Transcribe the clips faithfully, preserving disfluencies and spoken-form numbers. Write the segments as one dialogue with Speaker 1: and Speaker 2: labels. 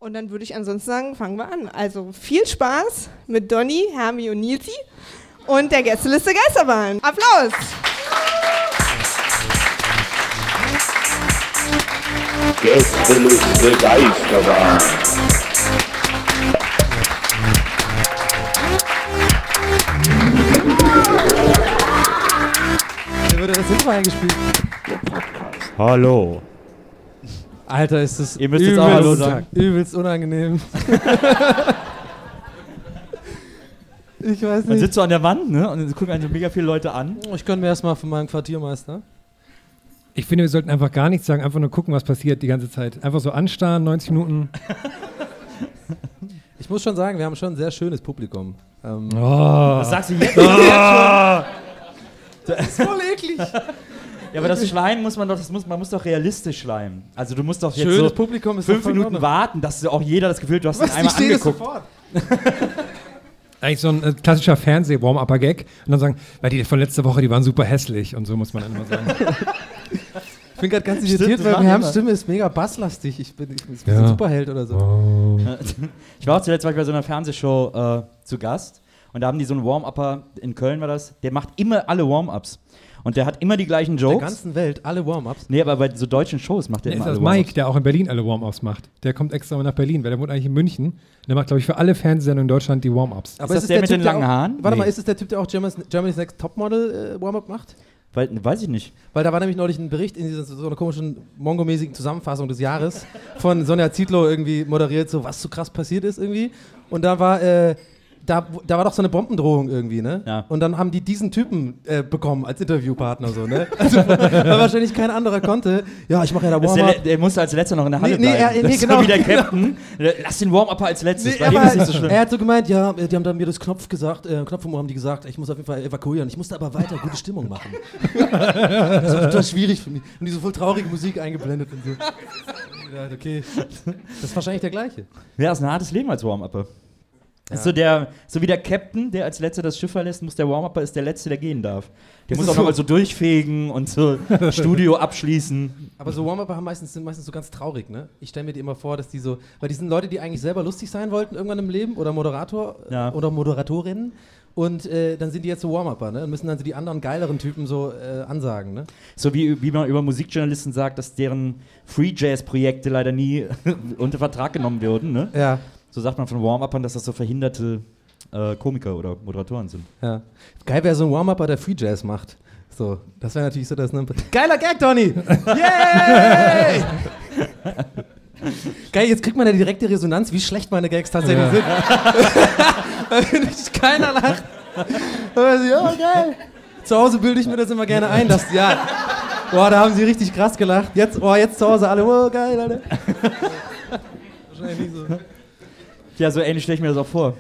Speaker 1: Und dann würde ich ansonsten sagen, fangen wir an. Also viel Spaß mit Donny, Hermi und Nilsi und der Gästeliste Geisterbahn. Applaus!
Speaker 2: Gästeliste Geisterbahn.
Speaker 3: Wer würde das Intro eingespielt?
Speaker 4: Hallo.
Speaker 3: Alter, ist das
Speaker 4: Ihr müsst jetzt auch Hallo sagen.
Speaker 3: Übelst unangenehm. Ich weiß
Speaker 4: Dann
Speaker 3: nicht.
Speaker 4: sitzt du an der Wand, ne? Und dann gucken einen so mega viele Leute an.
Speaker 3: Ich gönne mir erstmal von meinem Quartiermeister.
Speaker 5: Ich finde, wir sollten einfach gar nichts sagen, einfach nur gucken, was passiert die ganze Zeit. Einfach so anstarren, neunzig Minuten.
Speaker 3: Ich muss schon sagen, wir haben schon ein sehr schönes Publikum. Ähm,
Speaker 5: Oh.
Speaker 4: Was sagst du jetzt?
Speaker 5: Oh.
Speaker 3: Das ist voll eklig.
Speaker 4: Ja, aber das Schleimen muss man doch, das muss, man muss doch realistisch schleimen. Also du musst doch jetzt
Speaker 3: Schönes
Speaker 4: so
Speaker 3: Publikum ist doch
Speaker 4: fünf
Speaker 3: voll in
Speaker 4: Minuten
Speaker 3: Ordnung.
Speaker 4: warten, dass auch jeder das Gefühl hat, du hast ihn
Speaker 3: Was?
Speaker 4: einmal
Speaker 3: Ich sehe das
Speaker 4: angeguckt.
Speaker 3: sofort.
Speaker 5: Eigentlich so ein äh, klassischer Fernseh-Warm-Upper-Gag. Und dann sagen, weil die von letzter Woche, die waren super hässlich. Und so muss man dann immer sagen.
Speaker 3: Ich bin gerade ganz
Speaker 4: Stimmt,
Speaker 3: irritiert,
Speaker 4: das
Speaker 3: weil
Speaker 4: machen
Speaker 3: Herms
Speaker 4: immer.
Speaker 3: Stimme ist mega basslastig. Ich bin, ich bin
Speaker 5: Ja.
Speaker 3: ein Superheld oder so.
Speaker 5: Oh.
Speaker 4: Ich war auch zuletzt war ich bei so einer Fernsehshow äh, zu Gast und da haben die so einen Warm-Upper, in Köln war das, der macht immer alle Warm-Ups. Und der hat immer die gleichen
Speaker 3: In der
Speaker 4: Jokes.
Speaker 3: ganzen Welt, alle Warm-Ups.
Speaker 4: Nee, aber bei so deutschen Shows macht der
Speaker 5: Der
Speaker 4: immer
Speaker 5: ist das
Speaker 4: alle
Speaker 5: Mike,
Speaker 4: Warm-Ups.
Speaker 5: der auch in Berlin alle Warm-Ups macht. Der kommt extra mal nach Berlin, weil der wohnt eigentlich in München. Der macht, glaube ich, für alle Fernsehsendungen in Deutschland die Warm-Ups.
Speaker 3: Aber
Speaker 4: das der mit den
Speaker 3: Typ,
Speaker 4: langen
Speaker 3: auch,
Speaker 4: Haaren?
Speaker 3: Warte
Speaker 4: Nee.
Speaker 3: mal, ist es der Typ, der auch Germany's, Germany's Next Topmodel äh, Warm-Up macht?
Speaker 4: Weil, weiß ich nicht.
Speaker 3: Weil da war nämlich neulich ein Bericht in dieser, so einer komischen mongomäßigen Zusammenfassung des Jahres von Sonja Zietlow irgendwie moderiert, so was so krass passiert ist irgendwie. Und da war, äh, da, da war doch so eine Bombendrohung irgendwie, ne?
Speaker 4: Ja.
Speaker 3: Und dann haben die diesen Typen äh, bekommen als Interviewpartner so, ne? Also, weil wahrscheinlich kein anderer konnte. Ja, ich mache ja da
Speaker 4: Das ist der,
Speaker 3: Warm-Up.
Speaker 4: le- der musste als letzter noch in der Halle
Speaker 3: Nee, nee,
Speaker 4: bleiben.
Speaker 3: er- nee,
Speaker 4: das ist
Speaker 3: genau.
Speaker 4: so wie der Captain. Lass den Warm-Upper als letztes,
Speaker 3: Nee,
Speaker 4: bei dem
Speaker 3: aber
Speaker 4: ist nicht so schlimm.
Speaker 3: er hat so gemeint, ja, die haben dann mir das Knopf gesagt, äh, Knopfhumor haben die gesagt, ich muss auf jeden Fall evakuieren. Ich musste aber weiter gute Stimmung machen. Das war total schwierig für mich. Und diese voll traurige Musik eingeblendet und so. Ja, okay. Das ist wahrscheinlich der gleiche.
Speaker 4: Ja, das ist ein hartes Leben als Warm-Upper. Das ist so, der, so wie der Captain, der als letzter das Schiff verlässt, muss der Warm-Upper ist der Letzte, der gehen darf. Der
Speaker 3: Das
Speaker 4: muss
Speaker 3: ist
Speaker 4: auch
Speaker 3: so.
Speaker 4: nochmal so durchfegen und so Studio abschließen.
Speaker 3: Aber so Warm-Upper haben meistens, sind meistens so ganz traurig, ne? Ich stelle mir die immer vor, dass die so, weil die sind Leute, die eigentlich selber lustig sein wollten irgendwann im Leben oder Moderator
Speaker 4: Ja.
Speaker 3: oder Moderatorinnen und äh, dann sind die jetzt so Warm-Upper, ne? Und müssen dann so die anderen geileren Typen so äh, ansagen, ne?
Speaker 4: So wie, wie man über Musikjournalisten sagt, dass deren Free-Jazz-Projekte leider nie unter Vertrag genommen würden. Ne?
Speaker 3: Ja.
Speaker 4: So sagt man von Warm-Uppern, dass das so verhinderte äh, Komiker oder Moderatoren sind.
Speaker 3: Ja. Geil wäre so ein Warm-Upper, der Free Jazz macht. So, das wäre natürlich so das. Ne? Geiler Gag, Donny! Yay! Geil, jetzt kriegt man ja direkte Resonanz, wie schlecht meine Gags tatsächlich
Speaker 5: Ja.
Speaker 3: sind. Weil nicht keiner lacht. Aber so, ja, geil. Zu Hause bilde ich mir das immer gerne ein, dass, ja, boah, da haben sie richtig krass gelacht. Jetzt, boah, jetzt zu Hause alle, oh, geil, Alter. Wahrscheinlich nicht so.
Speaker 4: Ja, so ähnlich stelle ich mir das auch vor.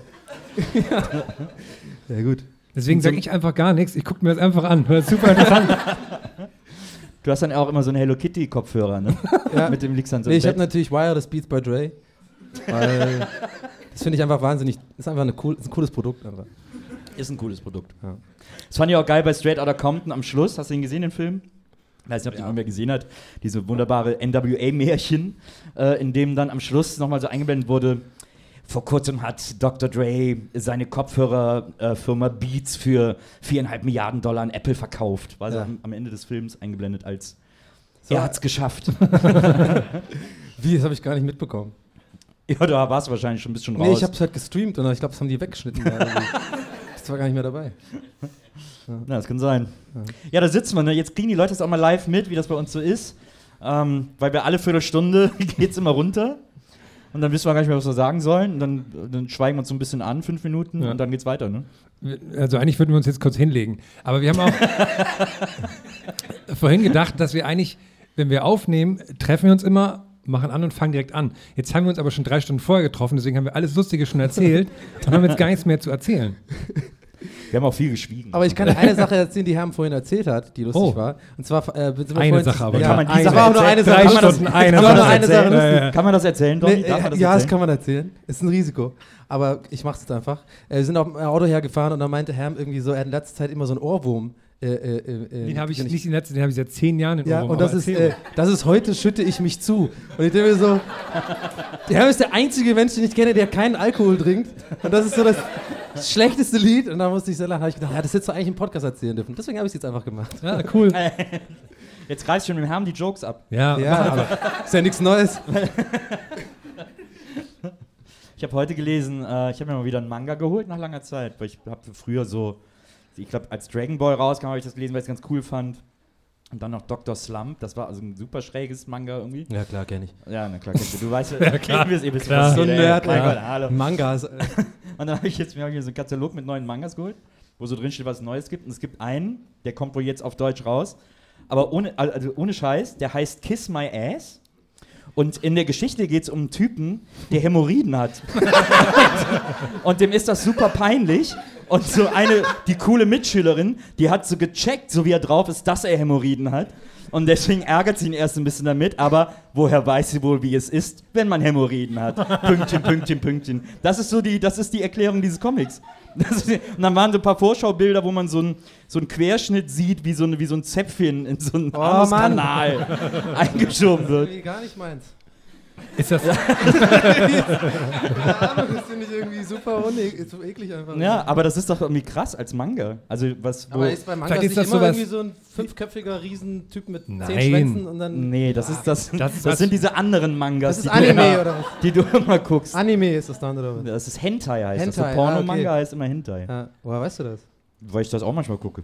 Speaker 3: Ja, gut.
Speaker 5: Deswegen sage ich einfach gar nichts. Ich gucke mir das einfach an. Das ist super interessant.
Speaker 4: Du hast dann auch immer so einen Hello Kitty-Kopfhörer, ne?
Speaker 3: Ja.
Speaker 4: Mit dem liegst dann so
Speaker 3: Nee,
Speaker 4: im
Speaker 3: ich habe
Speaker 4: Bett.
Speaker 3: natürlich Wireless Beats by Dre. Weil das finde ich einfach wahnsinnig. Ist einfach eine cool, ist ein cooles Produkt einfach.
Speaker 4: Ist ein cooles Produkt.
Speaker 3: Ja.
Speaker 4: Das fand ich auch geil bei Straight Outta Compton am Schluss. Hast du ihn gesehen, den Film? Ich weiß nicht, ob den irgendwer gesehen hat. Diese wunderbare N W A-Märchen, äh, in dem dann am Schluss nochmal so eingeblendet wurde. Vor kurzem hat Doktor Dre seine Kopfhörerfirma äh, Beats für viereinhalb Milliarden Dollar an Apple verkauft. War
Speaker 3: Ja.
Speaker 4: so am, am Ende des Films eingeblendet als
Speaker 3: So,
Speaker 4: er hat's geschafft.
Speaker 3: Wie? Das habe ich gar nicht mitbekommen.
Speaker 4: Ja, da warst du wahrscheinlich schon ein bisschen raus.
Speaker 3: Nee, ich habe es halt gestreamt und ich glaube, das haben die weggeschnitten. da irgendwie. Das war gar nicht mehr dabei.
Speaker 4: Na, das kann sein. Ja, da sitzen wir. Ne? Jetzt kriegen die Leute das auch mal live mit, wie das bei uns so ist. Ähm, weil wir alle Viertelstunde geht's immer runter. Und dann wissen wir gar nicht mehr, was wir sagen sollen. Und dann, dann schweigen wir uns so ein bisschen an, fünf Minuten,
Speaker 5: Ja.
Speaker 4: und dann geht's weiter. Ne?
Speaker 5: Also eigentlich würden wir uns jetzt kurz hinlegen. Aber wir haben auch vorhin gedacht, dass wir eigentlich, wenn wir aufnehmen, treffen wir uns immer, machen an und fangen direkt an. Jetzt haben wir uns aber schon drei Stunden vorher getroffen, deswegen haben wir alles Lustige schon erzählt und haben jetzt gar nichts mehr zu erzählen.
Speaker 4: Wir haben auch viel geschwiegen.
Speaker 3: Aber ich kann dir eine Sache erzählen, die Herm vorhin erzählt hat, die lustig
Speaker 5: Oh.
Speaker 3: war. Und zwar äh, sind wir
Speaker 5: Eine
Speaker 3: vorhin
Speaker 5: Sache aber.
Speaker 3: Ja,
Speaker 4: Kann man die
Speaker 3: eine,
Speaker 4: Sache
Speaker 3: das war auch nur eine
Speaker 4: erzählen?
Speaker 3: Sache.
Speaker 5: Drei
Speaker 3: Kann man das-
Speaker 5: Stunden, eine
Speaker 3: das war nur
Speaker 5: Sache
Speaker 3: eine Sache
Speaker 5: erzählen.
Speaker 3: lustig.
Speaker 5: Ja, ja.
Speaker 4: Kann man das erzählen, Donny?
Speaker 3: Nee,
Speaker 4: Darf man das
Speaker 3: ja, das
Speaker 4: erzählen?
Speaker 3: kann man erzählen. Ist ein Risiko. Aber ich mach's jetzt einfach. Äh, wir sind auf dem Auto hergefahren und dann meinte Herm irgendwie so, er hat in letzter Zeit immer so einen Ohrwurm Äh, äh, äh,
Speaker 5: Den habe ich nicht in letzten, den habe ich seit zehn Jahren in
Speaker 3: Ja,
Speaker 5: Ohrwurm,
Speaker 3: und das
Speaker 5: aber
Speaker 3: ist,
Speaker 5: erzähl.
Speaker 3: äh, das ist heute schütte ich mich zu. Und ich denke mir so, der Herr ist der einzige Mensch, den ich kenne, der keinen Alkohol trinkt. Und das ist so das schlechteste Lied. Und da musste ich so lachen. Da habe ich gedacht, ja, das hättest du eigentlich im Podcast erzählen dürfen. Deswegen habe ich es jetzt einfach gemacht.
Speaker 5: Ja, cool.
Speaker 4: Jetzt reißt schon mit dem Herrn die Jokes ab.
Speaker 5: Ja,
Speaker 3: Ja, aber ist ja nichts Neues.
Speaker 4: Ich habe heute gelesen, äh, ich habe mir mal wieder einen Manga geholt nach langer Zeit, weil ich habe früher so, ich glaube, als Dragon Ball rauskam, habe ich das gelesen, weil ich es ganz cool fand. Und dann noch Doktor Slump, das war also ein super schräges Manga irgendwie.
Speaker 3: Ja, klar, kenne ich.
Speaker 4: Ja, na klar, kennst du. Du weißt ja,
Speaker 5: Ja, klar.
Speaker 4: ihr wisst, ihr wisst,
Speaker 5: Klar.
Speaker 4: was
Speaker 3: So ein
Speaker 4: geht,
Speaker 3: Nerd,
Speaker 4: ey. Mein
Speaker 3: ja.
Speaker 4: Gott, hallo.
Speaker 3: Mangas.
Speaker 4: Und dann habe ich jetzt mir hier so einen Katalog mit neuen Mangas geholt, wo so drin steht, was es Neues gibt. Und es gibt einen, der kommt wohl jetzt auf Deutsch raus, aber ohne, also ohne Scheiß, der heißt Kiss My Ass. Und in der Geschichte geht es um einen Typen, der Hämorrhoiden hat. Und dem ist das super peinlich. Und so eine, die coole Mitschülerin, die hat so gecheckt, so wie er drauf ist, dass er Hämorrhoiden hat. Und deswegen ärgert sie ihn erst ein bisschen damit, aber woher weiß sie wohl, wie es ist, wenn man Hämorrhoiden hat? Pünktchen, Pünktchen, Pünktchen. Das ist so die, das ist die Erklärung dieses Comics. Das ist, und dann waren so ein paar Vorschaubilder, wo man so einen so einen Querschnitt sieht, wie so, eine, wie so ein Zäpfchen in so einen
Speaker 3: Oh,
Speaker 4: Anuskanal eingeschoben wird.
Speaker 3: Nee, gar nicht meins.
Speaker 5: ist das,
Speaker 3: Das finde ich irgendwie super unek- so eklig einfach.
Speaker 4: Ja, aber das ist doch irgendwie krass als Manga. Also was, wo,
Speaker 3: Aber ist bei Mangas
Speaker 5: Vielleicht ist
Speaker 3: nicht
Speaker 5: das
Speaker 3: immer
Speaker 5: sowas-
Speaker 3: irgendwie so ein fünfköpfiger Riesentyp mit
Speaker 5: Nein.
Speaker 3: zehn Schwänzen und dann...
Speaker 4: nee, das ist das,
Speaker 5: Das
Speaker 4: das,
Speaker 5: ist was-
Speaker 4: sind diese anderen Mangas,
Speaker 3: Das ist
Speaker 4: die, du
Speaker 3: Anime
Speaker 4: immer,
Speaker 3: oder was?
Speaker 4: die du immer guckst.
Speaker 3: Anime ist das dann, oder was?
Speaker 4: Das ist Hentai heißt das.
Speaker 3: Hentai,
Speaker 4: So Porno-Manga
Speaker 3: ah, okay.
Speaker 4: heißt immer Hentai.
Speaker 3: Ja. Woher weißt du das?
Speaker 4: Weil ich das auch manchmal gucke.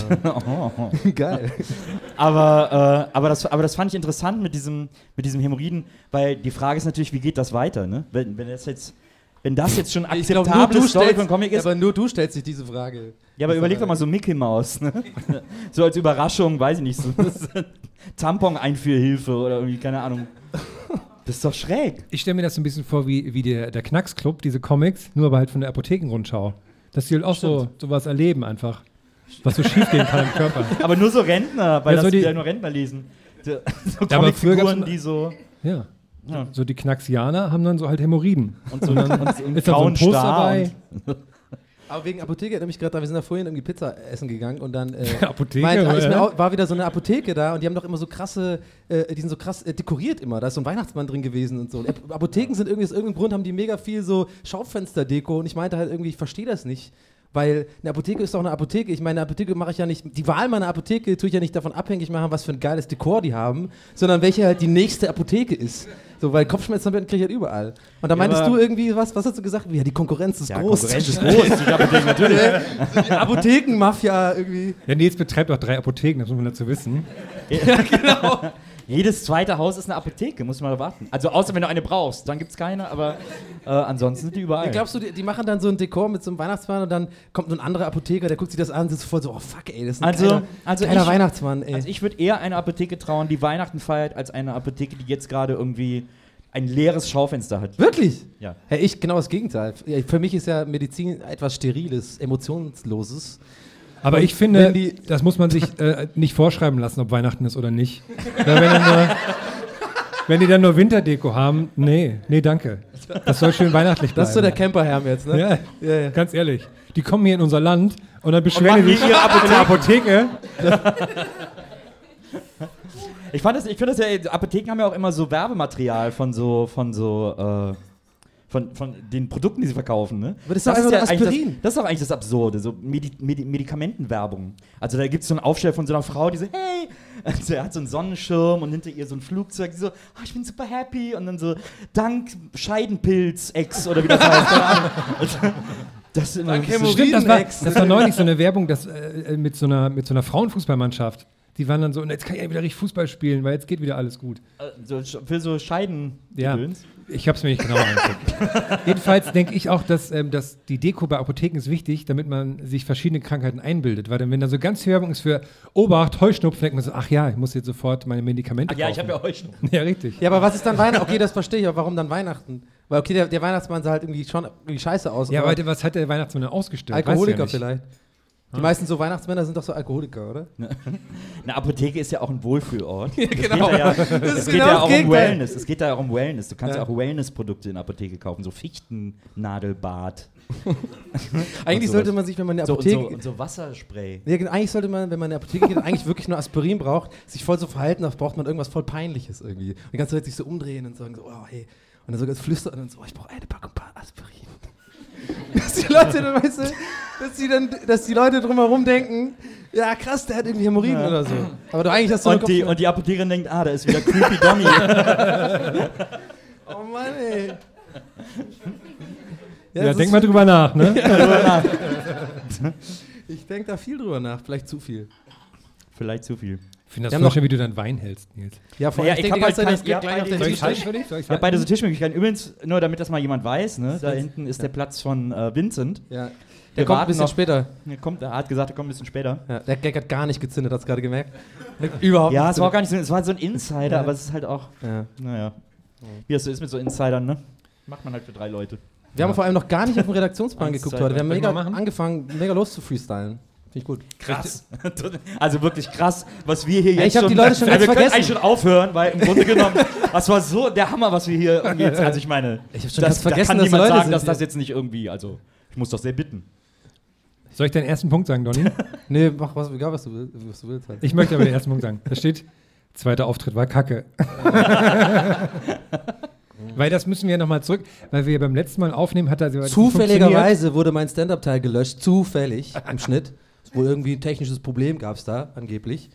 Speaker 3: Geil.
Speaker 4: Aber, äh, aber, das, aber das fand ich interessant mit diesem, mit diesem Hämorrhoiden, weil die Frage ist natürlich, wie geht das weiter, ne? Wenn, wenn das jetzt, wenn das jetzt schon
Speaker 3: Ich glaub, nur
Speaker 4: akzeptable
Speaker 3: du
Speaker 4: Story
Speaker 3: stellst,
Speaker 4: von Comic ist.
Speaker 3: aber nur du stellst dich diese Frage.
Speaker 4: Ja, aber überleg doch mal so Mickey Mouse, ne? So als Überraschung, weiß ich nicht, so Tampon-Einführhilfe oder irgendwie, keine Ahnung. Das ist doch schräg.
Speaker 5: ich stelle mir das so ein bisschen vor wie, wie der, der Knacksclub, diese Comics, nur aber halt von der Apothekenrundschau. Dass die halt auch so sowas erleben einfach. Was so schief gehen kann im Körper.
Speaker 4: Aber nur so Rentner, weil
Speaker 5: Ja, so
Speaker 4: das
Speaker 5: die-
Speaker 4: ja nur Rentner lesen. So, so
Speaker 5: Ja, aber früher gab's
Speaker 4: Comicfiguren,
Speaker 5: ein-
Speaker 4: die so...
Speaker 5: Ja.
Speaker 4: Ja.
Speaker 5: So die Knaxianer haben dann so halt Hämorrhoiden.
Speaker 4: Und so, und, und, und
Speaker 5: Ist da so ein
Speaker 4: grauen
Speaker 5: Poster
Speaker 4: Star
Speaker 5: dabei?
Speaker 4: und-
Speaker 3: Aber wegen Apotheke erinnere mich gerade da, wir sind da vorhin irgendwie Pizza essen gegangen und dann äh,
Speaker 5: Apotheke,
Speaker 3: meint, ist
Speaker 5: oder?
Speaker 3: mir auch, war wieder so eine Apotheke da und die haben doch immer so krasse, äh, die sind so krass äh, dekoriert immer, da ist so ein Weihnachtsmann drin gewesen und so. Und Ap- Apotheken sind irgendwie, aus irgendeinem Grund haben die mega viel so Schaufensterdeko und ich meinte halt irgendwie, ich verstehe das nicht. Weil eine Apotheke ist doch eine Apotheke. Ich meine, eine Apotheke mache ich ja nicht, die Wahl meiner Apotheke tue ich ja nicht davon abhängig machen, was für ein geiles Dekor die haben, sondern welche halt die nächste Apotheke ist. So, weil Kopfschmerztabletten kriege ich halt überall. Und da meintest
Speaker 4: aber-
Speaker 3: du irgendwie, was, was hast du gesagt? Ja, die Konkurrenz ist
Speaker 4: Ja,
Speaker 3: groß.
Speaker 4: Konkurrenz ist groß, die Apotheken natürlich.
Speaker 3: So die Apothekenmafia irgendwie.
Speaker 5: Ja, Nils betreibt auch drei Apotheken, das muss man dazu wissen.
Speaker 4: Jedes zweite Haus ist eine Apotheke, muss man warten. Also außer wenn du eine brauchst, dann gibt es keine, aber äh, ansonsten sind die überall.
Speaker 3: Ja, glaubst du, die, die machen dann so ein Dekor mit so einem Weihnachtsmann und dann kommt so ein anderer Apotheker, der guckt sich das an und sitzt voll so, oh fuck ey, das ist ein
Speaker 4: Also-
Speaker 3: geiler,
Speaker 4: also
Speaker 3: geiler
Speaker 4: ich-
Speaker 3: Weihnachtsmann ey.
Speaker 4: Also ich würde eher eine Apotheke trauen, die Weihnachten feiert, als eine Apotheke, die jetzt gerade irgendwie ein leeres Schaufenster hat.
Speaker 3: Wirklich?
Speaker 4: Ja.
Speaker 3: Hey, ich genau das Gegenteil. Ja, für mich ist ja Medizin etwas Steriles, Emotionsloses.
Speaker 5: Aber
Speaker 3: Und
Speaker 5: ich finde,
Speaker 3: wenn die-
Speaker 5: das muss man sich äh, nicht vorschreiben lassen, ob Weihnachten ist oder nicht. Weil wenn, dann nur, wenn die dann nur Winterdeko haben, nee, nee, danke. Das soll schön weihnachtlich bleiben.
Speaker 3: Das ist so der Camperherm jetzt, ne?
Speaker 5: ja,
Speaker 3: Ja, ja.
Speaker 5: ganz ehrlich. Die kommen hier in unser Land und dann beschweren
Speaker 4: machen
Speaker 5: die sich
Speaker 4: hier ihre
Speaker 5: in der Apotheke.
Speaker 4: Ich fand das, ich finde das ja, Apotheken haben ja auch immer so Werbematerial von so, von so, äh, von, von den Produkten, die sie verkaufen, ne?
Speaker 3: Aber das ist doch einfach
Speaker 4: ja
Speaker 3: nur
Speaker 4: eigentlich
Speaker 3: Aspirin.
Speaker 4: Das, das ist doch eigentlich das Absurde, so Medi Medi Medikamentenwerbung. Also da gibt es so einen Aufsteller von so einer Frau, die so, hey, also er hat so einen Sonnenschirm und hinter ihr so ein Flugzeug, die so, oh, ich bin super happy und dann so, dank Scheidenpilz-Ex oder wie das heißt, keine Ahnung. Also, das ist immer
Speaker 3: Dank
Speaker 4: das ist-
Speaker 5: Stimmt, das war,
Speaker 3: Hämorrhoidenex.
Speaker 5: das war neulich so eine Werbung das, äh, mit, so einer, mit so einer Frauenfußballmannschaft. Die waren dann so, und jetzt kann ich ja wieder richtig Fußball spielen, weil jetzt geht wieder alles gut.
Speaker 4: äh, so, für so Scheiden.
Speaker 5: Ja, ich habe es mir nicht genau angeguckt. Jedenfalls denke ich auch, dass, ähm, dass die Deko bei Apotheken ist wichtig, damit man sich verschiedene Krankheiten einbildet. Weil dann, wenn da so ganz viel Werbung ist für Obacht, Heuschnupfen, denkt man so, ach ja, ich muss jetzt sofort meine Medikamente
Speaker 4: Ach ja, ich
Speaker 5: kaufen.
Speaker 4: habe ja euch.
Speaker 5: Ja, richtig.
Speaker 3: Ja, aber was ist dann Weihnachten? Okay, das verstehe ich, aber warum dann Weihnachten? Weil okay, der, der Weihnachtsmann sah halt irgendwie schon irgendwie scheiße aus.
Speaker 5: Ja,
Speaker 3: aber
Speaker 5: aber was hat der Weihnachtsmann denn ausgestellt?
Speaker 3: Alkoholiker
Speaker 5: Weiß ja nicht.
Speaker 3: vielleicht. Die meisten so Weihnachtsmänner sind doch so Alkoholiker, oder?
Speaker 4: Eine Apotheke ist ja auch ein Wohlfühlort.
Speaker 3: Ja, genau.
Speaker 4: Es geht, da ja,
Speaker 3: Das
Speaker 4: es
Speaker 3: ist
Speaker 4: geht
Speaker 3: genau
Speaker 4: ja
Speaker 3: das
Speaker 4: auch um
Speaker 3: Gegenteil.
Speaker 4: Wellness. Es geht da auch um Wellness. Du kannst ja,
Speaker 3: Ja.
Speaker 4: auch Wellness-Produkte in der Apotheke kaufen, so Fichtennadelbad.
Speaker 3: Eigentlich
Speaker 4: sowas.
Speaker 3: sollte man sich, wenn man in der
Speaker 4: So, und,
Speaker 3: Apotheke...
Speaker 4: so, und so Wasserspray.
Speaker 3: Ja, genau, eigentlich sollte man, wenn man in der Apotheke geht, eigentlich wirklich nur Aspirin braucht, sich voll so verhalten, da braucht man irgendwas voll Peinliches irgendwie. Und die ganze Zeit sich so umdrehen und sagen so, oh hey. Und dann sogar flüstern und so, oh, ich brauche eine Packung Aspirin. Dass die Leute dann, weißt du, dass die, dann, dass die Leute drumherum denken, ja krass, der hat irgendwie Hämorrhoiden
Speaker 4: Ja.
Speaker 3: oder so. Aber du eigentlich hast du
Speaker 4: Und die, und die Apothekerin denkt, ah, da ist wieder Creepy Donny.
Speaker 3: oh Mann, ey.
Speaker 5: Ja,
Speaker 3: das
Speaker 5: denk
Speaker 3: ist-
Speaker 5: mal drüber nach, ne?
Speaker 3: Ich denke da viel drüber nach, vielleicht zu viel.
Speaker 4: Vielleicht zu viel.
Speaker 5: Ich finde
Speaker 3: Wir
Speaker 5: das
Speaker 3: haben
Speaker 5: voll
Speaker 3: noch-
Speaker 5: schön, wie du deinen Wein hältst, Nils.
Speaker 3: Ja, vor
Speaker 4: Naja,
Speaker 3: allem,
Speaker 4: ich
Speaker 3: denke
Speaker 4: hab
Speaker 3: die ganze
Speaker 4: halt
Speaker 3: Zeit, das
Speaker 4: kein-
Speaker 3: geht
Speaker 4: ja,
Speaker 3: gleich auf
Speaker 4: beide-
Speaker 3: den
Speaker 5: Soll ich
Speaker 3: Tisch.
Speaker 5: halten für dich? Soll ich
Speaker 4: Ich habe beide so Tischmöglichkeiten. Übrigens, nur damit das mal jemand weiß, ne, da
Speaker 3: Das-
Speaker 4: hinten ist der Platz von äh, Vincent.
Speaker 3: Ja.
Speaker 4: Wir
Speaker 3: Der kommt ein
Speaker 4: warten
Speaker 3: bisschen
Speaker 4: noch-
Speaker 3: später.
Speaker 4: Der, kommt, er hat gesagt, er kommt ein bisschen später.
Speaker 3: Ja, der Gag hat gar nicht gezündet, hast du gerade gemerkt. Überhaupt
Speaker 4: Ja,
Speaker 3: nicht.
Speaker 4: es war auch gar nicht so, es war so ein Insider,
Speaker 3: Ja.
Speaker 4: aber es ist halt auch,
Speaker 3: Ja.
Speaker 4: naja, wie das so ist mit so Insidern, ne? Macht man halt für drei Leute.
Speaker 3: Wir haben vor allem noch gar nicht auf den Redaktionsplan
Speaker 4: Eins,
Speaker 3: geguckt
Speaker 4: zwei,
Speaker 3: heute. Wir haben
Speaker 5: drei.
Speaker 3: mega
Speaker 5: Wollen wir machen?
Speaker 3: angefangen, mega los zu freestylen. Finde ich gut.
Speaker 4: Krass. Also wirklich krass, was wir hier
Speaker 3: Ja,
Speaker 4: jetzt
Speaker 3: ich hab
Speaker 4: schon...
Speaker 3: die Leute schon
Speaker 4: ja,
Speaker 3: ganz
Speaker 4: wir können
Speaker 3: vergessen.
Speaker 4: eigentlich schon aufhören, weil im Grunde genommen, das war so der Hammer, was wir hier irgendwie jetzt... Also ich meine,
Speaker 3: Ich hab schon
Speaker 4: das,
Speaker 3: ganz vergessen,
Speaker 4: da kann
Speaker 3: dass
Speaker 4: niemand
Speaker 3: Leute
Speaker 4: sagen,
Speaker 3: sind
Speaker 4: dass
Speaker 3: hier.
Speaker 4: das jetzt nicht irgendwie... Also, ich muss doch sehr bitten.
Speaker 5: Soll ich deinen ersten Punkt sagen, Donny?
Speaker 3: Nee, mach was, egal was du, will, was du willst. Halt.
Speaker 5: Ich möchte aber den ersten Punkt sagen. Da steht, zweiter Auftritt war Kacke. Weil das müssen wir ja nochmal zurück, weil wir ja beim letzten Mal aufnehmen, hat er so
Speaker 3: Zufälligerweise wurde mein Stand-Up-Teil gelöscht, zufällig im Schnitt. Wohl irgendwie ein technisches Problem gab es da, angeblich.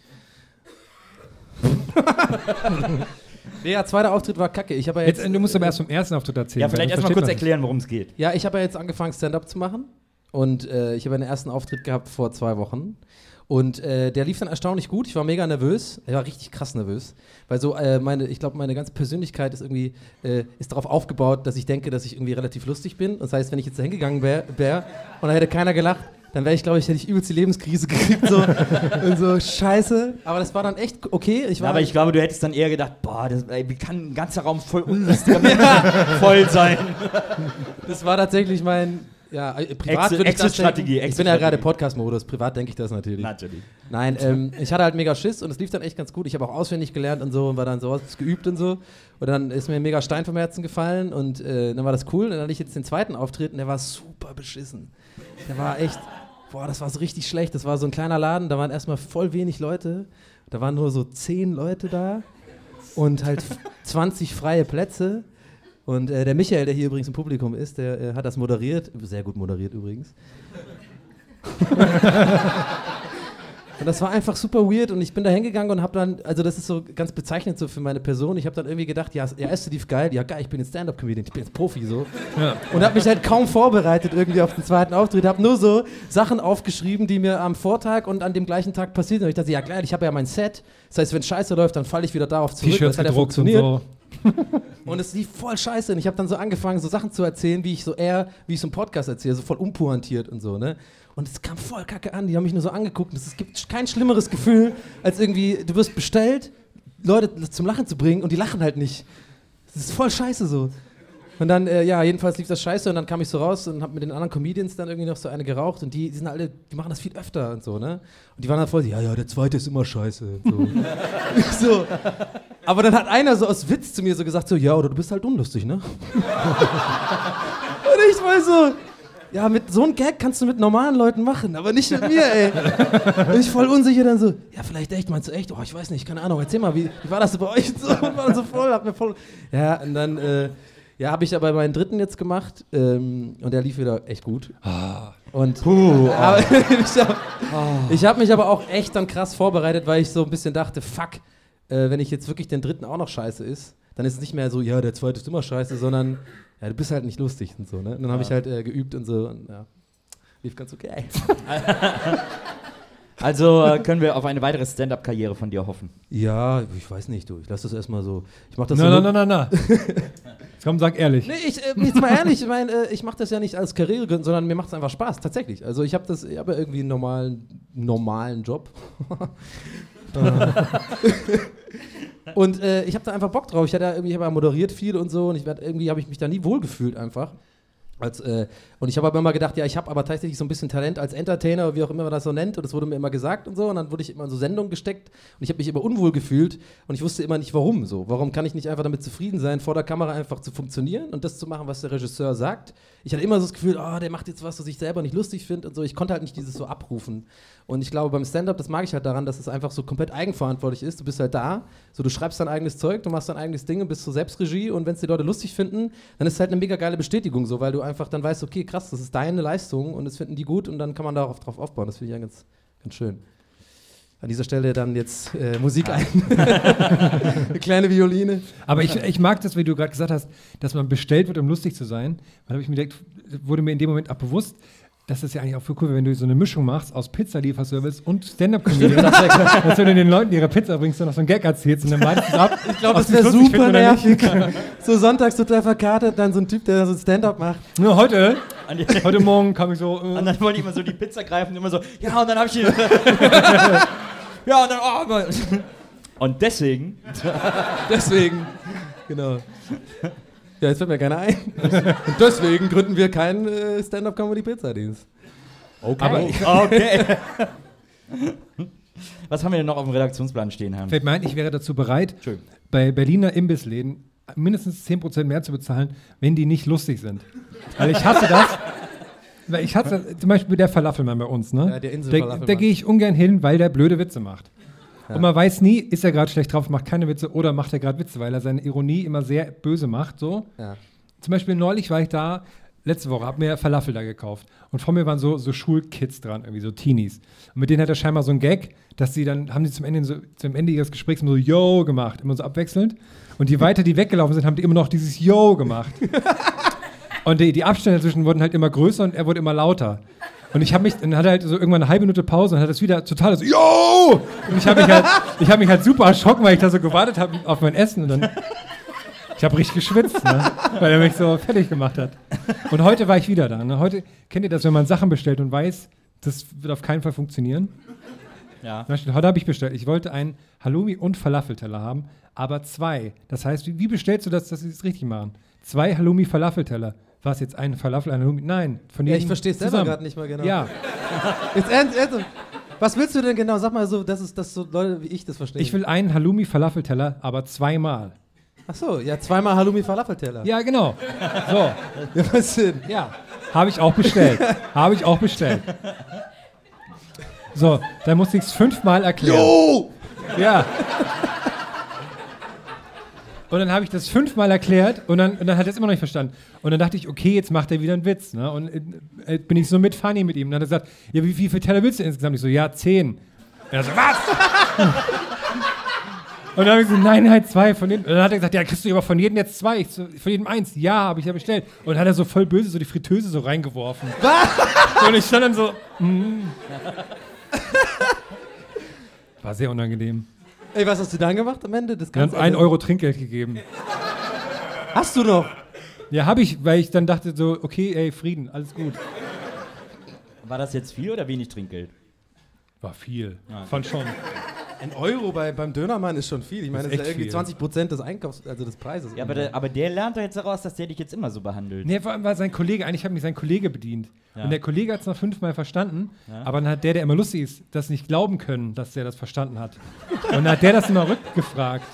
Speaker 3: Nee, ja, zweiter Auftritt war kacke. Ich habe ja jetzt,
Speaker 5: Jetzt, du musst aber erst vom ersten Auftritt erzählen.
Speaker 4: Ja,
Speaker 5: weil
Speaker 4: vielleicht
Speaker 5: sonst
Speaker 4: erstmal kurz
Speaker 5: versteht
Speaker 4: erklären, worum es geht.
Speaker 3: ja, ich habe ja jetzt angefangen, Stand-Up zu machen. Und äh, ich habe einen ersten Auftritt gehabt vor zwei Wochen. Und äh, der lief dann erstaunlich gut. Ich war mega nervös. Ich war richtig krass nervös. Weil so, äh, meine, ich glaube, meine ganze Persönlichkeit ist irgendwie, äh, ist darauf aufgebaut, dass ich denke, dass ich irgendwie relativ lustig bin. Das heißt, wenn ich jetzt da hingegangen wäre wär, und da hätte keiner gelacht, dann wäre ich, glaube ich, hätte ich übelst die Lebenskrise gekriegt. So, und so, scheiße. Aber das war dann echt okay. Ich war
Speaker 4: Ja, aber ich glaube, du hättest dann eher gedacht, boah, das, ey, wie kann ein ganzer Raum voll unlustiger Menschen voll sein?
Speaker 3: Das war tatsächlich mein, ja, äh, privat
Speaker 4: Exit-
Speaker 3: würde ich das
Speaker 4: Exit-Strategie,
Speaker 3: denken. Ich bin ja gerade
Speaker 4: Exit-Strategie.
Speaker 3: Podcast-Modus, privat denke ich das natürlich.
Speaker 4: Natürlich.
Speaker 3: Nein, ähm, ich hatte halt mega Schiss und es lief dann echt ganz gut. Ich habe auch auswendig gelernt und so und war dann so geübt und so. Und dann ist mir ein mega Stein vom Herzen gefallen und äh, dann war das cool. Und dann hatte ich jetzt den zweiten Auftritt und der war super beschissen. Der war echt, boah, das war so richtig schlecht. Das war so ein kleiner Laden, da waren erstmal voll wenig Leute. Da waren nur so zehn Leute da und halt zwanzig freie Plätze. Und äh, der Michael, der hier übrigens im Publikum ist, der äh, hat das moderiert. Sehr gut moderiert übrigens. Und das war einfach super weird und ich bin da hingegangen und habe dann, also das ist so ganz bezeichnend so für meine Person, ich habe dann irgendwie gedacht, ja, ja, ist Steve geil, ja geil, ich bin jetzt Stand-Up-Comedian, ich bin jetzt Profi so.
Speaker 5: Ja.
Speaker 3: Und habe mich halt kaum vorbereitet irgendwie auf den zweiten Auftritt, habe nur so Sachen aufgeschrieben, die mir am Vortag und an dem gleichen Tag passiert sind. Und ich dachte, ja geil, ich habe ja mein Set, das heißt, wenn Scheiße läuft, dann falle ich wieder darauf zurück.
Speaker 5: T-Shirts
Speaker 3: Das hat ja
Speaker 5: gedruckt und
Speaker 3: funktioniert.
Speaker 5: so.
Speaker 3: Und es lief voll scheiße. Und ich habe dann so angefangen, so Sachen zu erzählen, wie ich so eher, wie ich so einen Podcast erzähle, so voll unpointiert und so, ne? Und es kam voll kacke an. Die haben mich nur so angeguckt. Und es gibt kein schlimmeres Gefühl, als irgendwie, du wirst bestellt, Leute zum Lachen zu bringen und die lachen halt nicht. Das ist voll scheiße so. Und dann, äh, ja, jedenfalls lief das scheiße und dann kam ich so raus und habe mit den anderen Comedians dann irgendwie noch so eine geraucht und die, die sind alle, die machen das viel öfter und so, ne? Und die waren dann voll, ja, ja, der zweite ist immer scheiße und so. So. Aber dann hat einer so aus Witz zu mir so gesagt, so, ja, oder du bist halt unlustig, ne? Und ich war so, ja, mit so einem Gag kannst du mit normalen Leuten machen, aber nicht mit mir, ey. Und ich voll unsicher dann so, ja, vielleicht echt, meinst du echt? Oh, ich weiß nicht, keine Ahnung, erzähl mal, wie, wie war das so bei euch? Und so, und war dann so voll, hab mir voll, ja, und dann, äh, ja, habe ich aber meinen dritten jetzt gemacht ähm, und der lief wieder echt gut. Und
Speaker 4: Puh,
Speaker 3: aber ich habe hab mich aber auch echt dann krass vorbereitet, weil ich so ein bisschen dachte, fuck, äh, wenn ich jetzt wirklich den dritten auch noch scheiße ist, dann ist es nicht mehr so, ja, der zweite ist immer scheiße, sondern ja, du bist halt nicht lustig und so, ne? Und dann habe ich halt äh, geübt und so und ja, lief ganz okay.
Speaker 4: Also äh, können wir auf eine weitere Stand-Up-Karriere von dir hoffen.
Speaker 3: Ja, ich weiß nicht, du, ich lasse das erstmal so, ich mach das
Speaker 5: Na,
Speaker 3: so
Speaker 5: na, na, na, na. Komm, sag ehrlich.
Speaker 3: Nee, ich, äh, jetzt mal ehrlich, ich meine, äh, ich mache das ja nicht als Karriere, sondern mir macht es einfach Spaß, tatsächlich. Also ich habe das, ich habe ja irgendwie einen normalen, normalen Job. Und äh, ich habe da einfach Bock drauf. Ich hatte ja irgendwie, ich habe ja moderiert viel und so und ich werd, irgendwie habe ich mich da nie wohlgefühlt einfach. Als, äh, und ich habe aber immer gedacht, ja, ich habe aber tatsächlich so ein bisschen Talent als Entertainer, wie auch immer man das so nennt. Und das wurde mir immer gesagt und so. Und dann wurde ich immer in so Sendungen gesteckt. Und ich habe mich immer unwohl gefühlt. Und ich wusste immer nicht, warum so. Warum kann ich nicht einfach damit zufrieden sein, vor der Kamera einfach zu funktionieren und das zu machen, was der Regisseur sagt. Ich hatte immer so das Gefühl, oh, der macht jetzt was, was ich selber nicht lustig finde und so. Ich konnte halt nicht dieses so abrufen. Und ich glaube, beim Stand-Up, das mag ich halt daran, dass es einfach so komplett eigenverantwortlich ist. Du bist halt da, so du schreibst dein eigenes Zeug, du machst dein eigenes Ding und bist so Selbstregie. Und wenn es die Leute lustig finden, dann ist es halt eine mega geile Bestätigung so, weil du einfach dann weißt, okay, krass, das ist deine Leistung und das finden die gut und dann kann man darauf drauf aufbauen. Das finde ich ja ganz, ganz schön. An dieser Stelle dann jetzt äh, Musik ein. Eine kleine Violine.
Speaker 5: Aber ich, ich mag das, wie du gerade gesagt hast, dass man bestellt wird, um lustig zu sein. Dann habe ich mir gedacht, wurde mir in dem Moment auch bewusst, dass das ja eigentlich auch für cool wäre, wenn du so eine Mischung machst aus Pizzalieferservice und Stand-Up-Comedy. dass du den Leuten ihre Pizza bringst und noch so einen Gag erzählst und dann meinst du es ab.
Speaker 3: Ich glaube, das wäre super nervig. So sonntags total verkartet, dann so ein Typ, der so ein Stand-Up macht.
Speaker 5: Ja, heute, heute Morgen kam ich so. Äh
Speaker 4: und dann wollte ich immer so die Pizza greifen und immer so, ja, und dann habe ich die. ja, und dann, oh, und deswegen.
Speaker 3: deswegen, genau. Ja, jetzt fällt mir keiner ein. Und deswegen gründen wir keinen äh, Stand-Up-Comedy-Pizza-Dienst.
Speaker 4: Okay.
Speaker 5: Aber
Speaker 4: okay. Was haben wir denn noch auf dem Redaktionsplan stehen, Herr?
Speaker 5: Fällt mir ein, ich wäre dazu bereit, bei Berliner Imbissläden mindestens zehn Prozent mehr zu bezahlen, wenn die nicht lustig sind. Weil ich hasse das. Weil ich hasse zum Beispiel der Falafelmann bei uns, ne?
Speaker 3: Ja, der Insel
Speaker 5: Da,
Speaker 3: Falafelmann.
Speaker 5: da gehe ich ungern hin, weil der blöde Witze macht. Ja. Und man weiß nie, ist er gerade schlecht drauf, macht keine Witze oder macht er gerade Witze, weil er seine Ironie immer sehr böse macht. So.
Speaker 3: Ja.
Speaker 5: Zum Beispiel neulich war ich da, letzte Woche, habe mir Falafel da gekauft. Und vor mir waren so, so Schulkids dran, irgendwie so Teenies. Und mit denen hat er scheinbar so einen Gag, dass sie dann, haben sie zum Ende, so, zum Ende ihres Gesprächs immer so Yo gemacht, immer so abwechselnd. Und je weiter die weggelaufen sind, haben die immer noch dieses Yo gemacht. Und die, die Abstände dazwischen wurden halt immer größer und er wurde immer lauter. Und ich habe mich, dann hat er halt so irgendwann eine halbe Minute Pause und hat das wieder total so, yo! Und ich habe mich halt, ich habe mich halt super erschrocken, weil ich da so gewartet habe auf mein Essen und dann, ich habe richtig geschwitzt, ne? Weil er mich so fertig gemacht hat. Und heute war ich wieder da, ne? Heute, kennt ihr das, wenn man Sachen bestellt und weiß, das wird auf keinen Fall funktionieren?
Speaker 4: Ja.
Speaker 5: Zum Beispiel, heute habe ich bestellt, ich wollte einen Halloumi- und Falafelteller haben, aber zwei. Das heißt, wie, wie bestellst du das, dass sie es richtig machen? Zwei Halloumi-Falafelteller. War es jetzt ein Falafel, ein Halloumi? Nein. Von
Speaker 3: Ja, ich verstehe es selber gerade nicht mal genau.
Speaker 5: Ja.
Speaker 3: Jetzt, ernst, ernst, was willst du denn genau? Sag mal so, dass es dass so Leute wie ich das verstehen.
Speaker 5: Ich will einen Halloumi-Falafelteller, aber zweimal.
Speaker 3: Ach so, ja, zweimal Halloumi-Falafelteller.
Speaker 5: Ja, genau. So.
Speaker 3: Ja, was denn?
Speaker 5: Ja. Habe ich auch bestellt. Habe ich auch bestellt. So, dann musste ich es fünfmal erklären.
Speaker 3: Jo!
Speaker 5: Ja. Und dann habe ich das fünfmal erklärt und dann, und dann hat er es immer noch nicht verstanden. Und dann dachte ich, okay, jetzt macht er wieder einen Witz. Ne? Und äh, bin ich so mit funny mit ihm. Und dann hat er gesagt, ja, wie, wie viele Teller willst du insgesamt? Ich so, ja, zehn. Und er so, was? Und dann habe ich so, nein, halt zwei von denen. Und dann hat er gesagt, ja, kriegst du aber von jedem jetzt zwei. Ich so, von jedem eins. Ja, habe ich ja bestellt. Und dann hat er so voll böse so die Fritteuse so reingeworfen. Was? Und ich stand dann so, mm. War sehr unangenehm.
Speaker 3: Ey, was hast du dann gemacht am Ende? Das
Speaker 5: Dann
Speaker 3: Ganze,
Speaker 5: ein Euro Trinkgeld gegeben.
Speaker 3: Hast du noch?
Speaker 5: Ja, habe ich, weil ich dann dachte so, okay, ey, Frieden, alles gut.
Speaker 4: War das jetzt viel oder wenig Trinkgeld?
Speaker 5: War viel,
Speaker 4: Ja.
Speaker 5: fand schon.
Speaker 3: Ein Euro bei, beim Dönermann ist schon viel. Ich meine,
Speaker 5: Das
Speaker 3: das
Speaker 5: ist
Speaker 3: ist ja
Speaker 5: echt
Speaker 3: irgendwie
Speaker 5: viel.
Speaker 3: zwanzig Prozent des Einkaufs, also des Preises.
Speaker 4: Ja, aber der, aber der lernt doch jetzt daraus, dass der dich jetzt immer so behandelt.
Speaker 5: Nee, vor allem war sein Kollege, eigentlich hat mich sein Kollege bedient.
Speaker 4: Ja.
Speaker 5: Und der Kollege hat es noch fünfmal verstanden,
Speaker 4: Ja.
Speaker 5: aber dann hat der, der immer lustig ist, das nicht glauben können, dass der das verstanden hat. Und dann hat der das immer rückgefragt.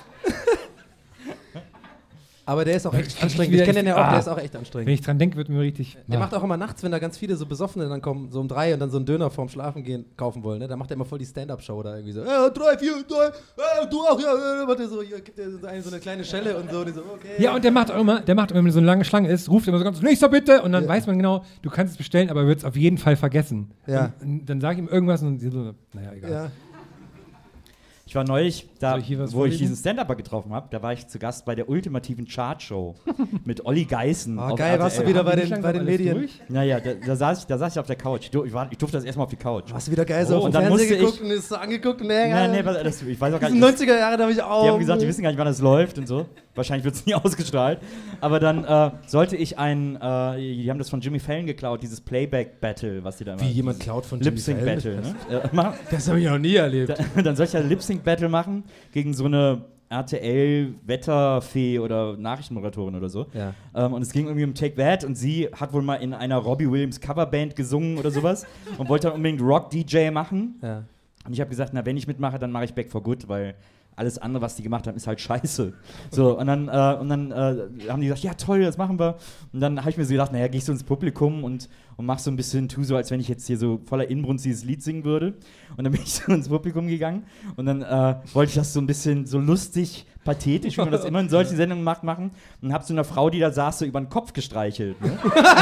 Speaker 3: Aber der ist auch echt
Speaker 5: Ich-
Speaker 3: anstrengend.
Speaker 5: ich-
Speaker 3: Ich kenne den ja auch,
Speaker 5: ah.
Speaker 3: der ist auch echt
Speaker 5: Wenn
Speaker 3: anstrengend.
Speaker 5: ich dran denke, wird mir richtig...
Speaker 3: Der
Speaker 5: Ah.
Speaker 3: macht auch immer nachts, wenn da ganz viele so Besoffene dann kommen, so um drei und dann so einen Döner vorm Schlafen gehen kaufen wollen, ne? Da macht er immer voll die Stand-Up-Show da irgendwie so, äh, drei, vier, drei, äh, du auch, ja, äh, warte, so, hier gibt er so eine, so eine kleine Schelle und so, und die so, okay.
Speaker 5: Ja, und der macht auch immer, der macht immer, wenn so eine lange Schlange ist, ruft immer so ganz, nächster bitte! Und dann
Speaker 3: Ja.
Speaker 5: weiß man genau, du kannst es bestellen, aber er wird es auf jeden Fall vergessen.
Speaker 3: Ja.
Speaker 5: Und, und dann sage ich ihm irgendwas und sie so, naja, egal.
Speaker 3: Ja.
Speaker 4: Ich war neulich, da,
Speaker 5: Soll ich hier was
Speaker 4: wo ich
Speaker 5: vorlesen?
Speaker 4: diesen Stand-Upper getroffen habe, da war ich zu Gast bei der ultimativen Chartshow mit Olli Geißen.
Speaker 3: Oh,
Speaker 4: auf
Speaker 3: geil, warst du
Speaker 4: R T L.
Speaker 3: wieder bei
Speaker 5: Wie
Speaker 3: den,
Speaker 5: lange
Speaker 3: bei
Speaker 5: war
Speaker 3: den
Speaker 5: alles
Speaker 3: Medien?
Speaker 5: durch?
Speaker 4: Naja, da, da, saß ich, da saß ich auf der Couch. Ich, dur- ich, war, ich durfte das erstmal auf die Couch.
Speaker 3: Hast du wieder geil so
Speaker 4: Oh,
Speaker 3: auf
Speaker 4: und
Speaker 3: den
Speaker 4: dann
Speaker 3: Fernseher
Speaker 4: musste
Speaker 3: geguckt
Speaker 4: ich-
Speaker 3: und ist so angeguckt und
Speaker 4: Nein,
Speaker 3: nee,
Speaker 4: nee, was- das, ich weiß auch gar
Speaker 3: die
Speaker 4: nicht.
Speaker 3: neunziger Jahre, da habe ich auch.
Speaker 4: Die haben gesagt, die wissen gar nicht, wann das läuft und so. Wahrscheinlich wird es nie ausgestrahlt. Aber dann äh, sollte ich ein, äh, die haben das von Jimmy Fallon geklaut, dieses Playback-Battle, was die da immer.
Speaker 3: Wie jemand klaut von Jimmy
Speaker 4: Lip-Sync-Battle,
Speaker 3: Fallon?
Speaker 4: ne? Äh, machen.
Speaker 3: Das habe ich noch nie erlebt.
Speaker 4: Da, dann soll ich ja Lip-Sync-Battle machen gegen so eine R T L-Wetterfee oder Nachrichtenmoderatorin oder so.
Speaker 3: Ja.
Speaker 4: Ähm, und es ging irgendwie um Take That und sie hat wohl mal in einer Robbie Williams Coverband gesungen oder sowas und wollte dann unbedingt Rock-D J machen.
Speaker 3: Ja.
Speaker 4: Und ich habe gesagt, na, wenn ich mitmache, dann mache ich Back for Good, weil alles andere, was die gemacht haben, ist halt scheiße. So, und dann, äh, und dann äh, haben die gesagt, ja toll, das machen wir. Und dann habe ich mir so gedacht, naja, gehe ich so ins Publikum und, und mach so ein bisschen, tu so, als wenn ich jetzt hier so voller Inbrunst dieses Lied singen würde. Und dann bin ich so ins Publikum gegangen und dann äh, wollte ich das so ein bisschen so lustig, pathetisch, wie man das immer in solchen Sendungen macht, machen. Und hab so einer Frau, die da saß, so über den Kopf gestreichelt. Ne?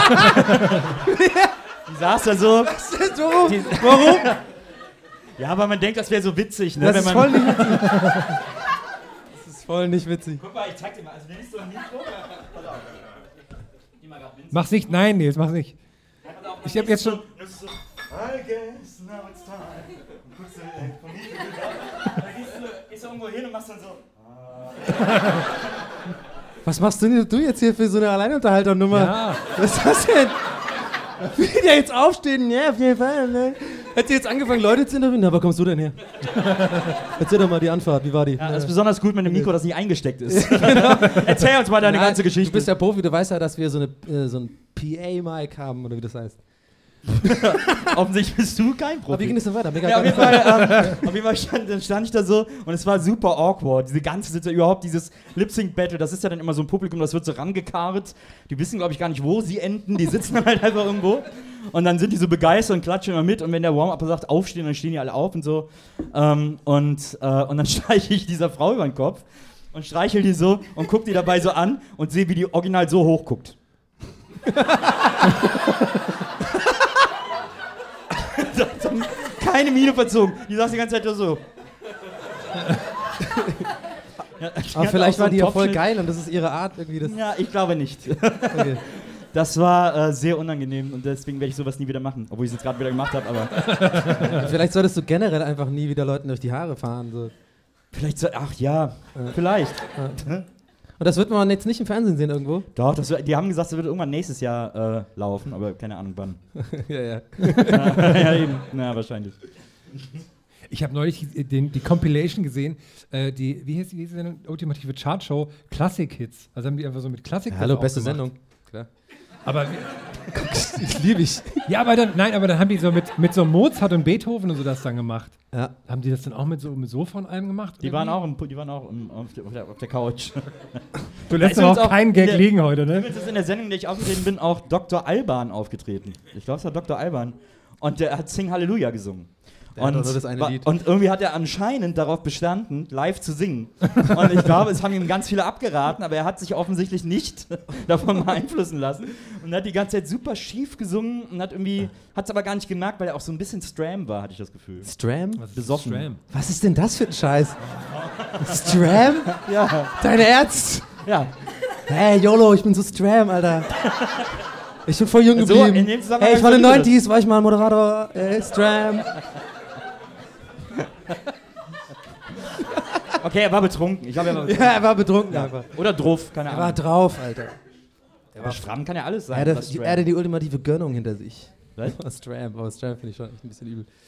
Speaker 4: Die saß da so.
Speaker 3: Warum?
Speaker 4: Die,
Speaker 3: Warum?
Speaker 4: Ja, aber man denkt, das wäre so witzig, ne?
Speaker 3: Das
Speaker 4: wenn
Speaker 3: ist
Speaker 4: man
Speaker 3: voll nicht witzig. Das ist voll nicht witzig.
Speaker 4: Guck mal, ich zeig dir mal, also wenn ich so ein Mikro. Pass auf. Die mal grad winzig.
Speaker 5: Mach's nicht, nein, Nils, mach's nicht. Ich hab jetzt schon.
Speaker 4: I guess now it's time. Und guckst du, äh, von hinten rüber. Dann gehst du, gehst du irgendwo hin und machst dann so.
Speaker 3: Was machst du denn du jetzt hier für so eine Alleinunterhalternummer?
Speaker 5: Ja.
Speaker 3: Was ist das denn? Will der jetzt aufstehen? Ja, auf jeden Fall. Ne? Hätte jetzt angefangen, Leute zu interviewen? Na, wo kommst du denn her? Erzähl doch mal die Anfahrt, wie war die?
Speaker 4: Ja, das ist besonders gut mit einem Mikro, das nicht eingesteckt ist. Erzähl uns mal deine
Speaker 3: Nein,
Speaker 4: ganze Geschichte.
Speaker 3: Du bist ja Profi, du weißt ja, dass wir so, eine, äh, so ein P A-Mic haben, oder wie das heißt.
Speaker 4: Offensichtlich bist du kein Profi.
Speaker 3: Aber wie ging es denn weiter? Mega
Speaker 4: Ja, auf
Speaker 3: geil.
Speaker 4: jeden Fall, ähm, auf jeden Fall stand, dann stand ich da so und es war super awkward. Diese ganze Situation, überhaupt dieses Lip-Sync-Battle, das ist ja dann immer so ein Publikum, das wird so rangekarrt. Die wissen, glaube ich, gar nicht, wo sie enden. Die sitzen dann halt einfach irgendwo. Und dann sind die so begeistert und klatschen immer mit. Und wenn der Warm-Up sagt, aufstehen, dann stehen die alle auf und so. Ähm, und, äh, und dann streiche ich dieser Frau über den Kopf und streichel die so und guck die dabei so an und sehe, wie die original so hoch guckt. Keine Miene verzogen. Die saß die ganze Zeit nur so. Ja,
Speaker 3: Aber vielleicht war die ja voll
Speaker 4: Topfschnitt.
Speaker 3: geil und das ist ihre Art irgendwie. Das
Speaker 4: Ja, ich glaube nicht.
Speaker 3: okay.
Speaker 4: Das war äh, sehr unangenehm und deswegen werde ich sowas nie wieder machen. Obwohl ich es jetzt gerade wieder gemacht habe, aber
Speaker 3: Vielleicht solltest du generell einfach nie wieder Leuten durch die Haare fahren. So.
Speaker 4: vielleicht so, ach ja, vielleicht.
Speaker 3: Und das wird man jetzt nicht im Fernsehen sehen irgendwo?
Speaker 4: Doch, das, wird- die haben gesagt, das wird irgendwann nächstes Jahr äh, laufen, aber keine Ahnung wann.
Speaker 3: ja, ja.
Speaker 4: Ja, eben. Na, wahrscheinlich.
Speaker 5: Ich habe neulich die, den, die Compilation gesehen, äh, die, wie hieß die, wie hieß die Sendung? Ultimative Chartshow, Classic Hits. Also haben die einfach so mit Classic Hits
Speaker 3: Hallo, beste
Speaker 5: aufgemacht.
Speaker 3: Sendung. Klar.
Speaker 5: Aber
Speaker 3: Ich liebe ich.
Speaker 5: ja, aber dann, nein, aber dann haben die so mit, mit so Mozart und Beethoven und so das dann gemacht.
Speaker 3: Ja.
Speaker 5: Haben die das dann auch mit so mit Sofa und allem gemacht?
Speaker 4: Die waren auch, im, die waren auch im, auf, der, auf, der, auf der Couch.
Speaker 5: Du lässt
Speaker 4: ist
Speaker 5: aber
Speaker 4: uns
Speaker 5: auch
Speaker 4: auch
Speaker 5: keinen Gag
Speaker 4: der-
Speaker 5: liegen heute, ne?
Speaker 4: Übrigens ist in der Sendung, in der ich aufgetreten bin, auch Doktor Alban aufgetreten. Ich glaube, es war Doktor Alban. Und der hat Sing Halleluja gesungen.
Speaker 3: Der hat
Speaker 4: Und,
Speaker 3: doch nur das eine
Speaker 4: wa-
Speaker 3: Lied.
Speaker 4: und irgendwie hat er anscheinend darauf bestanden, live zu singen. Und ich glaube, es haben ihm ganz viele abgeraten, aber er hat sich offensichtlich nicht davon beeinflussen lassen. Und hat die ganze Zeit super schief gesungen und hat irgendwie, hat es aber gar nicht gemerkt, weil er auch so ein bisschen Stram war, hatte ich das Gefühl.
Speaker 3: Stram?
Speaker 5: Was ist
Speaker 4: Besoffen.
Speaker 5: Stram?
Speaker 3: Was ist denn das für ein Scheiß? Stram?
Speaker 4: Ja.
Speaker 3: Dein Ernst?
Speaker 4: Ja.
Speaker 3: Hey, YOLO, ich bin so Stram, Alter. Ich bin voll jung
Speaker 4: So,
Speaker 3: geblieben.
Speaker 4: in dem Zusammenhang
Speaker 3: Hey, ich war in den
Speaker 4: verliebe ich
Speaker 3: neunziger, war ich mal Moderator. Hey, Stram.
Speaker 4: Okay, er war betrunken. Ich glaube, er war
Speaker 3: Ja, er war betrunken einfach.
Speaker 4: Oder druff, keine
Speaker 3: Er war
Speaker 4: Ahnung.
Speaker 3: drauf, Alter.
Speaker 4: Aber Stramm kann ja alles
Speaker 3: Er
Speaker 4: sein.
Speaker 3: hatte,
Speaker 4: was
Speaker 3: die,
Speaker 4: Stram.
Speaker 3: er hatte die ultimative Gönnung hinter sich.
Speaker 4: Was?
Speaker 3: Stram, aber Stram finde ich schon echt ein bisschen übel.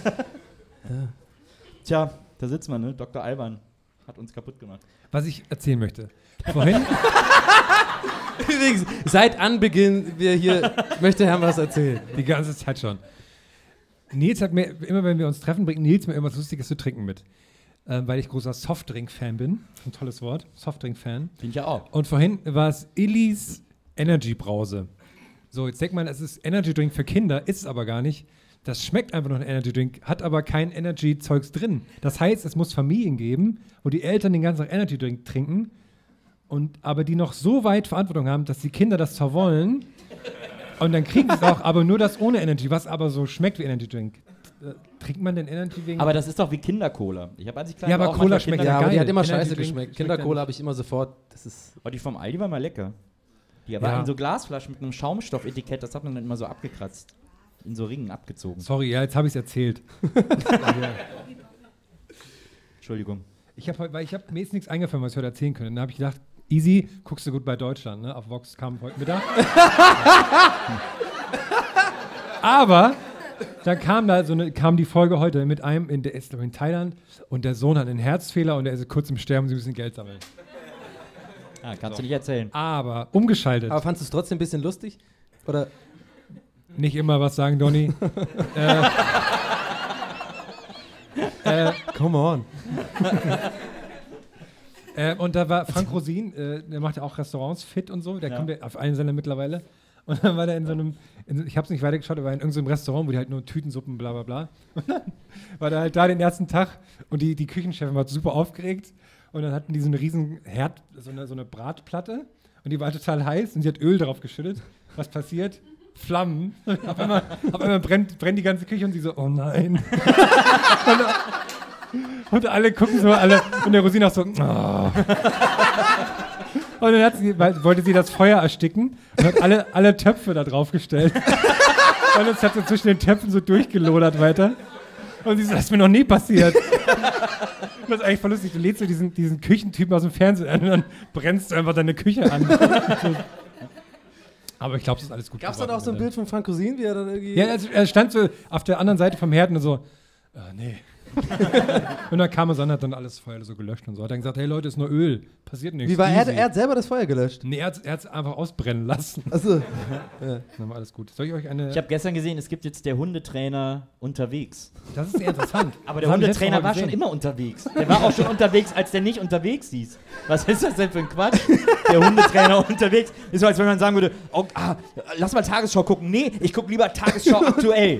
Speaker 4: Tja, da sitzt man, ne? Doktor Alban hat uns kaputt gemacht.
Speaker 5: Was ich erzählen möchte. Vorhin,
Speaker 3: Übrigens, seit Anbeginn, wir hier, möchte Herrn was erzählen.
Speaker 5: die ganze Zeit schon. Nils hat mir, immer wenn wir uns treffen, bringt Nils mir irgendwas Lustiges zu trinken mit. Ähm, weil ich großer Softdrink-Fan bin. Ein tolles Wort. Softdrink-Fan.
Speaker 4: Bin ich ja auch.
Speaker 5: Und vorhin war es Illis Energy Brause. So, jetzt denkt man, es ist Energy Drink für Kinder, ist es aber gar nicht. Das schmeckt einfach noch ein Energy Drink, hat aber kein Energy Zeugs drin. Das heißt, es muss Familien geben, wo die Eltern den ganzen Tag Energy Drink trinken und aber die noch so weit Verantwortung haben, dass die Kinder das zwar wollen und dann kriegen sie es auch, aber nur das ohne Energy, was aber so schmeckt wie Energy Drink. Äh, Trinkt man denn Energy wegen?
Speaker 4: Aber das ist doch wie Kindercola. Ich habe als ich klein
Speaker 5: Ja,
Speaker 4: war
Speaker 5: aber
Speaker 4: auch
Speaker 5: Cola
Speaker 4: manchmal
Speaker 5: schmeckt
Speaker 4: Kinder-
Speaker 3: Ja, aber die
Speaker 5: geil.
Speaker 3: hat immer
Speaker 5: Energy
Speaker 3: scheiße
Speaker 5: Drink
Speaker 3: geschmeckt.
Speaker 5: schmeckt
Speaker 3: Kindercola
Speaker 5: ja
Speaker 3: habe ich immer sofort. Das ist.
Speaker 4: Oh, die vom Aldi war mal lecker. Die
Speaker 5: Ja.
Speaker 4: war in so Glasflaschen mit einem Schaumstoffetikett, das hat man dann immer so abgekratzt. In so Ringen abgezogen.
Speaker 5: Sorry, ja, jetzt habe ich es erzählt.
Speaker 4: Entschuldigung.
Speaker 5: Ich habe weil ich habe mir jetzt nichts eingefallen, was ich heute erzählen könnte. Dann habe ich gedacht, easy, guckst du gut bei Deutschland, ne? Auf Vox kam heute Mittag. Aber dann kam da so eine, kam die Folge heute mit einem, in, der ist in Thailand und der Sohn hat einen Herzfehler und der ist kurz im Sterben, sie müssen Geld sammeln.
Speaker 4: Ah, kannst so. du nicht erzählen.
Speaker 5: Aber umgeschaltet.
Speaker 3: Aber fandest du es trotzdem ein bisschen lustig? Oder?
Speaker 5: Nicht immer was sagen, Donny. äh, äh,
Speaker 3: Come on.
Speaker 5: äh, und da war Frank Rosin, äh, der macht ja auch Restaurants fit und so, der
Speaker 4: Ja.
Speaker 5: kommt ja auf allen Sender mittlerweile. Und dann war der in so einem, in, ich habe es nicht weitergeschaut, er war in irgendeinem Restaurant, wo die halt nur Tütensuppen, bla bla bla. Und dann war der halt da den ersten Tag und die, die Küchenchefin war super aufgeregt. Und dann hatten die so eine riesen Herd, so eine, so eine Bratplatte und die war total heiß und sie hat Öl drauf geschüttet. Was passiert? Flammen. Auf einmal, auf einmal brennt, brennt die ganze Küche und sie so, oh nein. und, und alle gucken so, alle, und der Rosin auch so, oh. Und dann hat sie, weil, wollte sie das Feuer ersticken und hat alle, alle Töpfe da drauf gestellt. Und jetzt hat sie zwischen den Töpfen so durchgelodert weiter. Und sie so, das ist mir noch nie passiert. Das ist eigentlich voll lustig. Du lädst so diesen, diesen Küchentypen aus dem Fernsehen an und dann brennst du einfach deine Küche an. Aber ich glaube, es ist alles gut.
Speaker 3: Gab es dann auch so ein Bild von Frank Rosin, wie er dann irgendwie...
Speaker 5: Ja, also er stand so auf der anderen Seite vom Herd und so, ah, nee. Und dann kam er an, hat dann alles Feuer so gelöscht und so. Hat dann gesagt, hey Leute, ist nur Öl, passiert nichts.
Speaker 3: Wie war er?
Speaker 5: easy.
Speaker 3: Er hat selber das Feuer gelöscht.
Speaker 5: Nee, er hat es einfach ausbrennen lassen.
Speaker 3: Achso.
Speaker 5: Dann war alles gut. Soll ich euch eine...
Speaker 4: Ich habe gestern gesehen, es gibt jetzt der Hundetrainer unterwegs.
Speaker 5: Das ist sehr interessant.
Speaker 4: Aber der
Speaker 5: Das haben wir letztes
Speaker 4: Hundetrainer
Speaker 5: Mal
Speaker 4: war schon
Speaker 5: gesehen.
Speaker 4: immer unterwegs. Der war auch schon unterwegs, als der nicht unterwegs hieß. Was ist das denn für ein Quatsch? Der Hundetrainer unterwegs. Ist so, als wenn man sagen würde, oh, ah, lass mal Tagesschau gucken. Nee, ich gucke lieber Tagesschau aktuell.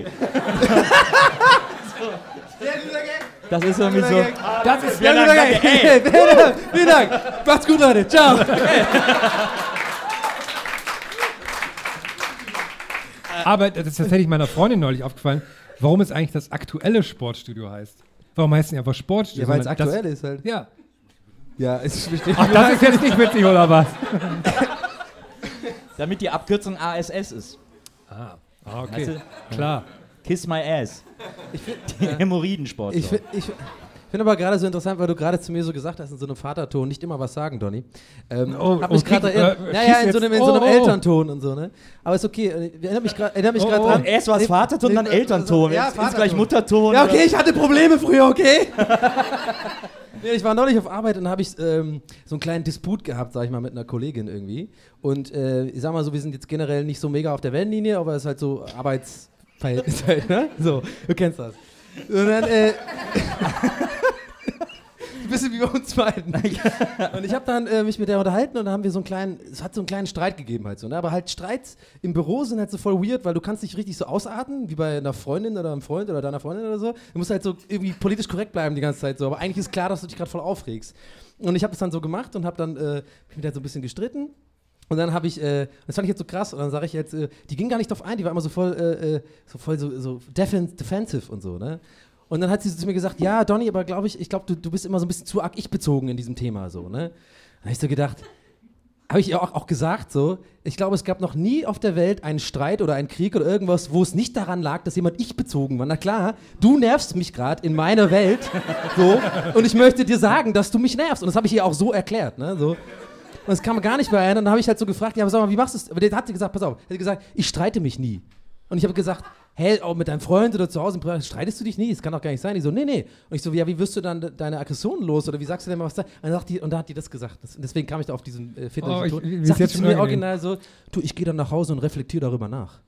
Speaker 4: Das ist irgendwie so.
Speaker 5: Das ist
Speaker 4: Ja,
Speaker 3: Ja,
Speaker 4: dann,
Speaker 3: danke.
Speaker 4: danke, ey.
Speaker 3: Hey, vielen Dank. Vielen Dank. Macht's gut, Leute. Ciao.
Speaker 5: Aber das ist tatsächlich meiner Freundin neulich aufgefallen, warum es eigentlich das aktuelle Sportstudio heißt. Warum heißt es nicht einfach Sportstudio?
Speaker 3: Ja, weil es
Speaker 5: sondern
Speaker 3: aktuell
Speaker 5: das,
Speaker 3: ist halt.
Speaker 5: Ja.
Speaker 3: Ja, es besteht.
Speaker 5: Ach, das ist jetzt nicht witzig, oder was?
Speaker 4: Damit die Abkürzung A S S ist.
Speaker 5: Ah, ah okay.
Speaker 4: Weißt du?
Speaker 5: Klar.
Speaker 4: Kiss my ass.
Speaker 3: Ich find-
Speaker 4: Die Hämorrhoidensport.
Speaker 3: Ich finde ich find aber gerade so interessant, weil du gerade zu mir so gesagt hast, in so einem Vaterton, nicht immer was sagen, Donny. Ähm,
Speaker 5: Oh,
Speaker 3: hab mich
Speaker 5: oh,
Speaker 3: gerade
Speaker 5: krieg-
Speaker 3: erinnert.
Speaker 5: äh,
Speaker 3: Naja, in
Speaker 5: schieß
Speaker 3: so einem, in
Speaker 5: jetzt.
Speaker 3: so einem
Speaker 5: Oh, oh.
Speaker 3: Elternton und so, ne? Aber ist okay. Ich erinnere mich gerade
Speaker 5: Oh,
Speaker 3: oh,
Speaker 5: oh.
Speaker 3: dran.
Speaker 4: Erst war es
Speaker 3: Nee,
Speaker 4: Vaterton, dann
Speaker 3: nee,
Speaker 4: Elternton.
Speaker 3: Ja,
Speaker 4: Jetzt ist
Speaker 3: Vaterton.
Speaker 4: gleich Mutterton.
Speaker 3: Ja, okay, ich hatte Probleme früher, okay? Nee, ich war neulich auf Arbeit und dann habe ich ähm, so einen kleinen Disput gehabt, sag ich mal, mit einer Kollegin irgendwie. Und äh, ich sag mal so, wir sind jetzt generell nicht so mega auf der Wellenlinie, aber es ist halt so Arbeitsverhältnis halt, ne? So, du kennst das. Und dann, äh, ein bisschen wie bei uns beiden. Und ich habe dann äh, mich mit der unterhalten und dann haben wir so einen kleinen, es hat so einen kleinen Streit gegeben halt so, ne? Aber halt Streits im Büro sind halt so voll weird, weil du kannst nicht richtig so ausatmen, wie bei einer Freundin oder einem Freund oder deiner Freundin oder so. Du musst halt so irgendwie politisch korrekt bleiben die ganze Zeit so, aber eigentlich ist klar, dass du dich gerade voll aufregst. Und ich habe das dann so gemacht und habe dann äh, mich mit der so ein bisschen gestritten. Und dann habe ich, äh, das fand ich jetzt so krass, und dann sage ich jetzt, äh, die ging gar nicht drauf ein, die war immer so voll, äh, so voll so, so defen- defensive und so, ne? Und dann hat sie so zu mir gesagt, ja, Donny, aber glaube ich, ich glaube, du, du bist immer so ein bisschen zu arg ich-bezogen in diesem Thema, so, ne? Dann habe ich so gedacht, habe ich ihr auch, auch gesagt, so, ich glaube, es gab noch nie auf der Welt einen Streit oder einen Krieg oder irgendwas, wo es nicht daran lag, dass jemand ich-bezogen war. Na klar, du nervst mich gerade in meiner Welt, so, und ich möchte dir sagen, dass du mich nervst. Und das habe ich ihr auch so erklärt, ne, so. Und das kam gar nicht bei einer. Und dann habe ich halt so gefragt, ja, aber sag mal, wie machst du es? Aber der hat sie gesagt, pass auf, er hat gesagt, ich streite mich nie. Und ich habe gesagt, hey, auch mit deinem Freund oder zu Hause im Privat, streitest du dich nie? Das kann doch gar nicht sein. Die so, nee, nee. Und ich so, ja, wie wirst du dann de- deine Aggressionen los? Oder wie sagst du denn mal was da? Und dann, sagt die, und dann hat die das gesagt. Das, deswegen kam ich da auf diesen äh,
Speaker 5: Oh, ich-
Speaker 3: Ton.
Speaker 5: mir ist
Speaker 3: Sagt
Speaker 5: jetzt
Speaker 3: sie zu
Speaker 5: schon
Speaker 3: mir
Speaker 5: unangenehm.
Speaker 3: original so, du, ich gehe dann nach Hause und reflektiere darüber nach.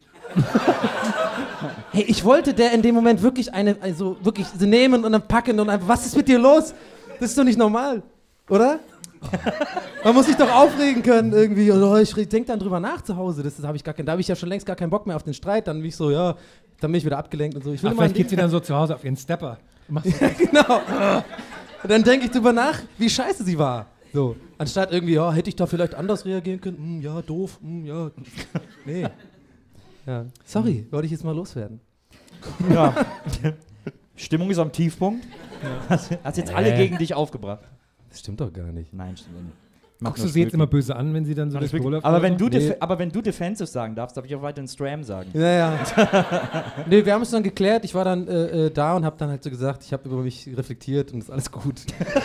Speaker 3: Hey, ich wollte der in dem Moment wirklich eine, also wirklich sie nehmen und dann packen und einfach, was ist mit dir los? Das ist doch nicht normal, oder? Man muss sich doch aufregen können irgendwie. Und, oh, ich denke dann drüber nach zu Hause. Das, das habe ich gar keinen. Da habe ich ja schon längst gar keinen Bock mehr auf den Streit. Dann bin ich so, ja, dann bin ich wieder abgelenkt und so. Ich will
Speaker 5: Ach,
Speaker 3: immer
Speaker 5: vielleicht geht sie dann so zu Hause auf ihren Stepper. Machst du
Speaker 3: genau. Und dann denke ich drüber nach, wie scheiße sie war. So. Anstatt irgendwie, ja, hätte ich da vielleicht anders reagieren können. Hm, ja, doof. Hm, ja. Nee. Ja. Sorry, wollte ich jetzt mal loswerden.
Speaker 4: Ja. Stimmung ist am Tiefpunkt. Hast, hast jetzt alle
Speaker 5: Äh.
Speaker 4: gegen dich aufgebracht.
Speaker 3: Das stimmt doch gar nicht.
Speaker 4: Nein, stimmt nicht.
Speaker 5: Guckst du sie jetzt immer böse an, wenn sie dann so
Speaker 4: Alles
Speaker 5: durchs Büro
Speaker 4: wirklich.
Speaker 5: läuft?
Speaker 4: aber,
Speaker 5: oder
Speaker 4: wenn
Speaker 5: so?
Speaker 4: du
Speaker 3: Nee.
Speaker 4: def- aber wenn du defensive sagen darfst, darf ich auch weiterhin Stram sagen.
Speaker 3: Ja, ja. Nee, wir haben es dann geklärt. Ich war dann äh, äh, da und habe dann halt so gesagt, ich habe über mich reflektiert und ist alles gut.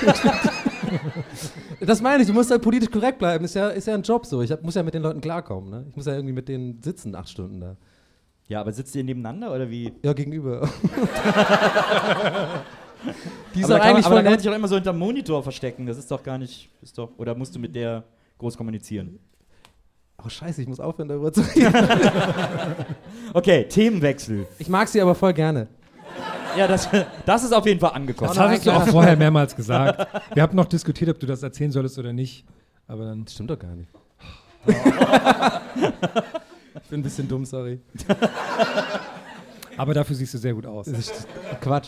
Speaker 3: Das meine ich, du musst halt politisch korrekt bleiben. Ist ja, ist ja ein Job so. Ich hab, muss ja mit den Leuten klarkommen. Ne? Ich muss ja irgendwie mit denen sitzen, acht Stunden da.
Speaker 4: Ja, aber sitzt ihr nebeneinander oder wie?
Speaker 3: Ja, gegenüber. Die
Speaker 4: aber
Speaker 3: ist
Speaker 4: da
Speaker 3: doch
Speaker 4: kann, man,
Speaker 3: eigentlich
Speaker 4: aber da
Speaker 3: voll
Speaker 4: kann man
Speaker 3: nett.
Speaker 4: sich doch immer so hinterm Monitor verstecken. Das ist doch gar nicht. Ist doch, oder musst du mit der groß kommunizieren?
Speaker 3: Oh, scheiße, ich muss aufhören, darüber zu reden.
Speaker 4: Okay, Themenwechsel.
Speaker 3: Ich mag sie aber voll gerne.
Speaker 4: Ja, das, das ist auf jeden Fall angekommen.
Speaker 5: Das hattest du auch vorher mehrmals gesagt. Wir haben noch diskutiert, ob du das erzählen solltest oder nicht. Aber dann
Speaker 3: Das stimmt doch gar nicht. Ich bin ein bisschen dumm, sorry.
Speaker 5: Aber dafür siehst du sehr gut aus.
Speaker 3: Das ist Quatsch.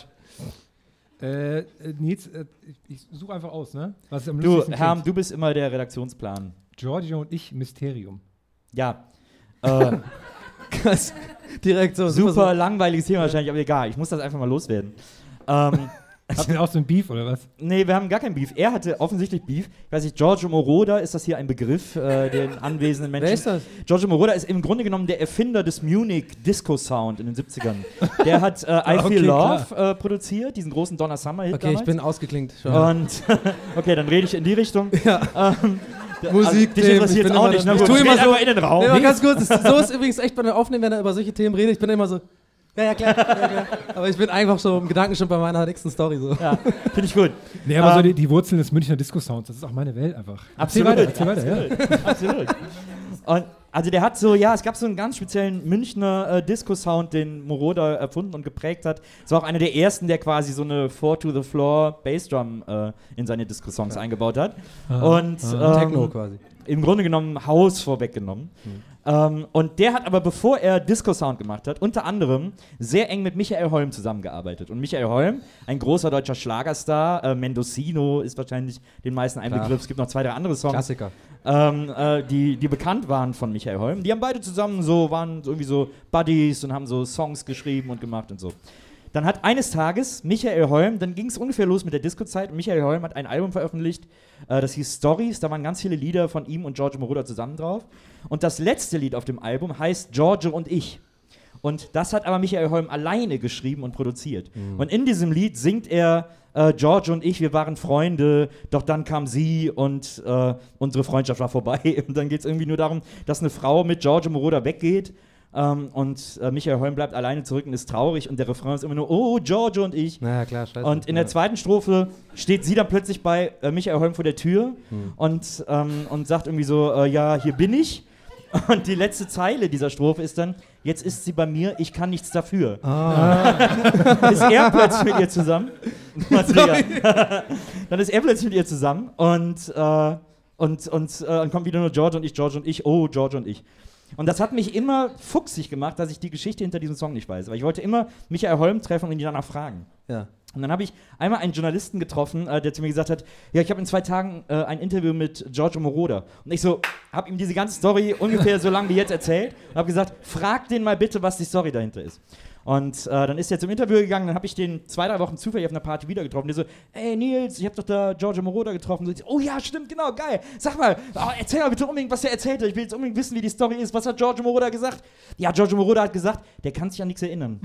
Speaker 5: Äh, äh, Nils, äh, ich, ich suche einfach aus, ne? Was am
Speaker 4: Du,
Speaker 5: lustigsten
Speaker 4: Herm,
Speaker 5: klingt.
Speaker 4: du bist immer der Redaktionsplan.
Speaker 5: Giorgio und ich, Mysterium.
Speaker 4: Ja. Äh,
Speaker 3: Krass. Direkt so.
Speaker 4: super
Speaker 3: so.
Speaker 4: langweiliges Thema wahrscheinlich, aber egal. Ich muss das einfach mal loswerden. Ähm,
Speaker 5: Habt ihr auch so ein Beef oder was?
Speaker 4: nee, wir haben gar kein Beef. Er hatte offensichtlich Beef. Ich weiß nicht, Giorgio Moroder, ist das hier ein Begriff, äh, den anwesenden Menschen?
Speaker 3: Wer ist das?
Speaker 4: Giorgio Moroder ist im Grunde genommen der Erfinder des Munich Disco Sound in den siebzigern. Der hat äh, I
Speaker 5: Okay,
Speaker 4: Feel
Speaker 5: klar.
Speaker 4: Love äh, produziert, diesen großen Donna Summer Hit
Speaker 3: Okay,
Speaker 4: damals.
Speaker 3: ich bin ausgeklingt. Schon.
Speaker 4: Und okay, dann rede ich in die Richtung.
Speaker 3: Ja.
Speaker 4: Ähm,
Speaker 3: Musik,
Speaker 4: also, dich
Speaker 3: Themen,
Speaker 4: interessiert
Speaker 3: ich
Speaker 4: es
Speaker 3: bin
Speaker 4: auch
Speaker 3: immer
Speaker 4: nicht.
Speaker 3: da-
Speaker 4: Ne?
Speaker 3: ich tue immer
Speaker 4: red
Speaker 3: so-
Speaker 4: einfach in den Raum.
Speaker 3: Nee, mal ganz kurz, das, so ist übrigens echt bei den Aufnehmen, wenn er über solche Themen redet. Ich bin immer so, ja, ja, klar, ja, klar. Aber ich bin einfach so im Gedanken schon bei meiner nächsten Story so.
Speaker 4: Ja, finde ich gut.
Speaker 5: Nee, aber so
Speaker 4: Ähm,
Speaker 5: die, die Wurzeln des Münchner Disco-Sounds, das ist auch meine Welt einfach.
Speaker 4: Absolut.
Speaker 5: Erzähl weiter, erzähl weiter, ja.
Speaker 4: Absolut. Und also der hat so, ja, es gab so einen ganz speziellen Münchner äh, Disco-Sound, den Moroder erfunden und geprägt hat. Es war auch einer der ersten, der quasi so eine Four-to-the-Floor Bassdrum äh, in seine Disco-Songs eingebaut hat. Und ähm,
Speaker 3: Techno quasi.
Speaker 4: im Grunde genommen House vorweggenommen. Ähm, und der hat aber, bevor er Disco-Sound gemacht hat, unter anderem sehr eng mit Michael Holm zusammengearbeitet. Und Michael Holm, ein großer deutscher Schlagerstar, äh, Mendocino ist wahrscheinlich den meisten ein
Speaker 3: Klar.
Speaker 4: Begriff. Es gibt noch zwei, drei andere Songs,
Speaker 3: Klassiker.
Speaker 4: ähm, äh, die, die bekannt waren von Michael Holm. Die haben beide zusammen so, waren so irgendwie so Buddies und haben so Songs geschrieben und gemacht und so. Dann hat eines Tages Michael Holm, dann ging es ungefähr los mit der Disco-Zeit und Michael Holm hat ein Album veröffentlicht, äh, das hieß Stories, da waren ganz viele Lieder von ihm und Giorgio Moroder zusammen drauf. Und das letzte Lied auf dem Album heißt Giorgio und ich. Und das hat aber Michael Holm alleine geschrieben und produziert.
Speaker 3: Mhm.
Speaker 4: Und in diesem Lied singt er, äh, Giorgio und ich, wir waren Freunde, doch dann kam sie und äh, unsere Freundschaft war vorbei. Und dann geht es irgendwie nur darum, dass eine Frau mit Giorgio Moroder weggeht. Ähm, und äh, Michael Holm bleibt alleine zurück und ist traurig und der Refrain ist immer nur, oh, Giorgio und ich.
Speaker 3: Naja, klar, scheiße.
Speaker 4: Und in
Speaker 3: ja.
Speaker 4: der zweiten Strophe steht sie dann plötzlich bei äh, Michael Holm vor der Tür
Speaker 3: Hm.
Speaker 4: und, ähm, und sagt irgendwie so, äh, ja, hier bin ich. Und die letzte Zeile dieser Strophe ist dann, jetzt ist sie bei mir, ich kann nichts dafür.
Speaker 3: Ah.
Speaker 4: Ist er plötzlich mit ihr zusammen. Also, ja. Dann ist er plötzlich mit ihr zusammen und, äh, und, und, äh, und kommt wieder nur Giorgio und ich, Giorgio und ich, oh, Giorgio und ich. Und das hat mich immer fuchsig gemacht, dass ich die Geschichte hinter diesem Song nicht weiß. Weil ich wollte immer Michael Holm treffen und ihn danach fragen.
Speaker 3: Ja.
Speaker 4: Und dann habe ich einmal einen Journalisten getroffen, äh, der zu mir gesagt hat, ja, ich habe in zwei Tagen äh, ein Interview mit Giorgio Moroder. Und ich so, habe ihm diese ganze Story ungefähr so lang wie jetzt erzählt und habe gesagt, frag den mal bitte, was die Story dahinter ist. Und äh, dann ist er zum Interview gegangen, dann habe ich den zwei, drei Wochen zufällig auf einer Party wieder getroffen. Der so, ey Nils, ich habe doch da Giorgio Moroder getroffen. So, ich so, oh ja, stimmt, genau, geil. Sag mal, oh, erzähl mal bitte unbedingt, was er erzählt hat. Ich will jetzt unbedingt wissen, wie die Story ist. Was hat Giorgio Moroder gesagt? Ja, Giorgio Moroder hat gesagt, der kann sich an nichts erinnern.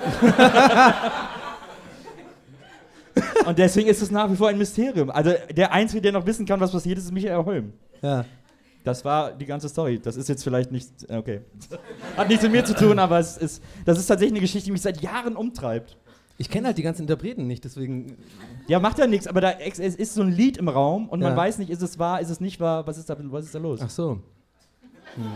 Speaker 4: Und deswegen ist es nach wie vor ein Mysterium. Also der Einzige, der noch wissen kann, was passiert ist, ist Michael Holm.
Speaker 3: Ja.
Speaker 4: Das war die ganze Story. Das ist jetzt vielleicht nicht, okay. Hat nichts mit mir zu tun, aber es ist, das ist tatsächlich eine Geschichte, die mich seit Jahren umtreibt.
Speaker 3: Ich kenne halt die ganzen Interpreten nicht, deswegen.
Speaker 4: Ja, macht ja nichts, aber da ex- es ist so ein Lied im Raum und man
Speaker 3: Ja.
Speaker 4: weiß nicht, ist es wahr, ist es nicht wahr, was ist da, was ist da los?
Speaker 3: Ach so. Hm.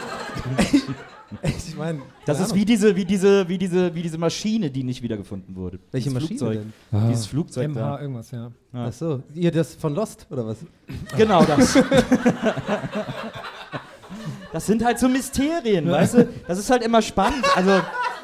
Speaker 3: ich meine.
Speaker 4: Das ist wie diese, wie, diese, wie, diese, wie diese Maschine, die nicht wiedergefunden wurde.
Speaker 3: Welche
Speaker 4: Dieses
Speaker 3: Maschine
Speaker 4: Flugzeug.
Speaker 3: denn?
Speaker 5: Ah,
Speaker 4: Dieses Flugzeug
Speaker 5: M H
Speaker 4: da.
Speaker 5: irgendwas, ja.
Speaker 4: Ja.
Speaker 3: Ach so. Ihr das von Lost, oder was?
Speaker 4: Genau das. Das sind halt so Mysterien, weißt du? Das ist halt immer spannend. Also,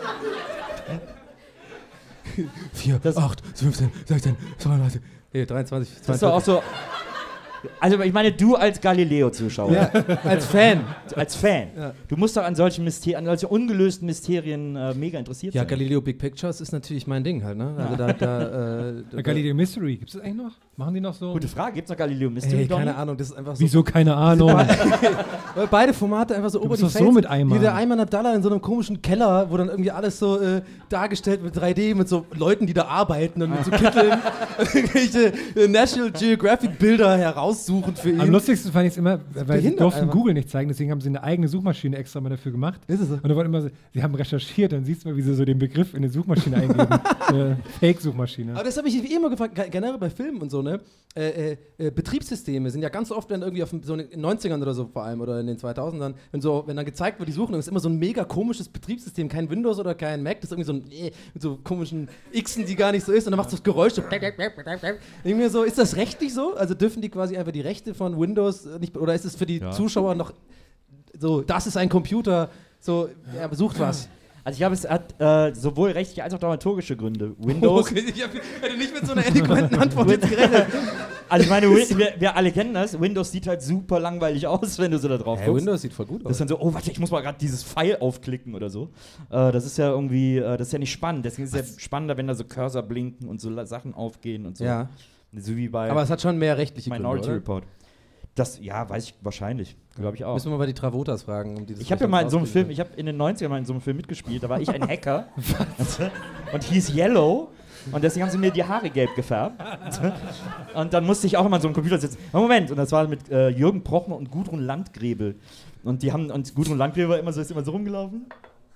Speaker 3: vier,
Speaker 4: Das-
Speaker 3: acht, fünfzehn, sechzehn, zweiunddreißig, nee, dreiundzwanzig,
Speaker 4: das ist doch auch so. Also, ich meine, du als Galileo-Zuschauer,
Speaker 3: Ja, als Fan.
Speaker 4: als Fan,
Speaker 3: Ja.
Speaker 4: du musst doch an solchen Mysterien, an solche ungelösten Mysterien äh, mega interessiert
Speaker 3: Ja,
Speaker 4: sein.
Speaker 3: Galileo Big Pictures ist natürlich mein Ding halt, ne? Also da, da, äh, da
Speaker 5: Galileo Mystery, gibt es das eigentlich noch? Machen die noch so?
Speaker 4: Gute Frage, gibt's noch Galileo Mystery?
Speaker 3: Ey,
Speaker 4: Donny?
Speaker 3: keine Ahnung, das ist einfach so.
Speaker 5: Wieso? Keine Ahnung.
Speaker 3: Weil beide Formate einfach so
Speaker 5: Du
Speaker 3: ober
Speaker 5: bist
Speaker 3: die
Speaker 5: doch so
Speaker 3: Faces-
Speaker 5: mit Ayman.
Speaker 3: Wie der Ayman Abdallah in so einem komischen Keller, wo dann irgendwie alles so äh, dargestellt mit drei D, mit so Leuten, die da arbeiten und mit so Kitteln irgendwelche äh, National Geographic Bilder raussuchen für ihn.
Speaker 5: Am lustigsten fand ich es immer, weil sie
Speaker 3: behindert
Speaker 5: durften
Speaker 3: einfach.
Speaker 5: Google nicht zeigen, deswegen haben sie eine eigene Suchmaschine extra mal dafür gemacht.
Speaker 3: Ist es so?
Speaker 5: Und da wurde immer so, sie haben recherchiert, dann siehst du mal, wie sie so den Begriff in eine Suchmaschine eingeben. Eine Fake-Suchmaschine.
Speaker 3: Aber das habe ich eh immer gefragt, ge- generell bei Filmen und so, ne? Äh, äh, äh, Betriebssysteme sind ja ganz oft dann irgendwie auf dem- so in den neunzigern oder so vor allem oder in den zweitausendern, wenn so, wenn dann gezeigt wird, die suchen, dann ist immer so ein mega komisches Betriebssystem, kein Windows oder kein Mac, das ist irgendwie so ein äh, mit so komischen Xen, die gar nicht so ist und dann macht so das Geräusch so. Irgendwie so, ist das rechtlich so? Also dürfen die quasi einfach die Rechte von Windows nicht, oder ist es für die
Speaker 4: Ja.
Speaker 3: Zuschauer noch so, das ist ein Computer, so, er besucht was.
Speaker 4: Also ich glaube, es hat äh, sowohl rechtliche als auch dramaturgische Gründe. Windows.
Speaker 3: Okay, ich hab, hätte nicht mit so einer eloquenten Antwort jetzt gerechnet.
Speaker 4: Also ich meine, Win- wir, wir alle kennen das. Windows sieht halt super langweilig aus, wenn du so da drauf
Speaker 3: Hey,
Speaker 4: guckst.
Speaker 3: Windows sieht voll gut
Speaker 4: Das
Speaker 3: aus.
Speaker 4: ist dann so, oh warte, ich muss mal gerade dieses Pfeil aufklicken oder so. Äh, das ist ja irgendwie, äh, das ist ja nicht spannend. Deswegen ist es ja spannender, wenn da so Cursor blinken und so la- Sachen aufgehen und so.
Speaker 3: Ja.
Speaker 4: So wie bei
Speaker 3: Aber es hat schon mehr rechtliche
Speaker 4: Minority
Speaker 3: Gründe, oder?
Speaker 4: Report. Das, ja, weiß ich wahrscheinlich. Glaube ich auch.
Speaker 3: Müssen wir mal die Travotas fragen, um dieses
Speaker 4: Ich habe ja mal in so einem
Speaker 3: rauszukriegen.
Speaker 4: Film, ich habe in den neunzigern mal in so einem Film mitgespielt, da war ich ein Hacker und hieß Yellow und deswegen haben sie mir die Haare gelb gefärbt und dann musste ich auch immer an so einem Computer sitzen. Moment, und das war mit äh, Jürgen Prochmer und Gudrun Landgrebel und die haben, und Gudrun Landgrebel war immer so, ist immer so rumgelaufen.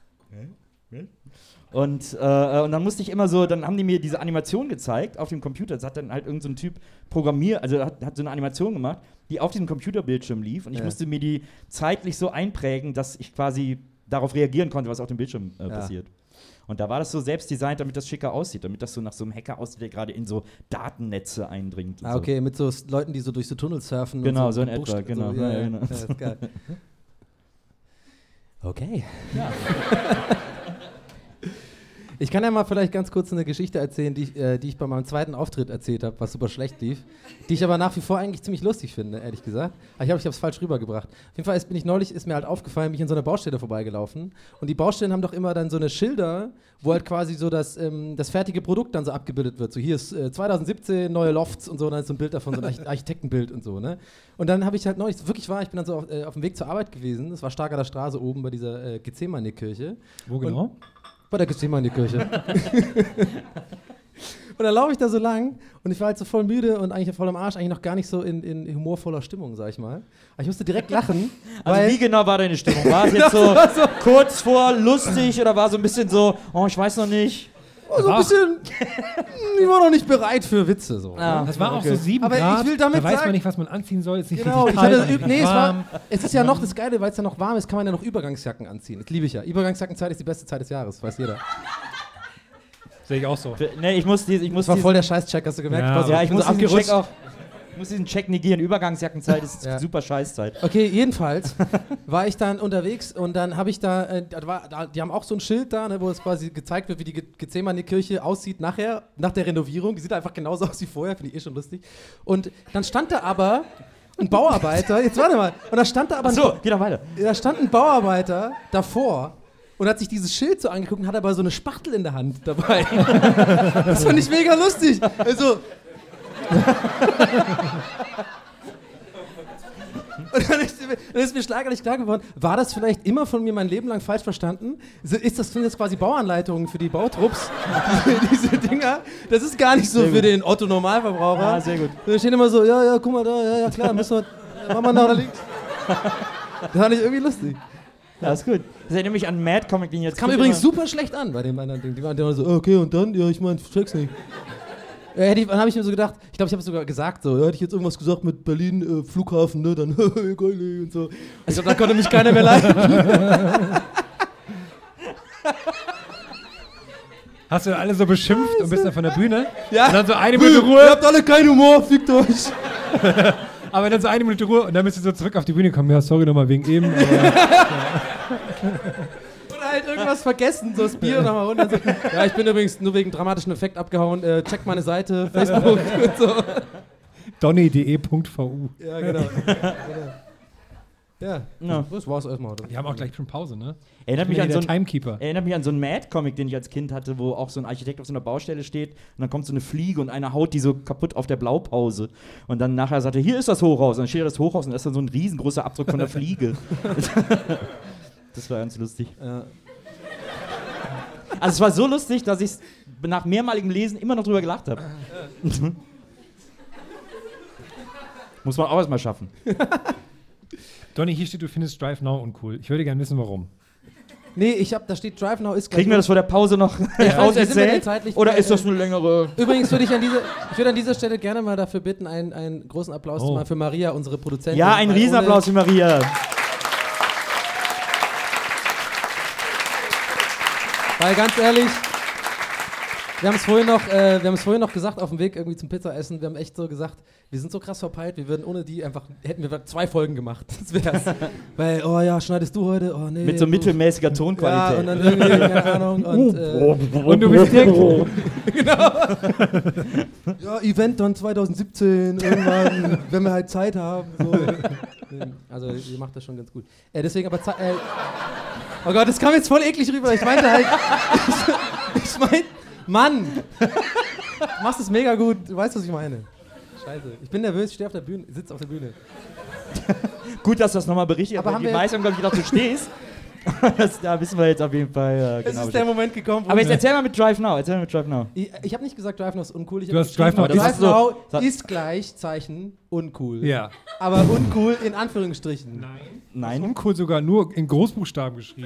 Speaker 4: Und, äh, und dann musste ich immer so, dann haben die mir diese Animation gezeigt auf dem Computer. Das hat dann halt irgend so ein Typ programmiert, also hat, hat so eine Animation gemacht, die auf diesem Computerbildschirm lief. Und ich
Speaker 3: Ja.
Speaker 4: musste mir die zeitlich so einprägen, dass ich quasi darauf reagieren konnte, was auf dem Bildschirm äh,
Speaker 3: Ja.
Speaker 4: passiert. Und da war das so selbst designt, damit das schicker aussieht, damit das so nach so einem Hacker aussieht, der gerade in so Datennetze eindringt. Und
Speaker 3: Ah, okay, mit so s- Leuten, die so durch so Tunnel surfen.
Speaker 4: Genau,
Speaker 3: und
Speaker 4: so in
Speaker 3: und
Speaker 4: etwa,
Speaker 3: Buchst-
Speaker 4: genau.
Speaker 3: So,
Speaker 4: Ja,
Speaker 3: ja,
Speaker 4: ja,
Speaker 3: ja,
Speaker 4: genau.
Speaker 3: ja, ist geil. Okay.
Speaker 4: Ja.
Speaker 3: Ich kann ja mal vielleicht ganz kurz eine Geschichte erzählen, die ich, äh, die ich bei meinem zweiten Auftritt erzählt habe, was super schlecht lief, die ich aber nach wie vor eigentlich ziemlich lustig finde, ehrlich gesagt. Aber ich glaube, ich habe es falsch rübergebracht. Auf jeden Fall ist, bin ich neulich, ist mir halt aufgefallen, bin ich in so einer Baustelle vorbeigelaufen und die Baustellen haben doch immer dann so eine Schilder, wo halt quasi so das, ähm, das fertige Produkt dann so abgebildet wird. So hier ist äh, zwanzig siebzehn neue Lofts und so, und dann ist so ein Bild davon, so ein Arch- Architektenbild und so, ne? Und dann habe ich halt neulich, wirklich wahr, ich bin dann so auf, äh, auf dem Weg zur Arbeit gewesen, das war Stargarder Straße oben bei dieser äh, Gethsemane-Kirche.
Speaker 5: Wo genau?
Speaker 3: Bei der Gethsemane-Kirche. Und dann laufe ich da so lang und ich war halt so voll müde und eigentlich voll am Arsch, eigentlich noch gar nicht so in, in humorvoller Stimmung, sag ich mal. Aber ich musste direkt lachen,
Speaker 4: Also
Speaker 3: weil
Speaker 4: wie genau war deine Stimmung? War es jetzt so kurz vor lustig oder war so ein bisschen so, oh, ich weiß noch nicht?
Speaker 3: oh, so ein bisschen, ich war noch nicht bereit für Witze. So.
Speaker 4: Ah,
Speaker 5: Das war auch
Speaker 4: okay.
Speaker 5: so sieben
Speaker 3: Aber ich
Speaker 5: Grad.
Speaker 3: will damit
Speaker 5: da weiß
Speaker 3: sagen-
Speaker 5: man nicht, was man anziehen soll. Ist nicht
Speaker 3: Genau, ich
Speaker 5: richtig kalt,
Speaker 3: hatte,
Speaker 5: nicht
Speaker 3: nee, es,
Speaker 5: warm.
Speaker 3: war, es ist ja noch das Geile, weil es ja noch warm ist, kann man ja noch Übergangsjacken anziehen. Das liebe ich ja. Übergangsjackenzeit ist die beste Zeit des Jahres, weiß jeder.
Speaker 5: Sehe ich auch so.
Speaker 4: Nee, ich muss, dies, ich muss
Speaker 3: Das war
Speaker 4: diesen-
Speaker 3: voll der Scheiß-Check, hast du gemerkt?
Speaker 5: Ja.
Speaker 3: war so,
Speaker 4: ja, ich
Speaker 3: bin
Speaker 4: muss
Speaker 3: so
Speaker 4: diesen Check
Speaker 3: abgerutscht.
Speaker 4: auch, ich muss diesen Check negieren. Übergangsjackenzeit ist
Speaker 3: Ja.
Speaker 4: super Scheißzeit.
Speaker 3: Okay, jedenfalls war ich dann unterwegs und dann habe ich da, äh, da, war, da, die haben auch so ein Schild da, ne, wo es quasi gezeigt wird, wie die Ge- Gethsemane-Kirche aussieht nachher, nach der Renovierung. Die sieht einfach genauso aus wie vorher, finde ich eh schon lustig. Und dann stand da aber ein Bauarbeiter, jetzt warte mal, und da stand da aber ein,
Speaker 4: So, geh doch weiter.
Speaker 3: da stand ein Bauarbeiter davor und hat sich dieses Schild so angeguckt und hat aber so eine Spachtel in der Hand dabei. Das fand ich mega lustig. Also. Und dann ist, dann ist mir schlagartig klar geworden, war das vielleicht immer von mir mein Leben lang falsch verstanden? Ist das, sind das quasi Bauanleitungen für die Bautrupps? Diese Dinger? Das ist gar nicht so
Speaker 4: Sehr
Speaker 3: für
Speaker 4: gut.
Speaker 3: den Otto-Normalverbraucher.
Speaker 4: Ja, sehr gut.
Speaker 3: Da stehen immer so, ja, ja, guck mal da, ja, ja, klar, müssen wir, machen wir nach da links. Das fand ich irgendwie lustig.
Speaker 4: Ja, ist gut. Das erinnert mich an Mad Comic, den jetzt.
Speaker 3: Kam übrigens super schlecht an bei dem anderen Ding. Die waren immer so, okay, und dann? Ja, ich meine, check's nicht. Ja, hätte ich, dann habe ich mir so gedacht, ich glaube, ich habe sogar gesagt, so, ja, hätte ich jetzt irgendwas gesagt mit Berlin, äh, Flughafen, ne, dann, geil, ey, und so. Ich glaube, da konnte mich keiner mehr leiden.
Speaker 5: Hast du alle so beschimpft und bist dann von der Bühne?
Speaker 3: Ja.
Speaker 5: Und dann so eine
Speaker 3: Ihr
Speaker 5: Minute Ruhe.
Speaker 3: habt alle keinen Humor, fickt euch.
Speaker 5: Aber dann so eine Minute Ruhe und dann bist du so zurück auf die Bühne gekommen. Ja, sorry nochmal wegen eben. Aber
Speaker 3: Oder halt irgendwas vergessen, so das Bier nochmal runter. So. Ja, ich bin übrigens nur wegen dramatischen Effekt abgehauen. Äh, checkt meine Seite, Facebook und so.
Speaker 5: donny punkt de punkt v u.
Speaker 3: Ja, genau. genau. Ja,
Speaker 4: Ja.
Speaker 3: das war's erstmal.
Speaker 5: Wir haben auch gleich schon Pause, ne?
Speaker 4: Erinnert
Speaker 5: Ich bin
Speaker 4: mich, an
Speaker 5: ja
Speaker 4: so
Speaker 5: der
Speaker 4: ein,
Speaker 5: Timekeeper.
Speaker 4: erinnert mich an so einen Mad-Comic, den ich als Kind hatte, wo auch so ein Architekt auf so einer Baustelle steht und dann kommt so eine Fliege und einer haut die so kaputt auf der Blaupause. Und dann nachher sagt er, hier ist das Hochhaus. Und dann steht da das Hochhaus und da ist dann so ein riesengroßer Abdruck von der Fliege. Das war ganz lustig.
Speaker 3: Ja.
Speaker 4: Also es war so lustig, dass ich nach mehrmaligem Lesen immer noch drüber gelacht habe. Muss man auch erstmal schaffen.
Speaker 5: Donny, hier steht, du findest Drive Now uncool. Ich würde gerne wissen, warum.
Speaker 3: Nee, ich hab, da steht Drive Now ist gleich.
Speaker 4: Kriegen wir das vor der Pause noch
Speaker 3: Ja,
Speaker 4: auserzählt?
Speaker 3: zeitlich
Speaker 4: Oder ist das eine längere...
Speaker 3: Übrigens würde ich an dieser, ich würde an dieser Stelle gerne mal dafür bitten, einen, einen großen Applaus
Speaker 5: Oh.
Speaker 3: mal für Maria, unsere Produzentin.
Speaker 4: Ja, ein
Speaker 3: Weil
Speaker 4: Riesenapplaus für Maria.
Speaker 3: ohne- Weil ganz ehrlich, wir haben es vorhin noch, äh, wir haben es vorhin noch gesagt auf dem Weg irgendwie zum Pizzaessen. Wir haben echt so gesagt, wir sind so krass verpeilt, wir würden ohne die einfach, hätten wir zwei Folgen gemacht. Das wär's. Weil, oh ja, schneidest du heute? Oh nee.
Speaker 4: Mit so
Speaker 3: du-
Speaker 4: mittelmäßiger
Speaker 3: Ja,
Speaker 4: Tonqualität.
Speaker 3: und dann irgendwie, keine Ahnung. Und, äh,
Speaker 5: Und du bist direkt.
Speaker 3: ja, Event dann zwanzig siebzehn, irgendwann, wenn wir halt Zeit haben. So. Also, ihr macht das schon ganz gut. Äh, deswegen aber, Ze- äh, oh Gott, das kam jetzt voll eklig rüber. Ich meinte halt, ich, ich mein, Mann, du machst es mega gut. Du weißt, was ich meine. Scheiße. Ich bin nervös, ich stehe auf der Bühne, sitze auf der Bühne.
Speaker 4: Gut, dass du das nochmal berichtet hast.
Speaker 3: Aber
Speaker 4: weil
Speaker 3: haben
Speaker 4: Die
Speaker 3: wir-
Speaker 4: meisten haben, glaube ich, gedacht, du stehst. das, da wissen wir jetzt auf jeden Fall äh,
Speaker 3: Es
Speaker 4: genau.
Speaker 3: ist der Moment gekommen, wo
Speaker 4: Aber
Speaker 3: ich,
Speaker 4: jetzt erzähl mal mit Drive Now. Erzähl mal mit Drive Now.
Speaker 3: ich, ich habe nicht gesagt, Drive Now ist uncool. Ich
Speaker 5: Du
Speaker 3: hab
Speaker 5: hast Drive Now
Speaker 3: geschrieben,
Speaker 4: ist-
Speaker 3: Drive Now
Speaker 4: so-
Speaker 3: ist gleich Zeichen uncool.
Speaker 5: Ja.
Speaker 3: Aber uncool in Anführungsstrichen.
Speaker 4: Nein.
Speaker 5: Uncool sogar nur in Großbuchstaben geschrieben.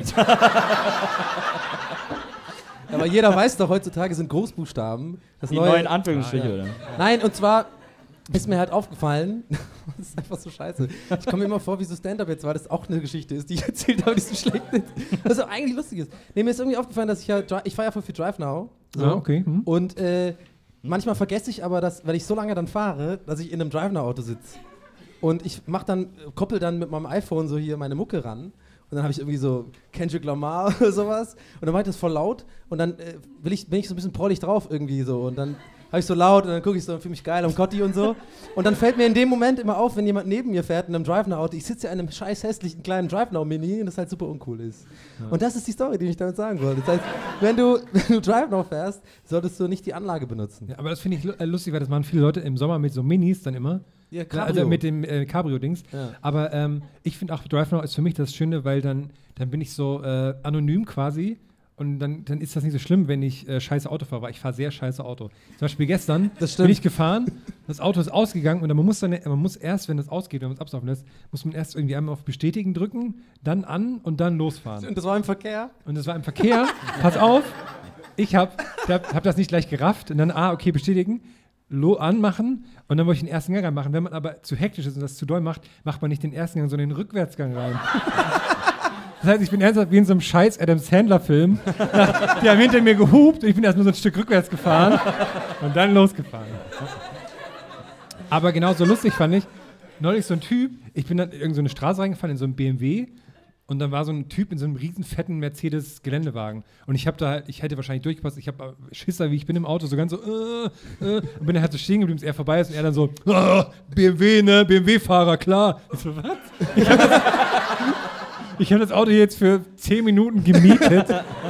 Speaker 3: Aber jeder weiß doch, heutzutage sind Großbuchstaben das
Speaker 4: Die
Speaker 3: neue.
Speaker 4: neuen Anführungsstriche, oder?
Speaker 3: Nein, und zwar ist mir halt aufgefallen, das ist einfach so scheiße. Ich komme mir immer vor, wie so Stand-Up jetzt war, das auch eine Geschichte ist, die ich erzählt habe, die so schlecht ist. Was auch eigentlich lustig ist. Nee, mir ist irgendwie aufgefallen, dass ich ja, Dri- ich fahre ja voll viel Drive Now. So.
Speaker 5: Ah, okay. Hm.
Speaker 3: Und äh, manchmal vergesse ich aber, dass, weil ich so lange dann fahre, dass ich in einem Drive Now Auto sitze. Und ich mach dann, koppel dann mit meinem iPhone so hier meine Mucke ran. Und dann habe ich irgendwie so Kendrick Lamar oder sowas. Und dann war ich das voll laut. Und dann äh, will ich, bin ich so ein bisschen prollig drauf irgendwie so. Und dann habe ich so laut und dann gucke ich so und fühle mich geil am Gotti und so. Und dann fällt mir in dem Moment immer auf, wenn jemand neben mir fährt in einem Drive-Now-Auto, ich sitze ja in einem scheiß hässlichen kleinen Drive-Now-Mini und das halt super uncool ist. Ja. Und das ist die Story, die ich damit sagen wollte. Das heißt, wenn du, wenn du Drive-Now fährst, solltest du nicht die Anlage benutzen.
Speaker 5: Ja, aber das finde ich lu- äh, lustig, weil das machen viele Leute im Sommer mit so Minis dann immer.
Speaker 3: Ja,
Speaker 5: Ja, also mit dem äh, Cabrio-Dings.
Speaker 3: Ja.
Speaker 5: Aber ähm, ich finde auch Drive Now ist für mich das Schöne, weil dann, dann bin ich so äh, anonym quasi. Und dann, dann ist das nicht so schlimm, wenn ich äh, scheiße Auto fahre, weil ich fahre sehr scheiße Auto. Zum Beispiel gestern
Speaker 3: Das stimmt.
Speaker 5: bin ich gefahren, das Auto ist ausgegangen und dann man muss, dann, man muss erst, wenn das ausgeht, wenn man es absaufen lässt, muss man erst irgendwie einmal auf Bestätigen drücken, dann an und dann losfahren.
Speaker 3: Und das war im Verkehr?
Speaker 5: Und das war im Verkehr, pass auf, ich habe hab, hab das nicht gleich gerafft und dann, ah, okay, bestätigen, lo anmachen und dann wollte ich den ersten Gang reinmachen. Wenn man aber zu hektisch ist und das zu doll macht, macht man nicht den ersten Gang, sondern den Rückwärtsgang rein. Das heißt, ich bin ernsthaft wie in so einem scheiß Adam Sandler-Film. Die haben hinter mir gehupt und ich bin erst nur so ein Stück rückwärts gefahren und dann losgefahren. Aber genauso lustig fand ich, neulich so ein Typ, ich bin dann in irgendeine Straße reingefahren, in so einem B M W und dann war so ein Typ in so einem riesen fetten Mercedes-Geländewagen und ich habe da halt, ich hätte wahrscheinlich durchgepasst, ich habe Schisser, wie ich bin im Auto, so ganz so äh, äh, und bin dann halt so stehen geblieben, bis er vorbei ist und er dann so, ah, B M W, ne, B M W-Fahrer, klar. Ich so, was? Ich habe das, ich hab das Auto jetzt für zehn Minuten gemietet.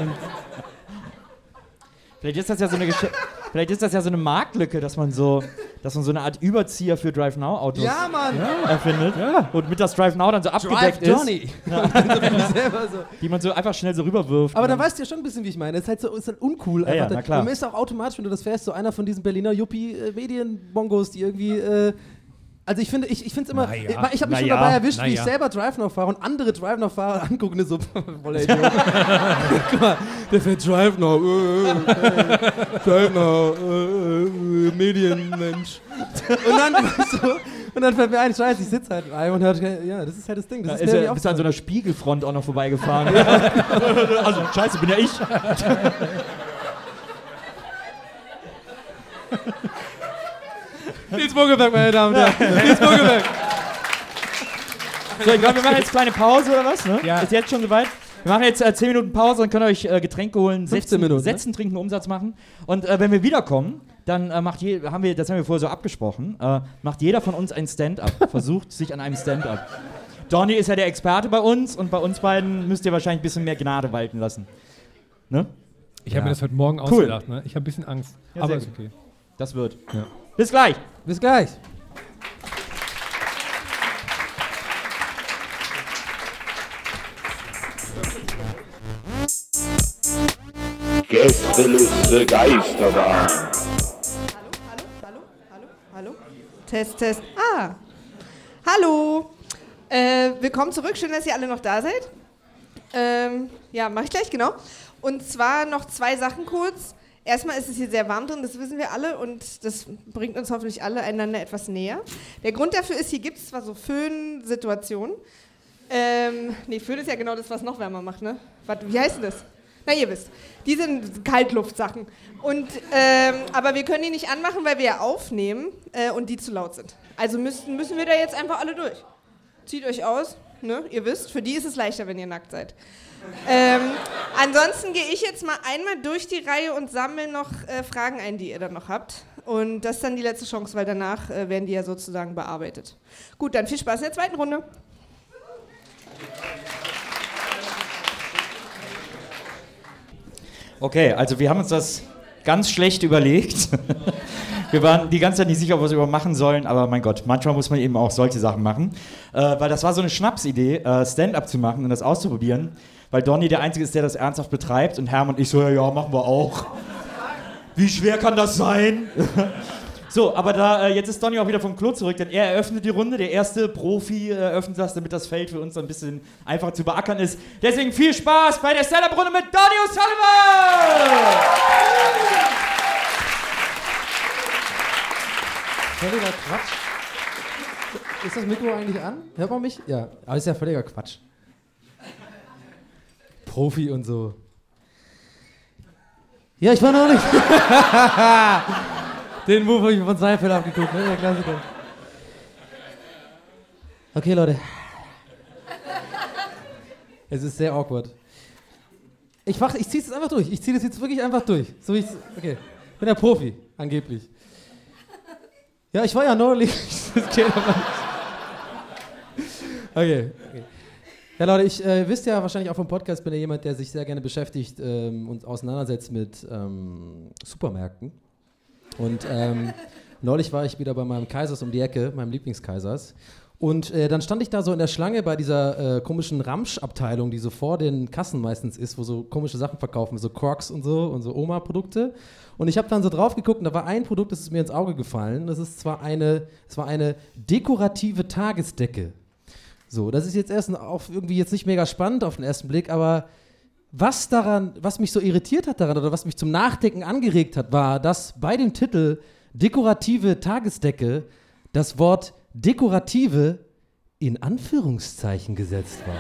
Speaker 4: Vielleicht ist das ja so eine Gesch Vielleicht ist das ja so eine Marktlücke, dass man so, dass man so eine Art Überzieher für Drive Now Autos
Speaker 3: Ja, Mann!
Speaker 4: erfindet. Und mit das Drive Now dann so abgedeckt ist,
Speaker 3: Johnny! Ja. so bin ich selber so.
Speaker 4: die man so einfach schnell so rüberwirft.
Speaker 3: Aber
Speaker 4: Und
Speaker 3: dann weißt du ja schon ein bisschen, wie ich meine. Es ist halt so ist halt uncool.
Speaker 4: Ja, ja,
Speaker 3: einfach.
Speaker 4: na klar.
Speaker 3: Und mir ist auch automatisch, wenn du das fährst, so einer von diesen Berliner Yuppie-Medien-Bongos, die irgendwie. Äh, also ich finde, ich, ich finde es immer.
Speaker 5: Naja.
Speaker 3: Ich, ich habe mich schon
Speaker 4: Naja.
Speaker 3: dabei erwischt, wie ich
Speaker 5: Naja.
Speaker 3: selber Drive Now fahre und andere Drive Now Fahrer angucken und so. Voller Idiot. Guck mal, der fährt Drive Now. Äh, äh, Drive Now. Äh, äh, Medienmensch. Und dann, weißt du, und dann fällt mir ein, Scheiße, ich sitze halt rein und hört, ja, das ist halt das Ding. Das
Speaker 4: da
Speaker 3: ist
Speaker 4: ist
Speaker 3: mir
Speaker 4: er
Speaker 3: irgendwie
Speaker 4: bist an so
Speaker 3: aufgefallen.
Speaker 4: einer Spiegelfront auch noch vorbeigefahren. Also, scheiße, bin ja ich.
Speaker 3: Nils Vogelberg, meine Damen und Herren. Nils Vogelberg.
Speaker 4: So, ich glaube, wir machen jetzt eine kleine Pause oder was? Ne?
Speaker 5: Ja.
Speaker 4: Ist jetzt schon soweit? Wir machen jetzt äh, zehn Minuten Pause, dann könnt ihr euch äh, Getränke holen,
Speaker 3: fünfzehn
Speaker 4: setzen,
Speaker 3: Minuten, ne?
Speaker 4: setzen trinken, Umsatz machen. Und äh, wenn wir wiederkommen, dann äh, macht je, haben wir, das haben wir vorher so abgesprochen, äh, macht jeder von uns ein Stand-up. Versucht sich an einem Stand-up. Donny ist ja der Experte bei uns und bei uns beiden müsst ihr wahrscheinlich ein bisschen mehr Gnade walten lassen. Ne?
Speaker 5: Ich habe mir das heute Morgen
Speaker 4: Cool.
Speaker 5: ausgedacht, ne? Ich habe ein bisschen Angst.
Speaker 4: Ja,
Speaker 5: aber
Speaker 4: sehr
Speaker 5: ist
Speaker 4: gut.
Speaker 5: okay.
Speaker 4: Das wird.
Speaker 5: Ja.
Speaker 4: Bis gleich.
Speaker 3: Bis gleich.
Speaker 2: Gästeliste Geisterbahn.
Speaker 1: Hallo, hallo, hallo, hallo, hallo. Test, Test. Ah, Hallo, äh, willkommen zurück, schön, dass ihr alle noch da seid. Ähm, ja, mache ich gleich, genau. Und zwar noch zwei Sachen kurz. Erstmal ist es hier sehr warm drin, das wissen wir alle und das bringt uns hoffentlich alle einander etwas näher. Der Grund dafür ist, hier gibt es zwar so Föhn-Situationen. Ähm, nee, Föhn ist ja genau das, was noch wärmer macht, ne? Warte, wie heißt denn das? Na, ihr wisst. Die sind Kaltluftsachen. Und, ähm, aber wir können die nicht anmachen, weil wir ja aufnehmen äh, und die zu laut sind. Also müssen, müssen wir da jetzt einfach alle durch. Zieht euch aus, ne? Ihr wisst, für die ist es leichter, wenn ihr nackt seid. Ähm, ansonsten gehe ich jetzt mal einmal durch die Reihe und sammle noch äh, Fragen ein, die ihr dann noch habt. Und das ist dann die letzte Chance, weil danach äh, werden die ja sozusagen bearbeitet. Gut, dann viel Spaß in der zweiten Runde.
Speaker 4: Okay, also wir haben uns das ganz schlecht überlegt. Wir waren die ganze Zeit nicht sicher, was wir machen sollen, aber mein Gott, manchmal muss man eben auch solche Sachen machen. Äh, weil das war so eine Schnapsidee, äh, Stand-up zu machen und das auszuprobieren, weil Donny der Einzige ist, der das ernsthaft betreibt und Hermann und ich so, ja, ja, machen wir auch. Wie schwer kann das sein? So, aber da, äh, jetzt ist Donny auch wieder vom Klo zurück, denn er eröffnet die Runde, der erste Profi äh, eröffnet das, damit das Feld für uns ein bisschen einfacher zu beackern ist. Deswegen viel Spaß bei der Stand-up-Runde mit Donny O'Sullivan!
Speaker 3: Völliger Quatsch. Ist das Mikro eigentlich an? Hört man mich? Ja, aber ist ja völliger Quatsch. Profi und so. Ja, ich war noch nicht. Den Move habe ich von Seinfeld abgeguckt, ne? Der Klassiker. Okay, Leute. Es ist sehr awkward. Ich, mach, ich ziehe es jetzt einfach durch. Ich ziehe das jetzt wirklich einfach durch. So wie okay. Ich bin der Profi, angeblich. Ja, ich war ja neulich. Das geht aber nicht. Okay, okay. Ja, Leute, ich äh, wisst ja wahrscheinlich auch vom Podcast, bin ja jemand, der sich sehr gerne beschäftigt ähm, und auseinandersetzt mit ähm, Supermärkten. Und ähm, neulich war ich wieder bei meinem Kaisers um die Ecke, meinem Lieblingskaisers. Und äh, dann stand ich da so in der Schlange bei dieser äh, komischen Ramsch-Abteilung, die so vor den Kassen meistens ist, wo so komische Sachen verkaufen, so Crocs und so und so Oma-Produkte. Und ich habe dann so drauf geguckt und da war ein Produkt, das ist mir ins Auge gefallen. Das ist zwar eine, es war eine dekorative Tagesdecke. So, das ist jetzt erst auch irgendwie jetzt nicht mega spannend auf den ersten Blick, aber was daran, was mich so irritiert hat daran oder was mich zum Nachdenken angeregt hat, war, dass bei dem Titel dekorative Tagesdecke das Wort dekorative in Anführungszeichen gesetzt war.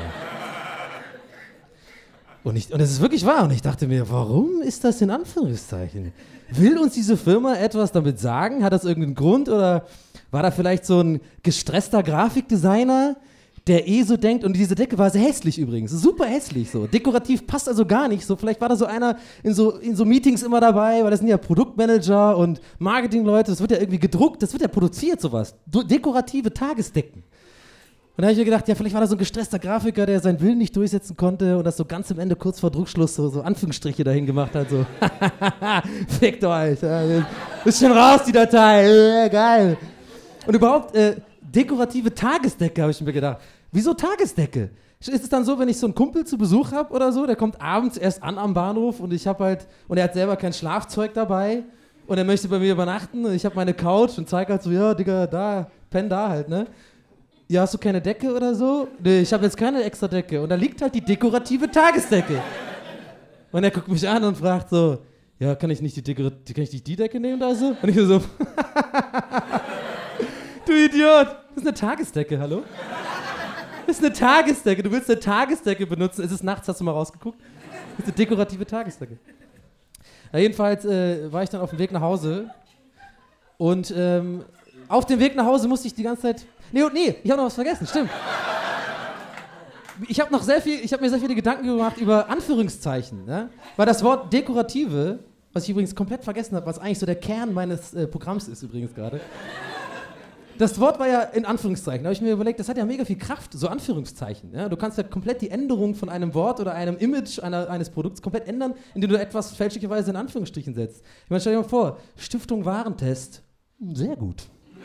Speaker 3: Und, ich, und das ist wirklich wahr. Und ich dachte mir, warum ist das in Anführungszeichen? Will uns diese Firma etwas damit sagen? Hat das irgendeinen Grund? Oder war da vielleicht so ein gestresster Grafikdesigner, der eh so denkt? Und diese Decke war sehr hässlich übrigens. Super hässlich so. Dekorativ passt also gar nicht. So, vielleicht war da so einer in so, in so Meetings immer dabei, weil das sind ja Produktmanager und Marketingleute. Das wird ja irgendwie gedruckt, das wird ja produziert, sowas. Dekorative Tagesdecken. Und da habe ich mir gedacht, ja, vielleicht war da so ein gestresster Grafiker, der seinen Willen nicht durchsetzen konnte und das so ganz am Ende kurz vor Druckschluss so, so Anführungsstriche dahin gemacht hat, so fickt euch, ist schon raus die Datei, äh, geil. Und überhaupt, äh, dekorative Tagesdecke, habe ich mir gedacht. Wieso Tagesdecke? Ist es dann so, wenn ich so einen Kumpel zu Besuch habe oder so, der kommt abends erst an am Bahnhof und ich habe halt, und er hat selber kein Schlafzeug dabei und er möchte bei mir übernachten und ich habe meine Couch und zeige halt so, ja, Digga, da, penn da halt, ne? Ja, hast du keine Decke oder so? Nee, ich habe jetzt keine extra Decke. Und da liegt halt die dekorative Tagesdecke. Und er guckt mich an und fragt so, ja, kann ich nicht die, Dekor- kann ich nicht die Decke nehmen oder so? Und ich so, du Idiot, das ist eine Tagesdecke, hallo? Das ist eine Tagesdecke, du willst eine Tagesdecke benutzen. Es ist nachts, hast du mal rausgeguckt? Das ist eine dekorative Tagesdecke. Ja, jedenfalls äh, war ich dann auf dem Weg nach Hause und ähm, auf dem Weg nach Hause musste ich die ganze Zeit... Nee, nee, ich habe noch was vergessen, stimmt. Ich habe noch sehr viel, ich habe mir sehr viele Gedanken gemacht über Anführungszeichen, ne? Weil das Wort dekorative, was ich übrigens komplett vergessen habe, was eigentlich so der Kern meines äh, Programms ist übrigens gerade. Das Wort war ja in Anführungszeichen. Da habe ich mir überlegt, das hat ja mega viel Kraft, so Anführungszeichen. Ja? Du kannst ja komplett die Änderung von einem Wort oder einem Image einer, eines Produkts komplett ändern, indem du etwas fälschlicherweise in Anführungsstrichen setzt. Ich meine, stell dir mal vor, Stiftung Warentest, sehr gut.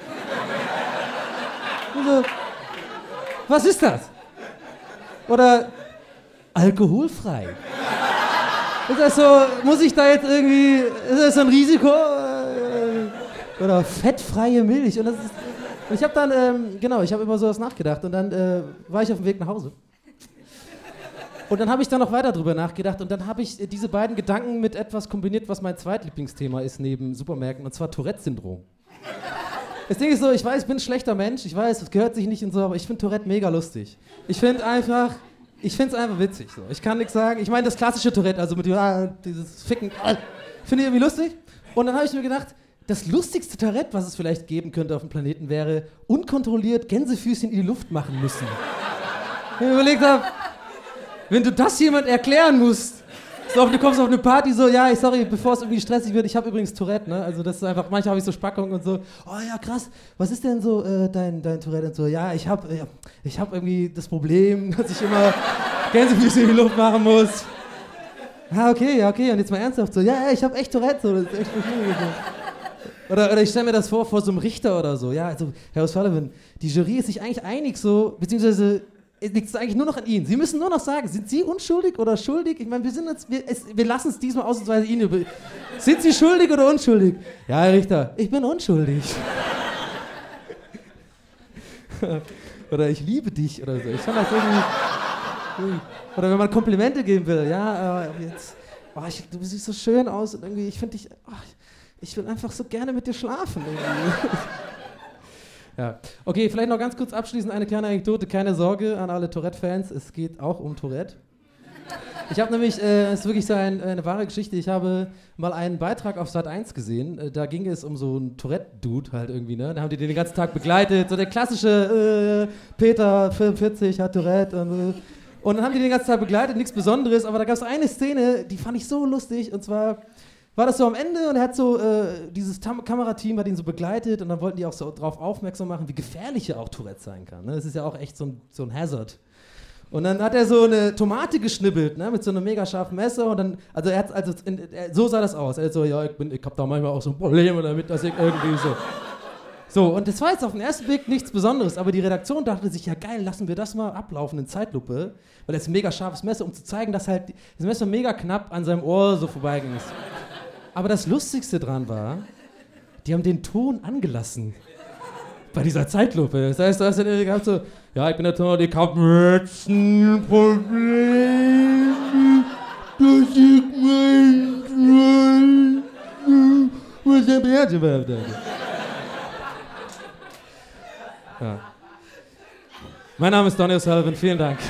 Speaker 3: Also, was ist das? Oder alkoholfrei. Ist das so, muss ich da jetzt irgendwie, ist das so ein Risiko? Oder fettfreie Milch. Und das ist, Und ich habe dann, ähm, genau, ich habe über sowas nachgedacht und dann äh, war ich auf dem Weg nach Hause. Und dann habe ich dann noch weiter drüber nachgedacht und dann habe ich äh, diese beiden Gedanken mit etwas kombiniert, was mein zweitlieblingsthema ist neben Supermärkten, und zwar Tourette-Syndrom. Das Ding ist so, ich weiß, ich bin ein schlechter Mensch, ich weiß, es gehört sich nicht in so, aber ich finde Tourette mega lustig. Ich finde einfach, ich finde es einfach witzig. So. Ich kann nichts sagen. Ich meine, das klassische Tourette, also mit ah, dieses Ficken, ah, finde ich irgendwie lustig. Und dann habe ich mir gedacht, das lustigste Tourette, was es vielleicht geben könnte auf dem Planeten, wäre unkontrolliert Gänsefüßchen in die Luft machen müssen. Ich mir überlegt habe, wenn du das jemand erklären musst, so, du kommst auf eine Party so, ja, ich, sorry, bevor es irgendwie stressig wird, ich habe übrigens Tourette, ne? Also das ist einfach, manchmal habe ich so Spackung und so, oh ja, krass, was ist denn so äh, dein, dein Tourette und so, ja, ich habe äh, ich hab irgendwie das Problem, dass ich immer Gänsefüßchen in die Luft machen muss. Ah, okay, ja, okay, und jetzt mal ernsthaft so, ja, ja, ich habe echt Tourette, so, das ist echt schwierig. Oder, oder ich stelle mir das vor, vor so einem Richter oder so, ja, also, Herr O'Sullivan, die Jury ist sich eigentlich einig so, beziehungsweise liegt es eigentlich nur noch an Ihnen. Sie müssen nur noch sagen, sind Sie unschuldig oder schuldig? Ich meine, wir sind uns, wir, es, wir lassen es diesmal ausnahmsweise Ihnen über. Sind Sie schuldig oder unschuldig? Ja, Herr Richter, ich bin unschuldig. Oder ich liebe dich oder so. Ich fand das irgendwie. Oder wenn man Komplimente geben will, ja, äh, jetzt, oh, ich, du siehst so schön aus und irgendwie, ich finde dich, oh, ich will einfach so gerne mit dir schlafen irgendwie. Ja. Okay, vielleicht noch ganz kurz abschließend eine kleine Anekdote. Keine Sorge an alle Tourette-Fans, es geht auch um Tourette. Ich habe nämlich, äh, es ist wirklich so ein, eine wahre Geschichte, ich habe mal einen Beitrag auf Sat eins gesehen, äh, da ging es um so einen Tourette-Dude halt irgendwie, ne? Da haben die den den ganzen Tag begleitet, so der klassische äh, Peter, fünfundvierzig, hat Tourette und, äh, und dann haben die den ganzen Tag begleitet, nichts Besonderes, aber da gab es eine Szene, die fand ich so lustig, und zwar war das so am Ende und er hat so, äh, dieses Tam- Kamerateam hat ihn so begleitet und dann wollten die auch so darauf aufmerksam machen, wie gefährlich ja auch Tourette sein kann. Ne? Das ist ja auch echt so ein, so ein Hazard. Und dann hat er so eine Tomate geschnibbelt, ne, mit so einem mega scharfen Messer und dann, also er hat, also in, er, so sah das aus. Er hat so, ja, ich, bin, ich hab da manchmal auch so Probleme damit, dass ich irgendwie so. So, und das war jetzt auf den ersten Blick nichts Besonderes, aber die Redaktion dachte sich, ja geil, lassen wir das mal ablaufen in Zeitlupe, weil das ist ein mega scharfes Messer, um zu zeigen, dass halt das Messer mega knapp an seinem Ohr so vorbeiging ist. Aber das Lustigste dran war, die haben den Ton angelassen. Bei dieser Zeitlupe. Das heißt, du hast ja gehabt so, ja, ich bin der Ton, ich hab jetzt ein Problem, dass ich mein was der Bärte war. Ja. Mein Name ist Donny O'Sullivan, vielen Dank.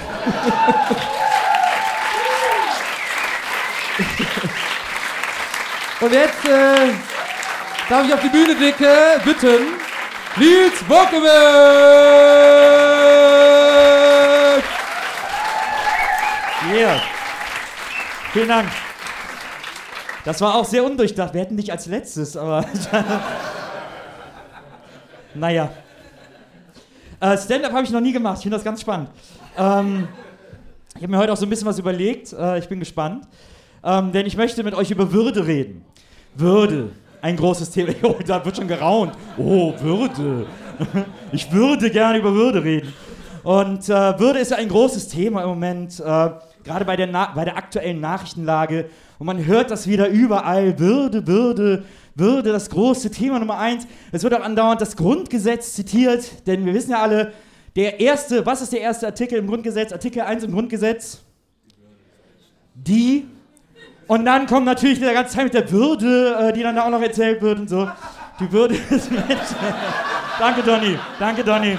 Speaker 3: Und jetzt äh, darf ich auf die Bühne blicke, bitten, Nils Bockowitz!
Speaker 4: Yeah. Vielen Dank. Das war auch sehr undurchdacht. Wir hätten dich als letztes, aber naja. Äh, Stand-up habe ich noch nie gemacht. Ich finde das ganz spannend. Ähm, ich habe mir heute auch so ein bisschen was überlegt. Äh, ich bin gespannt. Ähm, denn ich möchte mit euch über Würde reden. Würde, ein großes Thema. Oh, da wird schon geraunt. Oh, Würde. Ich würde gerne über Würde reden. Und äh, Würde ist ja ein großes Thema im Moment, äh, gerade bei der, Na- bei der aktuellen Nachrichtenlage. Und man hört das wieder überall. Würde, Würde, Würde, das große Thema Nummer eins. Es wird auch andauernd das Grundgesetz zitiert, denn wir wissen ja alle, der erste, was ist der erste Artikel im Grundgesetz? Artikel eins im Grundgesetz? Die. Und dann kommt natürlich der ganze Teil mit der Würde, äh, die dann da auch noch erzählt wird und so. Die Würde des Menschen. Danke, Donny. Danke, Donny.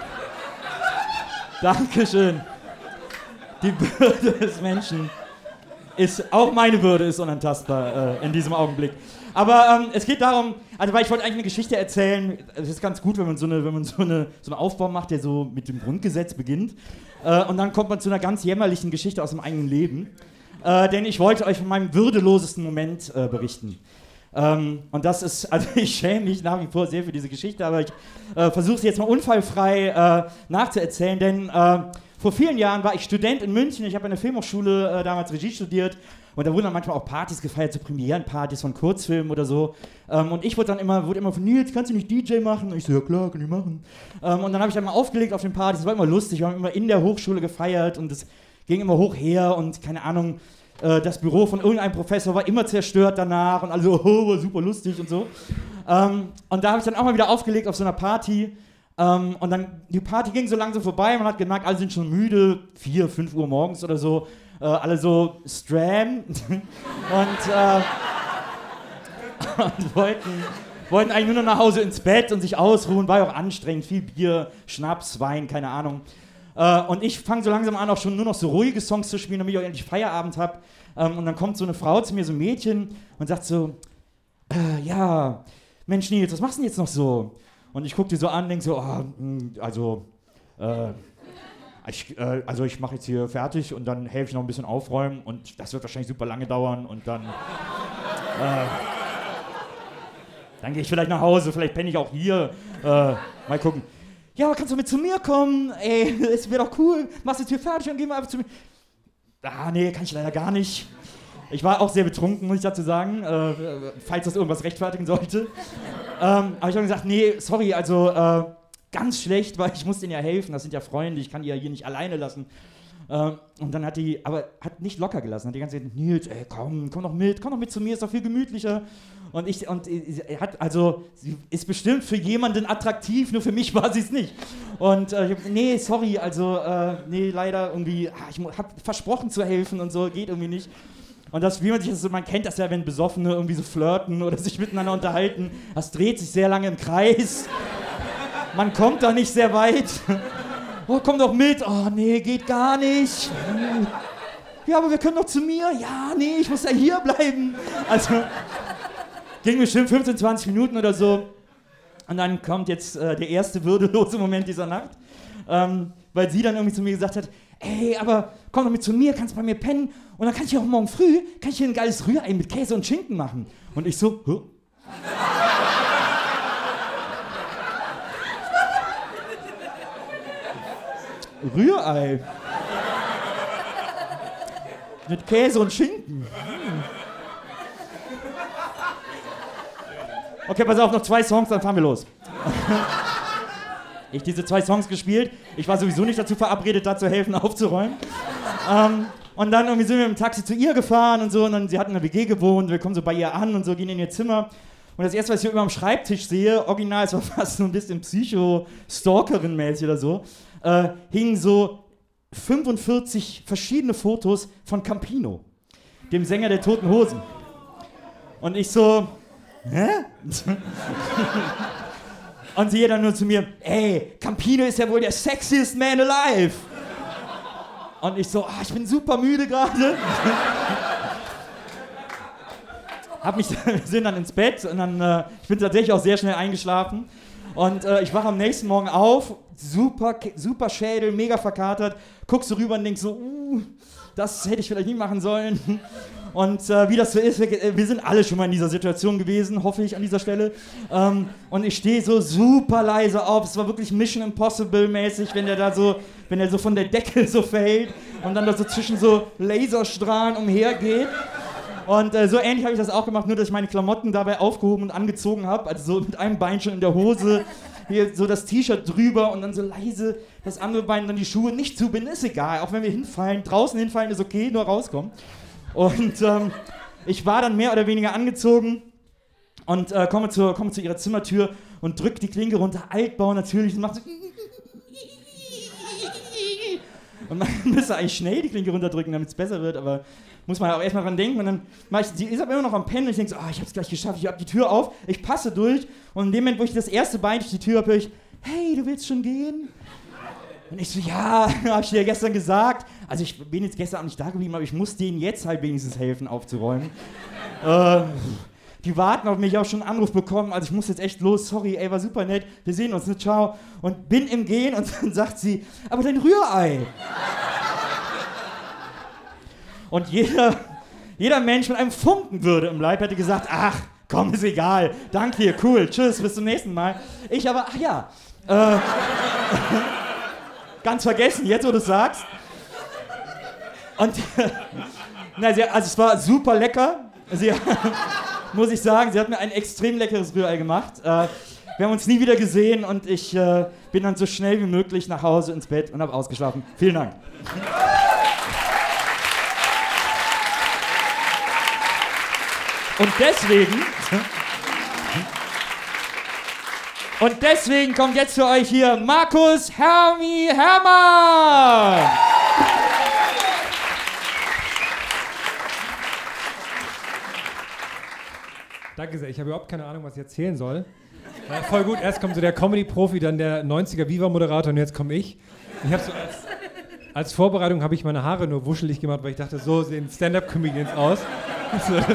Speaker 4: Dankeschön. Die Würde des Menschen ist, auch meine Würde ist unantastbar äh, in diesem Augenblick. Aber ähm, es geht darum, also weil ich wollte eigentlich eine Geschichte erzählen, es ist ganz gut, wenn man so eine, wenn man so eine, so einen Aufbau macht, der so mit dem Grundgesetz beginnt. Äh, und dann kommt man zu einer ganz jämmerlichen Geschichte aus dem eigenen Leben. Äh, denn ich wollte euch von meinem würdelosesten Moment äh, berichten. Ähm, und das ist, also ich schäme mich nach wie vor sehr für diese Geschichte, aber ich äh, versuche sie jetzt mal unfallfrei äh, nachzuerzählen, denn äh, vor vielen Jahren war ich Student in München, ich habe an der Filmhochschule äh, damals Regie studiert und da wurden dann manchmal auch Partys gefeiert, so Premierenpartys von Kurzfilmen oder so. Ähm, und ich wurde dann immer, wurde immer von Nils, kannst du nicht D J machen? Und ich so, ja klar, kann ich machen. Ähm, und dann habe ich dann mal aufgelegt auf den Partys, das war immer lustig, wir haben immer in der Hochschule gefeiert und das ging immer hoch her und keine Ahnung, äh, das Büro von irgendeinem Professor war immer zerstört danach und alle so, oh, war super lustig und so. Ähm, und da habe ich dann auch mal wieder aufgelegt auf so einer Party. Äh, Ähm, und dann, die Party ging so langsam vorbei, man hat gemerkt, alle sind schon müde, vier, fünf Uhr morgens oder so, äh, alle so stram und, äh, und wollten, wollten eigentlich nur noch nach Hause ins Bett und sich ausruhen, war ja auch anstrengend, viel Bier, Schnaps, Wein, keine Ahnung. Äh, und ich fange so langsam an, auch schon nur noch so ruhige Songs zu spielen, damit ich auch endlich Feierabend habe. Ähm, und dann kommt so eine Frau zu mir, so ein Mädchen, und sagt so, äh, ja, Mensch Nils, was machst du denn jetzt noch so? Und ich gucke die so an und denke so, oh, also, äh, ich, äh, also ich mache jetzt hier fertig und dann helfe ich noch ein bisschen aufräumen und das wird wahrscheinlich super lange dauern und dann, äh, dann gehe ich vielleicht nach Hause, vielleicht penne ich auch hier, äh, mal gucken. Ja, aber kannst du mit zu mir kommen? Ey, es wäre doch cool, machst jetzt hier fertig und gehen wir einfach zu mir. Ah, nee, kann ich leider gar nicht. Ich war auch sehr betrunken, muss ich dazu sagen, äh, falls das irgendwas rechtfertigen sollte. ähm, aber ich habe gesagt, nee, sorry, also äh, ganz schlecht, weil ich muss denen ja helfen, das sind ja Freunde, ich kann die ja hier nicht alleine lassen. Ähm, und dann hat die, aber hat nicht locker gelassen, hat die ganze Zeit, Nils, ey, komm, komm doch mit, komm doch mit zu mir, ist doch viel gemütlicher. Und ich, und er hat, also, sie ist bestimmt für jemanden attraktiv, nur für mich war sie es nicht. Und äh, ich hab, nee, sorry, also, äh, nee, leider irgendwie, ah, ich habe versprochen zu helfen und so, geht irgendwie nicht. Und das, wie man sich das so, man kennt das ja, wenn Besoffene irgendwie so flirten oder sich miteinander unterhalten, das dreht sich sehr lange im Kreis. Man kommt da nicht sehr weit. Oh, komm doch mit. Oh, nee, geht gar nicht. Ja, aber wir können doch zu mir. Ja, nee, ich muss ja hier bleiben. Also, ging bestimmt fünfzehn, zwanzig Minuten oder so. Und dann kommt jetzt äh, der erste würdelose Moment dieser Nacht. Ähm, weil sie dann irgendwie zu mir gesagt hat, ey, aber komm doch mit zu mir, kannst bei mir pennen und dann kann ich auch morgen früh, kann ich hier ein geiles Rührei mit Käse und Schinken machen. Und ich so, huh? Rührei? Mit Käse und Schinken? Hm. Okay, pass auf, noch zwei Songs, dann fahren wir los. Ich diese zwei Songs gespielt. Ich war sowieso nicht dazu verabredet, da zu helfen, aufzuräumen. ähm, und dann irgendwie sind wir mit dem Taxi zu ihr gefahren und so. Und dann, sie hat in einer W G gewohnt. Wir kommen so bei ihr an und so, gehen in ihr Zimmer. Und das erste, was ich hier über am Schreibtisch sehe, original, es war fast so ein bisschen Psycho-Stalkerin-mäßig oder so, äh, hingen so fünfundvierzig verschiedene Fotos von Campino, dem Sänger der Toten Hosen. Und ich so, hä? Und sie dann nur zu mir, ey, Campino ist ja wohl der sexiest man alive. Und ich so, ah, ich bin super müde gerade. Hab mich, wir sind dann ins Bett und dann, äh, ich bin tatsächlich auch sehr schnell eingeschlafen. Und äh, ich wache am nächsten Morgen auf, super, super Schädel, mega verkatert, guck so rüber und denk so, uh, das hätte ich vielleicht nie machen sollen. Und äh, wie das so ist, wir, wir sind alle schon mal in dieser Situation gewesen, hoffe ich an dieser Stelle. Ähm, und ich stehe so super leise auf. Es war wirklich Mission Impossible mäßig, wenn der da so, wenn der so von der Decke so fällt und dann da so zwischen so Laserstrahlen umhergeht. Und äh, so ähnlich habe ich das auch gemacht, nur dass ich meine Klamotten dabei aufgehoben und angezogen habe. Also so mit einem Bein schon in der Hose, hier so das T-Shirt drüber und dann so leise das andere Bein, dann die Schuhe nicht zubinden, ist egal. Auch wenn wir hinfallen, draußen hinfallen ist okay, nur rauskommen. Und ähm, ich war dann mehr oder weniger angezogen und äh, komme, zu, komme zu ihrer Zimmertür und drücke die Klinke runter, Altbau natürlich, und macht so und man müsste eigentlich schnell die Klinke runterdrücken, damit es besser wird, aber muss man auch erstmal dran denken. Und dann mache ich, sie ist aber immer noch am Pennen und ich denke so, oh, ich habe es gleich geschafft, ich habe die Tür auf, ich passe durch und in dem Moment, wo ich das erste Bein durch die Tür habe, höre ich, hey, du willst schon gehen? Und ich so, ja, hab ich dir ja gestern gesagt. Also ich bin jetzt gestern Abend nicht da geblieben, aber ich muss denen jetzt halt wenigstens helfen, aufzuräumen. äh, die warten auf mich, ich habe schon einen Anruf bekommen, also ich muss jetzt echt los, sorry, ey, war super nett, wir sehen uns, ne, ciao. Und bin im Gehen und dann sagt sie, aber dein Rührei. Und jeder, jeder Mensch mit einem Funken Würde im Leib hätte gesagt, ach, komm, ist egal, danke dir, cool, tschüss, bis zum nächsten Mal. Ich aber, ach ja, äh, ganz vergessen, jetzt wo du es sagst. Und, na, sie, also es war super lecker. Sie, muss ich sagen, sie hat mir ein extrem leckeres Rührei gemacht. Äh, wir haben uns nie wieder gesehen und ich äh, bin dann so schnell wie möglich nach Hause ins Bett und habe ausgeschlafen. Vielen Dank. Und deswegen, Und deswegen kommt jetzt für euch hier Markus Hermi Hermann.
Speaker 5: Danke sehr. Ich habe überhaupt keine Ahnung, was ich erzählen soll. Ja, voll gut. Erst kommt so der Comedy-Profi, dann der neunziger Viva-Moderator und jetzt komme ich. Ich habe so als, als Vorbereitung habe ich meine Haare nur wuschelig gemacht, weil ich dachte, so sehen Stand-Up-Comedians aus. So, das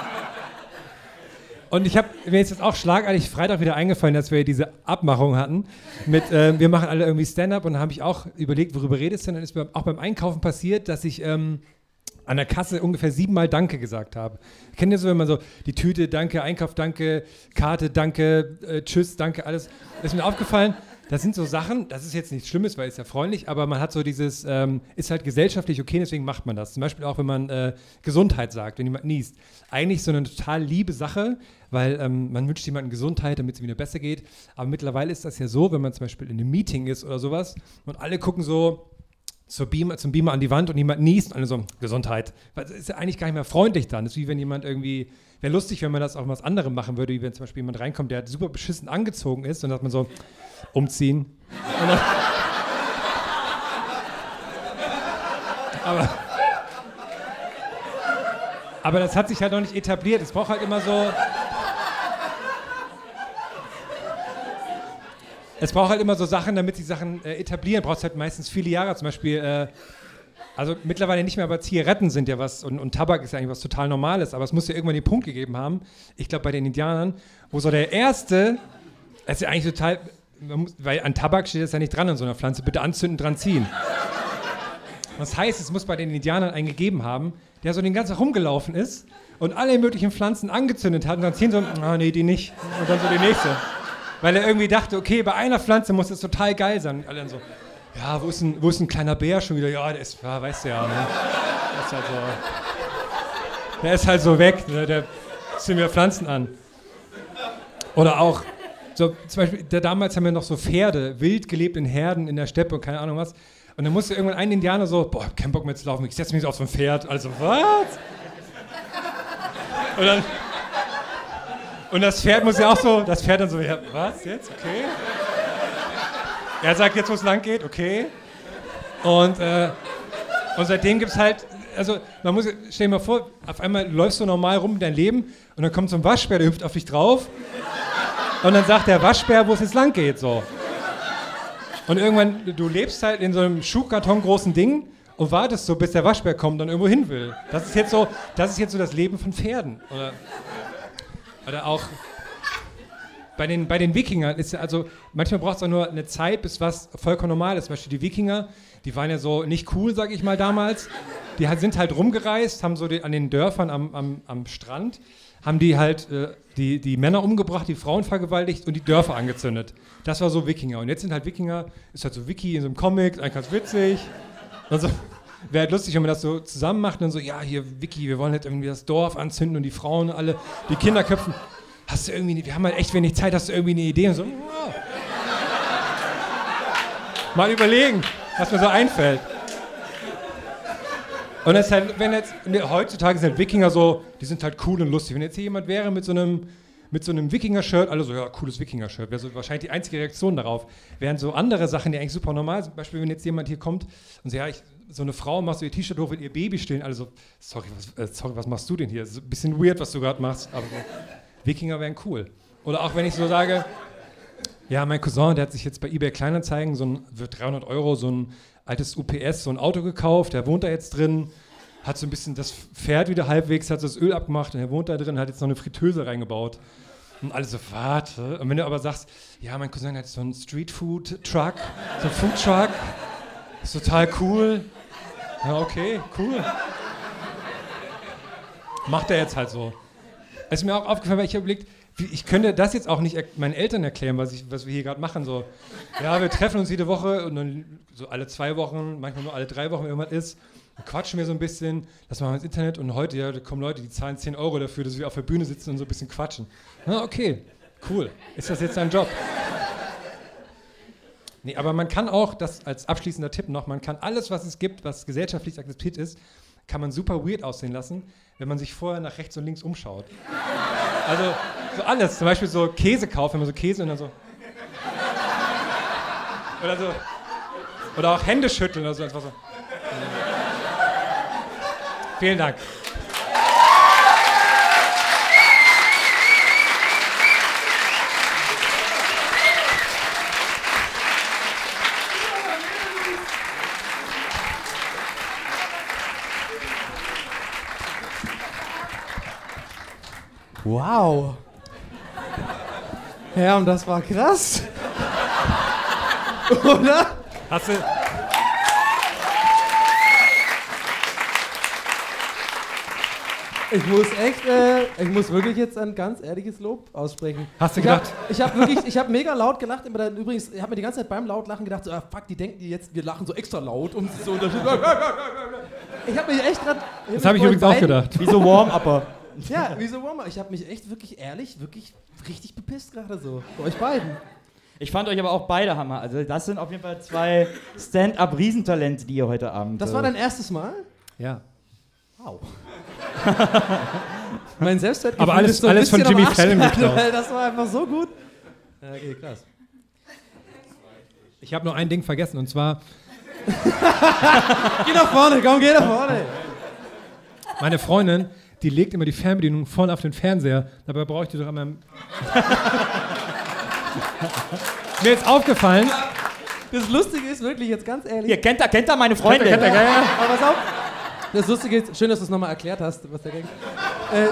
Speaker 5: Und ich habe mir ist jetzt auch schlagartig Freitag wieder eingefallen, dass wir diese Abmachung hatten. Mit, äh, wir machen alle irgendwie Stand-Up und dann habe ich auch überlegt, worüber redest du denn? Dann ist mir auch beim Einkaufen passiert, dass ich ähm, an der Kasse ungefähr siebenmal Danke gesagt habe. Kennt ihr so, wenn man so die Tüte, Danke, Einkauf, Danke, Karte, Danke, äh, Tschüss, Danke, alles. Das ist mir aufgefallen. Das sind so Sachen, das ist jetzt nichts Schlimmes, weil es ja freundlich, aber man hat so dieses, ähm, ist halt gesellschaftlich okay, deswegen macht man das. Zum Beispiel auch, wenn man äh, Gesundheit sagt, wenn jemand niest. Eigentlich so eine total liebe Sache, weil ähm, man wünscht jemandem Gesundheit, damit es wieder besser geht. Aber mittlerweile ist das ja so, wenn man zum Beispiel in einem Meeting ist oder sowas und alle gucken so zur Beamer, zum Beamer an die Wand und jemand niest und alle so, Gesundheit. Weil es ist ja eigentlich gar nicht mehr freundlich dann. Das ist wie wenn jemand irgendwie, wäre lustig, wenn man das auch was anderem machen würde, wie wenn zum Beispiel jemand reinkommt, der super beschissen angezogen ist und dann hat man so, umziehen. Und dann, aber, aber das hat sich halt noch nicht etabliert. Es braucht halt immer so. Es braucht halt immer so Sachen, damit sich Sachen äh, etablieren. Braucht es halt meistens viele Jahre. Zum Beispiel, äh, also mittlerweile nicht mehr, aber Zigaretten sind ja was und, und Tabak ist ja eigentlich was total Normales. Aber es muss ja irgendwann den Punkt gegeben haben, ich glaube bei den Indianern, wo so der erste, das ist ja eigentlich total. Muss, weil an Tabak steht das ja nicht dran an so einer Pflanze, bitte anzünden, dran ziehen. Das heißt, es muss bei den Indianern einen gegeben haben, der so den ganzen Tag rumgelaufen ist und alle möglichen Pflanzen angezündet hat und dann ziehen so, ah nee, die nicht. Und dann so die nächste. Weil er irgendwie dachte, okay, bei einer Pflanze muss es total geil sein. Und alle dann so, ja, wo ist ein, wo ist ein kleiner Bär schon wieder? Ja, der ist, ja, weißt du ja, ne? Der ist halt so, der ist halt so weg, ne? Der zieht mir Pflanzen an. Oder auch, so, zum Beispiel, da, damals haben wir noch so Pferde, wild gelebt in Herden in der Steppe und keine Ahnung was. Und dann musste irgendwann ein Indianer so, boah, hab keinen Bock mehr zu laufen, ich setze mich auf so ein Pferd. Also, was? Und dann, und das Pferd muss ja auch so, das Pferd dann so, ja, was jetzt? Okay. Er sagt jetzt, wo es lang geht, okay. Und, äh, und seitdem gibt es halt, also man muss, stell dir mal vor, auf einmal läufst du normal rum in dein Leben und dann kommt so ein Waschbär, der hüpft auf dich drauf. Und dann sagt der Waschbär, wo es jetzt lang geht, so. Und irgendwann, du lebst halt in so einem Schuhkarton großen Ding und wartest so, bis der Waschbär kommt und irgendwo hin will. Das ist jetzt so, das ist jetzt so das Leben von Pferden. Oder, oder auch bei den, bei den Wikingern ist ja, also manchmal braucht es auch nur eine Zeit, bis was vollkommen normal ist. Zum Beispiel die Wikinger, die waren ja so nicht cool, sag ich mal damals. Die sind halt rumgereist, haben so die, an den Dörfern am, am, am Strand, haben die halt äh, die, die Männer umgebracht, die Frauen vergewaltigt und die Dörfer angezündet. Das war so Wikinger. Und jetzt sind halt Wikinger, ist halt so Wiki in so einem Comic, eigentlich ganz witzig. Also, wäre halt lustig, wenn man das so zusammen macht und dann so, ja, hier Wiki, wir wollen jetzt irgendwie das Dorf anzünden und die Frauen alle, die Kinder köpfen. Hast du irgendwie, wir haben halt echt wenig Zeit, hast du irgendwie eine Idee? Und so, oh. Mal überlegen, was mir so einfällt. Und das ist halt, wenn jetzt, heutzutage sind halt Wikinger so, die sind halt cool und lustig. Wenn jetzt hier jemand wäre mit so einem, mit so einem Wikinger-Shirt, alle so, ja, cooles Wikinger-Shirt, wäre so wahrscheinlich die einzige Reaktion darauf. Während so andere Sachen, die eigentlich super normal sind, zum Beispiel, wenn jetzt jemand hier kommt und sagt, ja, ich, so eine Frau macht so ihr T-Shirt hoch, will ihr Baby stillen, alle so, sorry, was, äh, sorry, was machst du denn hier? Das ist ein bisschen weird, was du gerade machst, aber so, Wikinger wären cool. Oder auch wenn ich so sage, ja, mein Cousin, der hat sich jetzt bei eBay Kleinanzeigen so ein, für dreihundert Euro so ein altes U P S, so ein Auto gekauft, der wohnt da jetzt drin, hat so ein bisschen das Pferd wieder halbwegs, hat so das Öl abgemacht und er wohnt da drin, hat jetzt noch eine Fritteuse reingebaut. Und alle so, warte. Und wenn du aber sagst, ja, mein Cousin hat so einen Street-Food-Truck, so einen Food-Truck, ist total cool. Ja, okay, cool. Macht er jetzt halt so. Es ist mir auch aufgefallen, weil ich habe überlegt, ich könnte das jetzt auch nicht er- meinen Eltern erklären, was, ich, was wir hier gerade machen. So, ja, wir treffen uns jede Woche und dann so alle zwei Wochen, manchmal nur alle drei Wochen, wenn irgendwas ist. Dann quatschen wir so ein bisschen, das machen wir ins Internet und heute, ja, da kommen Leute, die zahlen zehn Euro dafür, dass wir auf der Bühne sitzen und so ein bisschen quatschen. Na, okay, cool. Ist das jetzt dein Job? Nee, aber man kann auch, das als abschließender Tipp noch, man kann alles, was es gibt, was gesellschaftlich akzeptiert ist, kann man super weird aussehen lassen, wenn man sich vorher nach rechts und links umschaut. Also, so alles, zum Beispiel so Käse kaufen, wenn man so Käse und dann so, Oder so. Oder auch Hände schütteln oder so. Einfach so. Vielen Dank.
Speaker 3: Wow. Ja, und das war krass. Oder?
Speaker 5: Hast du...
Speaker 3: Ich muss echt, äh, ich muss wirklich jetzt ein ganz ehrliches Lob aussprechen.
Speaker 5: Hast du
Speaker 3: ich hab,
Speaker 5: gedacht?
Speaker 3: ich habe wirklich, ich habe mega laut gelacht. Aber dann, übrigens, ich habe mir die ganze Zeit beim Lautlachen gedacht, so, ah, fuck, die denken die jetzt, wir lachen so extra laut, um so unterschiedlich. Ich habe mich echt gerade.
Speaker 5: Das habe ich übrigens auch gedacht.
Speaker 4: Wie so Warm-Upper.
Speaker 3: Ja, wie so Warmer. Ich habe mich echt wirklich ehrlich, wirklich richtig bepisst gerade so. Bei euch beiden.
Speaker 4: Ich fand euch aber auch beide Hammer. Also das sind auf jeden Fall zwei Stand-up-Riesentalente, die ihr heute Abend...
Speaker 3: Das war dein erstes Mal?
Speaker 5: Ja.
Speaker 3: Wow. Mein Selbstwertgefühl
Speaker 5: Aber alles,
Speaker 3: ist so ein
Speaker 5: alles von
Speaker 3: bisschen
Speaker 5: Jimmy
Speaker 3: am Arsch
Speaker 5: Fallon
Speaker 3: gerade,
Speaker 5: geklaut.
Speaker 3: weil das war einfach so gut. Ja, okay, krass.
Speaker 5: Ich habe nur ein Ding vergessen und zwar
Speaker 3: Geh nach vorne, komm, geh nach vorne.
Speaker 5: meine Freundin, die legt immer die Fernbedienung voll auf den Fernseher. Dabei brauche ich die doch immer... Mir ist aufgefallen...
Speaker 3: Das Lustige ist wirklich, jetzt ganz ehrlich.
Speaker 4: Ihr kennt da, kennt da meine Freunde.
Speaker 5: Kennt ihr, kennt ihr,
Speaker 3: Ja, aber pass auf. Das Lustige ist, schön, dass du es nochmal erklärt hast, was der denkt. Äh,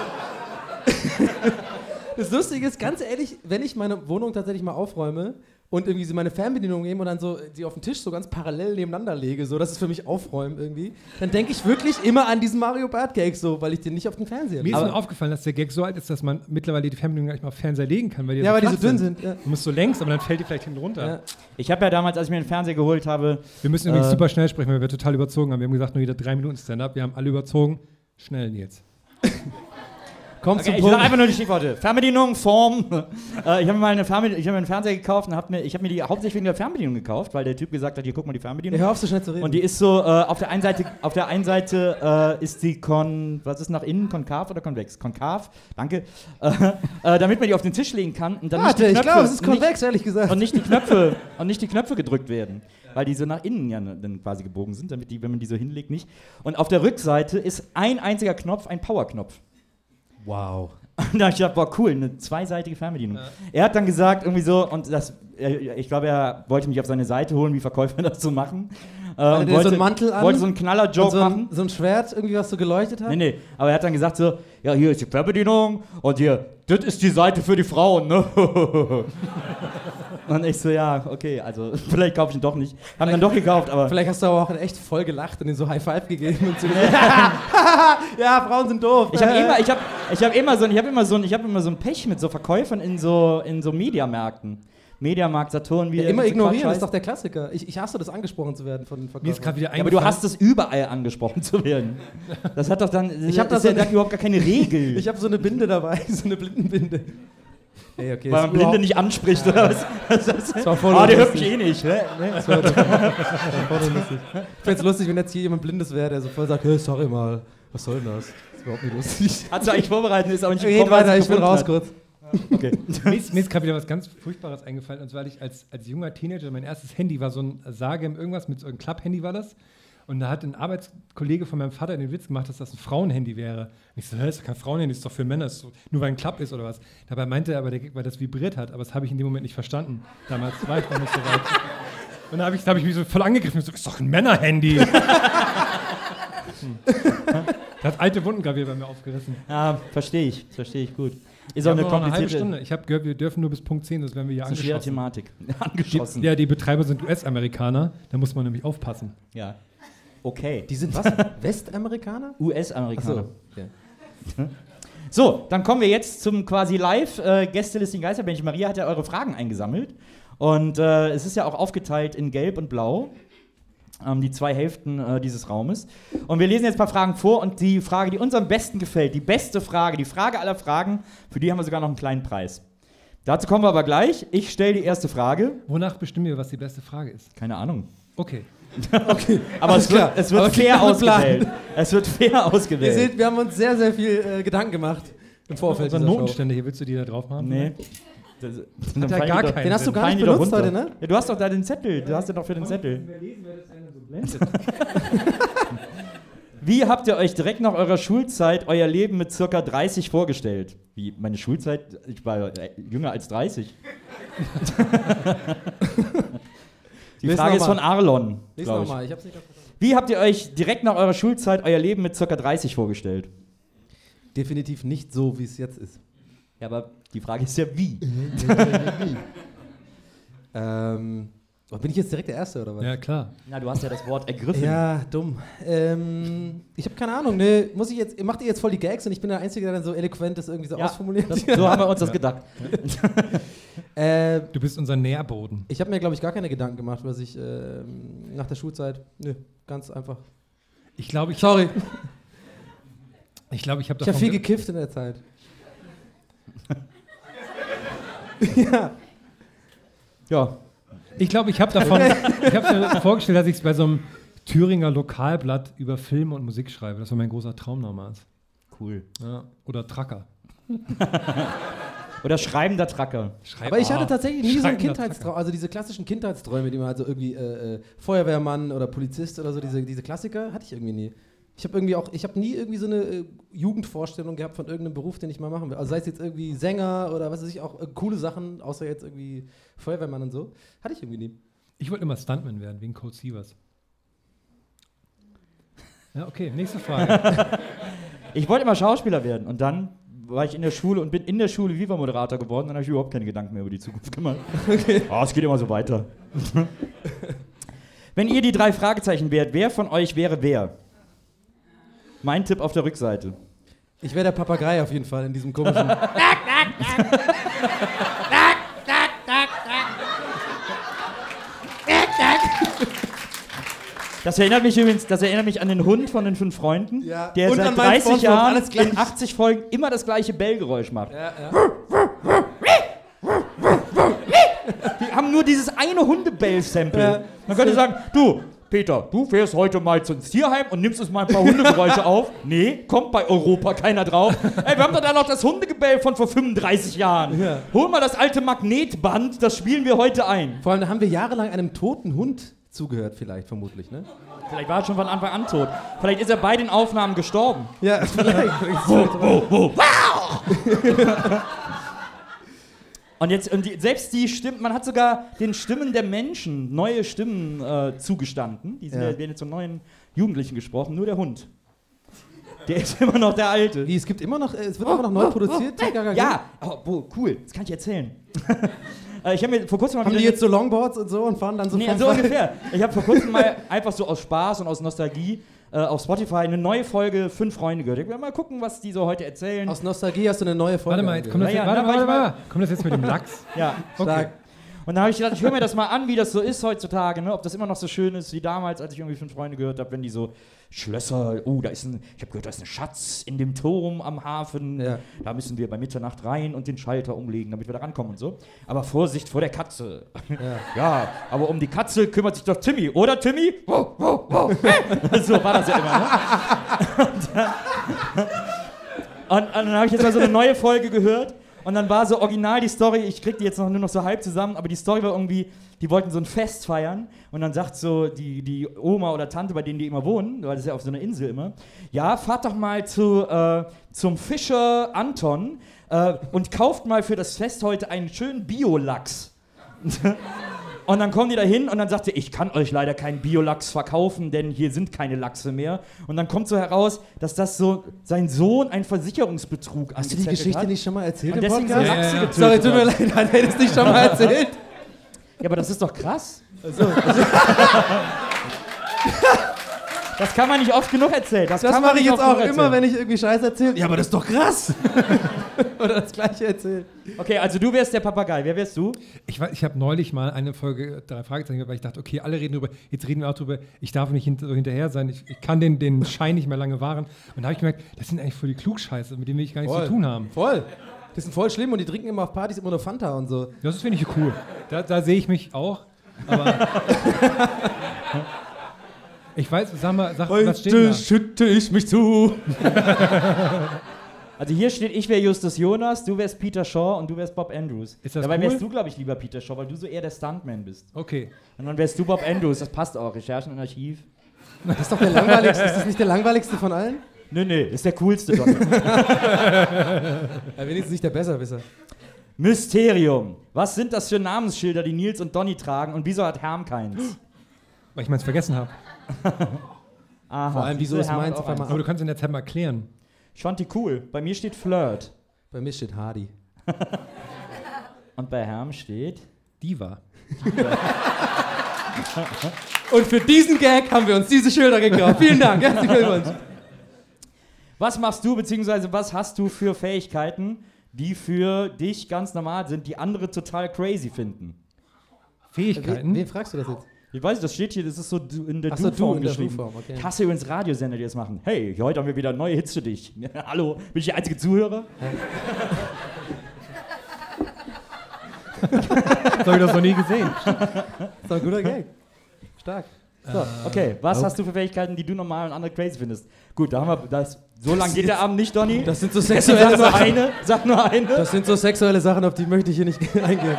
Speaker 3: das Lustige ist, ganz ehrlich, wenn ich meine Wohnung tatsächlich mal aufräume und irgendwie so meine Fernbedienung nehme und dann so die auf den Tisch so ganz parallel nebeneinander lege, so, das ist für mich Aufräumen irgendwie, dann denke ich wirklich immer an diesen Mario Bart Gag so, weil ich den nicht auf den Fernseher
Speaker 5: Mir
Speaker 3: lege.
Speaker 5: ist nur aufgefallen, dass der Gag so alt ist, dass man mittlerweile die Fernbedienung gar nicht mal auf den Fernseher legen kann, weil die
Speaker 3: Ja,
Speaker 5: so
Speaker 3: weil die so
Speaker 5: flach
Speaker 3: dünn sind. Ja.
Speaker 5: Du musst so längs, aber dann fällt die vielleicht hinten runter.
Speaker 3: Ja.
Speaker 4: Ich habe ja damals, als ich mir den Fernseher geholt habe...
Speaker 5: Wir müssen übrigens
Speaker 4: Äh,
Speaker 5: super schnell sprechen, weil wir total überzogen haben. Wir haben gesagt, nur wieder drei Minuten Stand-up. Wir haben alle überzogen. Schnell, Nils.
Speaker 3: Komm
Speaker 4: Okay,
Speaker 3: zum
Speaker 4: ich
Speaker 3: Punkt.
Speaker 4: sag einfach nur die Stichworte. Fernbedienung, Form. äh, ich habe mir mal eine, Fernbedienung, ich hab mir einen Fernseher gekauft und hab mir, ich habe mir die hauptsächlich wegen der Fernbedienung gekauft, weil der Typ gesagt hat, hier guck mal die Fernbedienung.
Speaker 3: Ja, hör auf so schnell zu reden.
Speaker 4: Und die ist so, äh, auf der einen Seite, auf der einen Seite äh, ist die kon, was ist nach innen, konkav oder konvex? Konkav, danke. Äh, äh, damit man die auf den Tisch legen kann und dann
Speaker 3: Warte,
Speaker 4: nicht die
Speaker 3: ich
Speaker 4: Knöpfe,
Speaker 3: glaube, es ist
Speaker 4: nicht,
Speaker 3: konvex, ehrlich gesagt.
Speaker 4: und nicht die Knöpfe und nicht die Knöpfe gedrückt werden, weil die so nach innen ja dann quasi gebogen sind, damit die, wenn man die so hinlegt, nicht. Und auf der Rückseite ist ein einziger Knopf, ein Powerknopf.
Speaker 3: Wow.
Speaker 4: Und da hab ich gedacht, boah, cool, eine zweiseitige Fernbedienung. Ja. Er hat dann gesagt, irgendwie so, und das, äh, ich glaube, er wollte mich auf seine Seite holen, wie Verkäufer das so machen. Äh, und
Speaker 3: der
Speaker 4: wollte,
Speaker 3: so einen Mantel an?
Speaker 4: wollte so einen Knaller-Joke
Speaker 3: Und so
Speaker 4: machen.
Speaker 3: ein, so ein Schwert, irgendwie, was so geleuchtet hat?
Speaker 4: Nee, nee, aber er hat dann gesagt so, ja, hier ist die Fernbedienung und hier, das ist die Seite für die Frauen, ne? Und ich so, ja, okay, also vielleicht kaufe ich ihn doch nicht. Haben dann doch gekauft, aber...
Speaker 3: Vielleicht hast du aber auch echt voll gelacht und ihm so High Five gegeben und so gesagt, ja, Frauen sind doof.
Speaker 4: Ich habe immer, ich hab, ich hab immer, so, ich hab immer, so, ich hab immer so ein Pech mit so Verkäufern in so, in so Mediamärkten. Mediamarkt, Saturn, wie
Speaker 3: ja, immer
Speaker 4: so
Speaker 3: ignorieren,
Speaker 4: Quatsch
Speaker 3: das ist
Speaker 4: heißt.
Speaker 3: doch der Klassiker. Ich, ich hasse das, angesprochen zu werden von den Verkäufern.
Speaker 5: Mir ist gerade wieder
Speaker 4: Ja, aber
Speaker 5: eingefallen.
Speaker 4: du hast es überall angesprochen zu werden. Das hat doch dann,
Speaker 3: Ich hab
Speaker 4: das
Speaker 3: da
Speaker 4: ist
Speaker 3: so
Speaker 4: ja überhaupt gar keine Regel.
Speaker 3: Ich habe so eine Binde dabei, so eine Blindenbinde. Ey, okay,
Speaker 4: Weil man Blinde nicht anspricht, oder was? was ist
Speaker 3: Das war voll
Speaker 4: Ah, der hört
Speaker 3: lustig.
Speaker 4: mich eh nicht. Ne?
Speaker 3: Das war, das war voll lustig. Ich fände es lustig, wenn jetzt hier jemand Blindes wäre, der so voll sagt, hey, sorry mal, was soll denn das? Das ist überhaupt nicht lustig.
Speaker 4: Hat sie eigentlich vorbereitet, ist aber nicht
Speaker 3: Geht
Speaker 4: gekommen, als
Speaker 3: weiter,
Speaker 4: sie
Speaker 3: ich bin
Speaker 4: gefunden
Speaker 3: raus
Speaker 4: hat.
Speaker 3: kurz.
Speaker 4: Okay.
Speaker 5: Mir ist, mir ist gerade wieder was ganz Furchtbares eingefallen. Und zwar, weil ich als, als junger Teenager, mein erstes Handy war so ein Sagem irgendwas, mit so einem Klapp-Handy war das. Und da hat ein Arbeitskollege von meinem Vater den Witz gemacht, dass das ein Frauenhandy wäre. Und ich so, hä, das ist doch kein Frauenhandy, das ist doch für Männer, das ist so, nur weil ein Klapp ist oder was. Dabei meinte er aber, der Gag, weil das vibriert hat. Aber das habe ich in dem Moment nicht verstanden. Damals war ich noch nicht so weit. Und da habe ich, da hab ich mich so voll angegriffen. So, ist doch ein Männerhandy. hm. Das hat alte Wunden gerade wieder bei mir aufgerissen.
Speaker 4: Ja, verstehe ich, verstehe ich gut. Ist
Speaker 5: Wir
Speaker 4: auch
Speaker 5: haben
Speaker 4: eine
Speaker 5: noch eine halbe
Speaker 4: komplizierte,
Speaker 5: Stunde. Ich habe gehört, wir dürfen nur bis Punkt zehn, sonst werden wir hier
Speaker 4: das ist eine schwere
Speaker 5: angeschossen.
Speaker 4: Thematik. Angeschossen.
Speaker 5: Die, ja, die Betreiber sind U S-Amerikaner, da muss man nämlich aufpassen.
Speaker 4: Ja. Okay.
Speaker 3: Die sind was? Westamerikaner?
Speaker 4: U S-Amerikaner.
Speaker 3: Okay.
Speaker 4: So, dann kommen wir jetzt zum quasi live äh, Gästelisting Geisterbändchen. Maria hat ja eure Fragen eingesammelt. Und äh, es ist ja auch aufgeteilt in Gelb und Blau. Ähm, die zwei Hälften äh, dieses Raumes. Und wir lesen jetzt ein paar Fragen vor. Und die Frage, die uns am besten gefällt, die beste Frage, die Frage aller Fragen, für die haben wir sogar noch einen kleinen Preis. Dazu kommen wir aber gleich. Ich stelle die erste Frage.
Speaker 5: Wonach bestimmen wir, was die beste Frage ist?
Speaker 4: Keine Ahnung.
Speaker 5: Okay.
Speaker 3: Okay.
Speaker 4: Aber es
Speaker 3: klar.
Speaker 4: wird, es wird
Speaker 3: Aber
Speaker 4: fair
Speaker 3: klar, Plan.
Speaker 4: ausgewählt. Es wird fair
Speaker 3: Ihr
Speaker 4: ausgewählt.
Speaker 3: seht, wir haben uns sehr, sehr viel äh, Gedanken gemacht im Vorfeld
Speaker 5: Unsere
Speaker 3: dieser Show.
Speaker 5: Notenstände hier, willst du die da drauf haben?
Speaker 4: Nee. Das,
Speaker 5: Hat ja gar keinen
Speaker 3: Den hast du
Speaker 5: Sinn.
Speaker 3: gar nicht
Speaker 4: die doch
Speaker 3: benutzt
Speaker 4: runter.
Speaker 3: heute, ne?
Speaker 4: Ja, du hast doch da den Zettel. Du hast ja doch für den Zettel. Wie habt ihr euch direkt nach eurer Schulzeit euer Leben mit circa dreißig vorgestellt? Wie, meine Schulzeit? Ich war äh, jünger als dreißig. Die
Speaker 3: Lies
Speaker 4: Frage
Speaker 3: noch
Speaker 4: ist
Speaker 3: mal.
Speaker 4: von Arlon,
Speaker 3: Lies
Speaker 4: glaub ich.
Speaker 3: nochmal, ich hab's nicht verstanden.
Speaker 4: Wie habt ihr euch direkt nach eurer Schulzeit euer Leben mit circa dreißig vorgestellt?
Speaker 3: Definitiv nicht so, wie es jetzt ist.
Speaker 4: Ja, aber die Frage ist ja wie.
Speaker 3: ähm, oh, bin ich jetzt direkt der Erste, oder was?
Speaker 5: Ja, klar.
Speaker 4: Na, du hast ja das Wort ergriffen.
Speaker 3: Ja, dumm. Ähm, ich habe keine Ahnung, ne? Muss ich jetzt, macht ihr jetzt voll die Gags und ich bin der Einzige, der dann so eloquent das irgendwie so
Speaker 4: Ja,
Speaker 3: ausformuliert?
Speaker 4: das, so haben wir uns das gedacht.
Speaker 3: äh,
Speaker 5: Du bist unser Nährboden.
Speaker 3: ich habe mir, glaube ich, gar keine Gedanken gemacht, was ich ähm, nach der Schulzeit. Nö, ganz einfach.
Speaker 5: Ich glaube, ich,
Speaker 3: Sorry.
Speaker 5: ich, glaub, ich habe
Speaker 3: Ich habe viel gekifft in der Zeit. ja.
Speaker 4: Ja.
Speaker 5: Ich glaube, ich habe davon, ich habe mir vorgestellt, dass ich es bei so einem Thüringer Lokalblatt über Filme und Musik schreibe. Das war mein großer Traum damals.
Speaker 4: Cool.
Speaker 5: Ja. Oder Tracker.
Speaker 4: Oder schreibender Tracker.
Speaker 5: Schreib-
Speaker 3: Aber ich hatte
Speaker 5: Ah,
Speaker 3: tatsächlich nie so einen
Speaker 5: schreibender
Speaker 3: Kindheitstraum, also diese klassischen Kindheitsträume, die man halt so irgendwie äh, äh, Feuerwehrmann oder Polizist oder so, diese, diese Klassiker, hatte ich irgendwie nie. Ich habe irgendwie auch, ich habe nie irgendwie so eine äh, Jugendvorstellung gehabt von irgendeinem Beruf, den ich mal machen will. Also sei es jetzt irgendwie Sänger oder was weiß ich, auch äh, coole Sachen, außer jetzt irgendwie Feuerwehrmann und so. Hatte ich irgendwie nie.
Speaker 5: Ich wollte immer Stuntman werden, wegen Cold Sievers. Ja, okay, nächste Frage.
Speaker 4: Ich wollte immer Schauspieler werden und dann war ich in der Schule und bin in der Schule Viva-Moderator geworden. Dann habe ich überhaupt keine Gedanken mehr über die Zukunft gemacht. Okay. Oh, es geht immer so weiter. Wenn ihr die drei Fragezeichen wärt, wer von euch wäre wer? Mein Tipp auf der Rückseite.
Speaker 3: Ich wäre der Papagei auf jeden Fall in diesem komischen.
Speaker 4: Das erinnert mich übrigens, das erinnert mich an den Hund von den fünf Freunden,
Speaker 3: Ja.
Speaker 4: der
Speaker 3: Und an
Speaker 4: seit
Speaker 3: meinen
Speaker 4: dreißig
Speaker 3: SpongeBob,
Speaker 4: Jahren
Speaker 3: alles gleich.
Speaker 4: in achtzig Folgen immer das gleiche Bellgeräusch macht.
Speaker 3: ja, ja.
Speaker 4: Die haben nur dieses eine Hundebell-Sample.
Speaker 3: Ja.
Speaker 4: Man könnte sagen, du, Peter, du fährst heute mal ins Tierheim und nimmst uns mal ein paar Hundegeräusche auf. Nee, kommt bei Europa keiner drauf. Ey, wir haben doch da noch das Hundegebell von vor fünfunddreißig Jahren.
Speaker 3: Ja.
Speaker 4: Hol mal das alte Magnetband, das spielen wir heute ein.
Speaker 3: Vor allem, da haben wir jahrelang einem toten Hund zugehört, vielleicht, vermutlich, ne?
Speaker 4: Vielleicht war er schon von Anfang an tot. Vielleicht ist er bei den Aufnahmen gestorben.
Speaker 3: Ja, vielleicht.
Speaker 4: Und jetzt, und die, selbst die Stimmen, man hat sogar den Stimmen der Menschen neue Stimmen äh, zugestanden. Die sind
Speaker 3: Ja.
Speaker 4: ja. werden jetzt zu neuen Jugendlichen gesprochen, nur der Hund. Der ist immer noch der Alte.
Speaker 3: Wie, es gibt immer noch, äh, es wird immer noch neu produziert?
Speaker 4: Ja, oh, boah, cool, das kann ich erzählen. äh, ich habe mir vor kurzem mal
Speaker 3: Haben
Speaker 4: wieder
Speaker 3: die
Speaker 4: eine-
Speaker 3: jetzt so Longboards und so und fahren dann so
Speaker 4: Nee,
Speaker 3: vom
Speaker 4: so
Speaker 3: Wald?
Speaker 4: ungefähr. Ich habe vor kurzem mal einfach so aus Spaß und aus Nostalgie äh, auf Spotify eine neue Folge Fünf Freunde gehört. Ich will mal gucken, was die so heute erzählen.
Speaker 3: Aus Nostalgie hast du eine neue Folge.
Speaker 5: Warte mal, jetzt kommt das,
Speaker 4: Ja, ja,
Speaker 5: warte,
Speaker 4: na,
Speaker 5: warte,
Speaker 4: weil ich mal-
Speaker 5: warte, kommt das jetzt mit dem Lachs?
Speaker 4: ja.
Speaker 3: Stark.
Speaker 4: Und da habe ich gedacht, ich höre mir das mal an, wie das so ist heutzutage, ne? Ob das immer noch so schön ist wie damals, als ich irgendwie Fünf Freunde gehört habe, wenn die so Schlösser, oh, da ist ein, ich habe gehört, da ist ein Schatz in dem Turm am Hafen,
Speaker 3: Ja.
Speaker 4: da müssen wir bei Mitternacht rein und den Schalter umlegen, damit wir da rankommen und so. Aber Vorsicht vor der Katze.
Speaker 3: Ja.
Speaker 4: Ja, aber um die Katze kümmert sich doch Timmy, oder Timmy? Wow, wow, wow. So war das ja immer, ne? Und dann, und, und dann habe ich jetzt mal so eine neue Folge gehört. Und dann war so original die Story, ich krieg die jetzt noch, nur noch so halb zusammen, aber die Story war irgendwie, die wollten so ein Fest feiern und dann sagt so die, die Oma oder Tante, bei denen die immer wohnen, weil das ist ja auf so einer Insel immer, ja, fahrt doch mal zu, äh, zum Fischer Anton äh, und kauft mal für das Fest heute einen schönen Biolachs. Und dann kommen die da hin und dann sagt sie, ich kann euch leider keinen Biolachs verkaufen, denn hier sind keine Lachse mehr. Und dann kommt so heraus, dass das so sein Sohn einen Versicherungsbetrug
Speaker 3: Hast du die
Speaker 4: angezettelt
Speaker 3: Geschichte
Speaker 4: hat.
Speaker 3: nicht schon mal erzählt
Speaker 4: Und
Speaker 3: im
Speaker 4: deswegen
Speaker 3: Podcast?
Speaker 4: sind
Speaker 5: Ja,
Speaker 4: Lachse
Speaker 5: ja, ja.
Speaker 4: getötet
Speaker 3: Sorry, tut mir
Speaker 4: worden.
Speaker 3: leid, hat er das nicht schon mal erzählt?
Speaker 4: Ja, aber das ist doch krass.
Speaker 3: So.
Speaker 4: Das kann man nicht oft genug erzählen. Das,
Speaker 3: Das
Speaker 4: kann man
Speaker 3: mache ich
Speaker 4: nicht
Speaker 3: jetzt
Speaker 4: oft
Speaker 3: auch
Speaker 4: genug
Speaker 3: immer,
Speaker 4: erzählen.
Speaker 3: wenn ich irgendwie Scheiße erzähle. Ja, aber das ist doch krass. Oder das Gleiche erzählt.
Speaker 4: Okay, also du wärst der Papagei. Wer wärst du?
Speaker 5: Ich, war- ich habe neulich mal eine Folge drei Fragezeichen gehört, weil ich dachte, okay, alle reden drüber, jetzt reden wir auch drüber, ich darf nicht hint so hinterher sein, ich, ich kann den, den Schein nicht mehr lange wahren. Und da habe ich gemerkt, das sind eigentlich voll die Klugscheiße, mit denen will ich gar nichts
Speaker 3: Voll.
Speaker 5: zu tun haben.
Speaker 3: Voll. Die sind voll schlimm und die trinken immer auf Partys immer nur Fanta und so.
Speaker 5: Das finde ich cool. Da, da sehe ich mich auch. Aber ich weiß, sag mal, sag, was steht da?
Speaker 3: schütte ich mich zu.
Speaker 4: Also hier steht, ich wäre Justus Jonas, du wärst Peter Shaw und du wärst Bob Andrews.
Speaker 5: Ist das
Speaker 4: Dabei
Speaker 5: cool?
Speaker 4: wärst du, glaube ich, lieber Peter Shaw, weil du so eher der Stuntman bist.
Speaker 5: Okay.
Speaker 4: Und dann wärst du Bob Andrews, das passt auch, Recherchen und Archiv.
Speaker 3: Das ist doch der langweiligste, ist das nicht der langweiligste von allen?
Speaker 4: Nee, nee, ist der coolste Donny.
Speaker 3: Ja, wenigstens nicht der Besserwisser.
Speaker 4: Mysterium. Was sind das für Namensschilder, die Nils und Donny tragen und wieso hat Herm keins?
Speaker 5: Weil ich meins vergessen habe.
Speaker 4: Aha.
Speaker 3: Vor allem, wieso
Speaker 4: diese
Speaker 3: ist
Speaker 4: Herm
Speaker 3: meins
Speaker 4: hat auch
Speaker 3: auf einmal-
Speaker 4: eins.
Speaker 5: Aber du kannst in der Zeit mal erklären.
Speaker 4: Ich fand die cool. Bei mir steht Flirt.
Speaker 3: Bei mir steht Hardy.
Speaker 4: Und bei Herm steht...
Speaker 5: Diva.
Speaker 3: Und für diesen Gag haben wir uns diese Schilder gekauft. Vielen Dank, herzlichen Glückwunsch.
Speaker 4: Was machst du, beziehungsweise was hast du für Fähigkeiten, die für dich ganz normal sind, die andere total crazy finden?
Speaker 5: Fähigkeiten?
Speaker 3: Wen, wen fragst du das jetzt?
Speaker 4: Ich weiß, das steht hier, das ist so du- in der
Speaker 3: Ach so,
Speaker 4: Du-Form
Speaker 3: du in der
Speaker 4: geschrieben.
Speaker 3: Du-Form, okay.
Speaker 4: Ich hasse übrigens Radiosender, die das machen. Hey, heute haben wir wieder neue Hits für dich. Hallo, bin ich der einzige Zuhörer?
Speaker 5: Das habe ich das noch nie gesehen.
Speaker 3: Das ist doch ein guter Gag. Stark. So.
Speaker 4: Okay, was
Speaker 3: Oh.
Speaker 4: hast du für Fähigkeiten, die du normal und andere crazy findest? Gut, da haben wir das. So lang geht der Abend nicht, Donny.
Speaker 3: Das sind so
Speaker 4: Sag
Speaker 3: sexuelle
Speaker 4: nur
Speaker 3: Sachen.
Speaker 4: eine, sag nur eine.
Speaker 3: Das sind so sexuelle Sachen, auf die möchte ich hier nicht eingehen.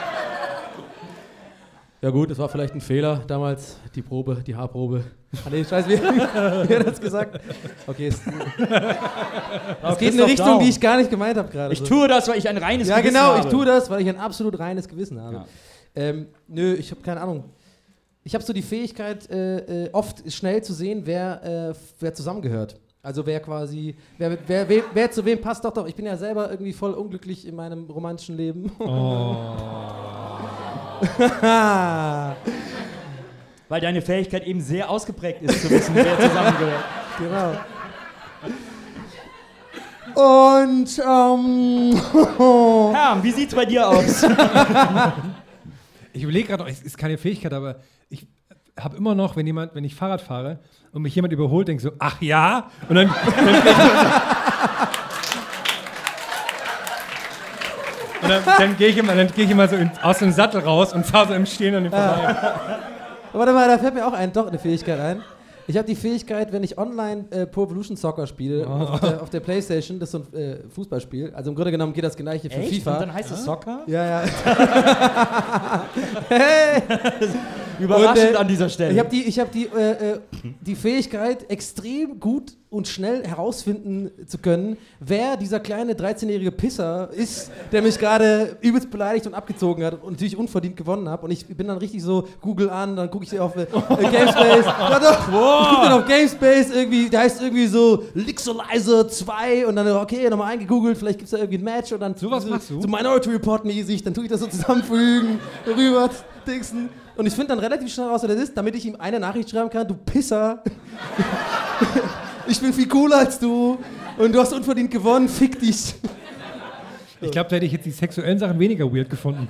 Speaker 3: Ja gut, das war vielleicht ein Fehler damals, die Probe, die Haarprobe. Ah nee, scheiße, wie, wie hat das gesagt? Okay, es, es geht in eine
Speaker 4: Christoph
Speaker 3: Richtung,
Speaker 4: Daum.
Speaker 3: die ich gar nicht gemeint habe gerade.
Speaker 4: Ich
Speaker 3: so.
Speaker 4: tue das, weil ich ein reines
Speaker 3: Ja
Speaker 4: Gewissen
Speaker 3: genau,
Speaker 4: habe.
Speaker 3: ich tue das, weil ich ein absolut reines Gewissen habe.
Speaker 4: Ja.
Speaker 3: Ähm, nö, ich habe keine Ahnung. Ich habe so die Fähigkeit, äh, äh, oft schnell zu sehen, wer, äh, wer zusammengehört. Also wer quasi, wer, wer, wer, wer zu wem passt. Doch, doch, ich bin ja selber irgendwie voll unglücklich in meinem romantischen Leben.
Speaker 5: Oh.
Speaker 4: Weil deine Fähigkeit eben sehr ausgeprägt ist, zu wissen, wer zusammengehört.
Speaker 3: Genau. Und, ähm,
Speaker 4: Herm, wie sieht's bei dir aus?
Speaker 5: Ich überlege gerade, es ist keine Fähigkeit, aber ich habe immer noch, wenn jemand, wenn ich Fahrrad fahre und mich jemand überholt, denke ich so, ach ja? Und dann, dann, dann, dann gehe ich immer, dann geh ich immer so in, aus dem Sattel raus und fahre so im Stehen an dem vorbei.
Speaker 3: warte mal, da fällt mir auch ein, doch eine Fähigkeit ein. Ich habe die Fähigkeit, wenn ich online äh, Pro Evolution Soccer spiele,
Speaker 5: Oh.
Speaker 3: auf, der, auf der Playstation, das ist so ein äh, Fußballspiel, also im Grunde genommen geht das gleiche für
Speaker 4: Echt?
Speaker 3: FIFA.
Speaker 4: Und dann heißt es Soccer?
Speaker 3: Ja, ja. Hey!
Speaker 4: Überraschend
Speaker 3: Und, äh,
Speaker 4: an dieser Stelle.
Speaker 3: Ich habe die, ich hab die, äh, äh, die Fähigkeit, extrem gut und schnell herausfinden zu können, wer dieser kleine dreizehnjährige Pisser ist, der mich gerade übelst beleidigt und abgezogen hat und natürlich unverdient gewonnen hat. Und ich bin dann richtig so, Google an, dann gucke ich auf äh, äh, Gamespace. Ja, doch, ich gucke dann auf Gamespace, irgendwie, der heißt irgendwie so Lixolizer zwei und dann, okay, nochmal eingegoogelt, vielleicht gibt es da irgendwie ein Match und dann
Speaker 5: So was
Speaker 3: so,
Speaker 5: machst du?
Speaker 3: so Minority Report mäßig, dann tue ich das so zusammenfügen, rüber, dingsen. Und ich finde dann relativ schnell raus, wer das ist, damit ich ihm eine Nachricht schreiben kann, du Pisser. Ich bin viel cooler als du und du hast unverdient gewonnen, fick dich.
Speaker 5: Ich glaube, da hätte ich jetzt die sexuellen Sachen weniger weird gefunden.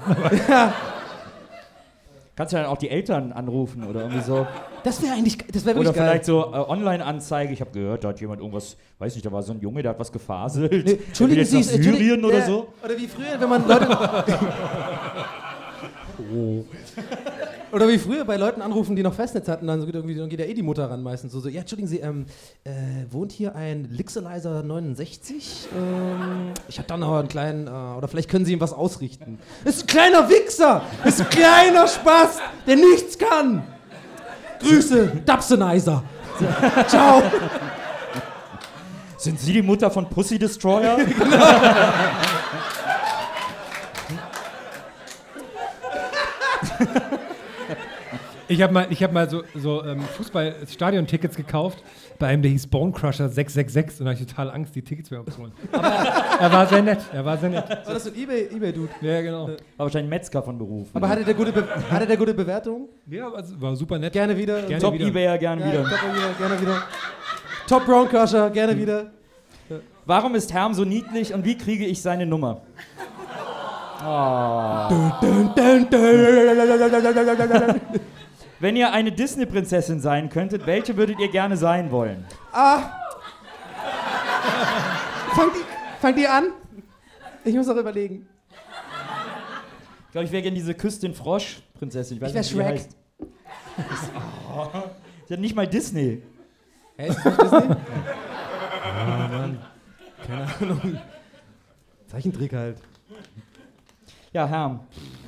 Speaker 4: Kannst du dann auch die Eltern anrufen oder irgendwie so?
Speaker 3: Das wäre eigentlich, das wäre
Speaker 4: Oder
Speaker 3: wirklich geil.
Speaker 4: vielleicht so äh, Online-Anzeige. Ich habe gehört, da hat jemand irgendwas, weiß nicht, da war so ein Junge, der hat was gefaselt.
Speaker 3: Nee,
Speaker 4: Der will
Speaker 3: Entschuldigen
Speaker 4: jetzt
Speaker 3: Sie,
Speaker 4: nach Syrien
Speaker 3: Entschuldigen-
Speaker 4: oder
Speaker 3: ja,
Speaker 4: so.
Speaker 3: Oder wie früher, wenn man Leute... Oder wie früher bei Leuten anrufen, die noch Festnetz hatten, dann, so geht, irgendwie, dann geht ja eh die Mutter ran meistens. So, so ja, entschuldigen Sie, ähm, äh, wohnt hier ein Lixolizer neunundsechzig? Ähm, ich hab da noch einen kleinen, äh, oder vielleicht können Sie ihm was ausrichten. Das ist ein kleiner Wichser! Das ist ein kleiner Spaß, der nichts kann! Grüße, Dubsonizer! Ciao!
Speaker 4: Sind Sie die Mutter von Pussy Destroyer?
Speaker 5: Ich habe mal, ich hab mal so, so ähm, Fußball-Stadion-Tickets gekauft bei einem, der hieß Bone Crusher sechs sechs sechs und da hatte ich total Angst, die Tickets mir abzuholen. Aber er war sehr nett, er war sehr nett.
Speaker 3: War das so ein eBay, eBay-Dude?
Speaker 5: Ja, genau.
Speaker 4: War wahrscheinlich Metzger von Beruf.
Speaker 3: Aber hatte der gute, Be hatte der gute Bewertung?
Speaker 5: Ja, also war super nett.
Speaker 3: Gerne wieder.
Speaker 5: Gerne
Speaker 4: Top
Speaker 5: wieder.
Speaker 4: Ebayer, gern
Speaker 3: Ja,
Speaker 4: wieder.
Speaker 3: Top wieder, gerne wieder. Top Brown Crusher, gerne wieder.
Speaker 4: Warum ist Herm so niedlich und wie kriege ich seine Nummer? Wenn ihr eine Disney-Prinzessin sein könntet, welche würdet ihr gerne sein wollen?
Speaker 3: Ah! Fang die, fang die an? Ich muss noch überlegen.
Speaker 4: Ich glaube, ich wäre gerne diese Küss den Frosch-Prinzessin. weiß
Speaker 3: Ich wär
Speaker 4: nicht, wie die
Speaker 3: Shrek.
Speaker 4: heißt. Oh, sie hat nicht mal Disney.
Speaker 3: Hä, ist das nicht Disney? Keine Ahnung. Zeichentrick halt.
Speaker 4: Ja, Herm.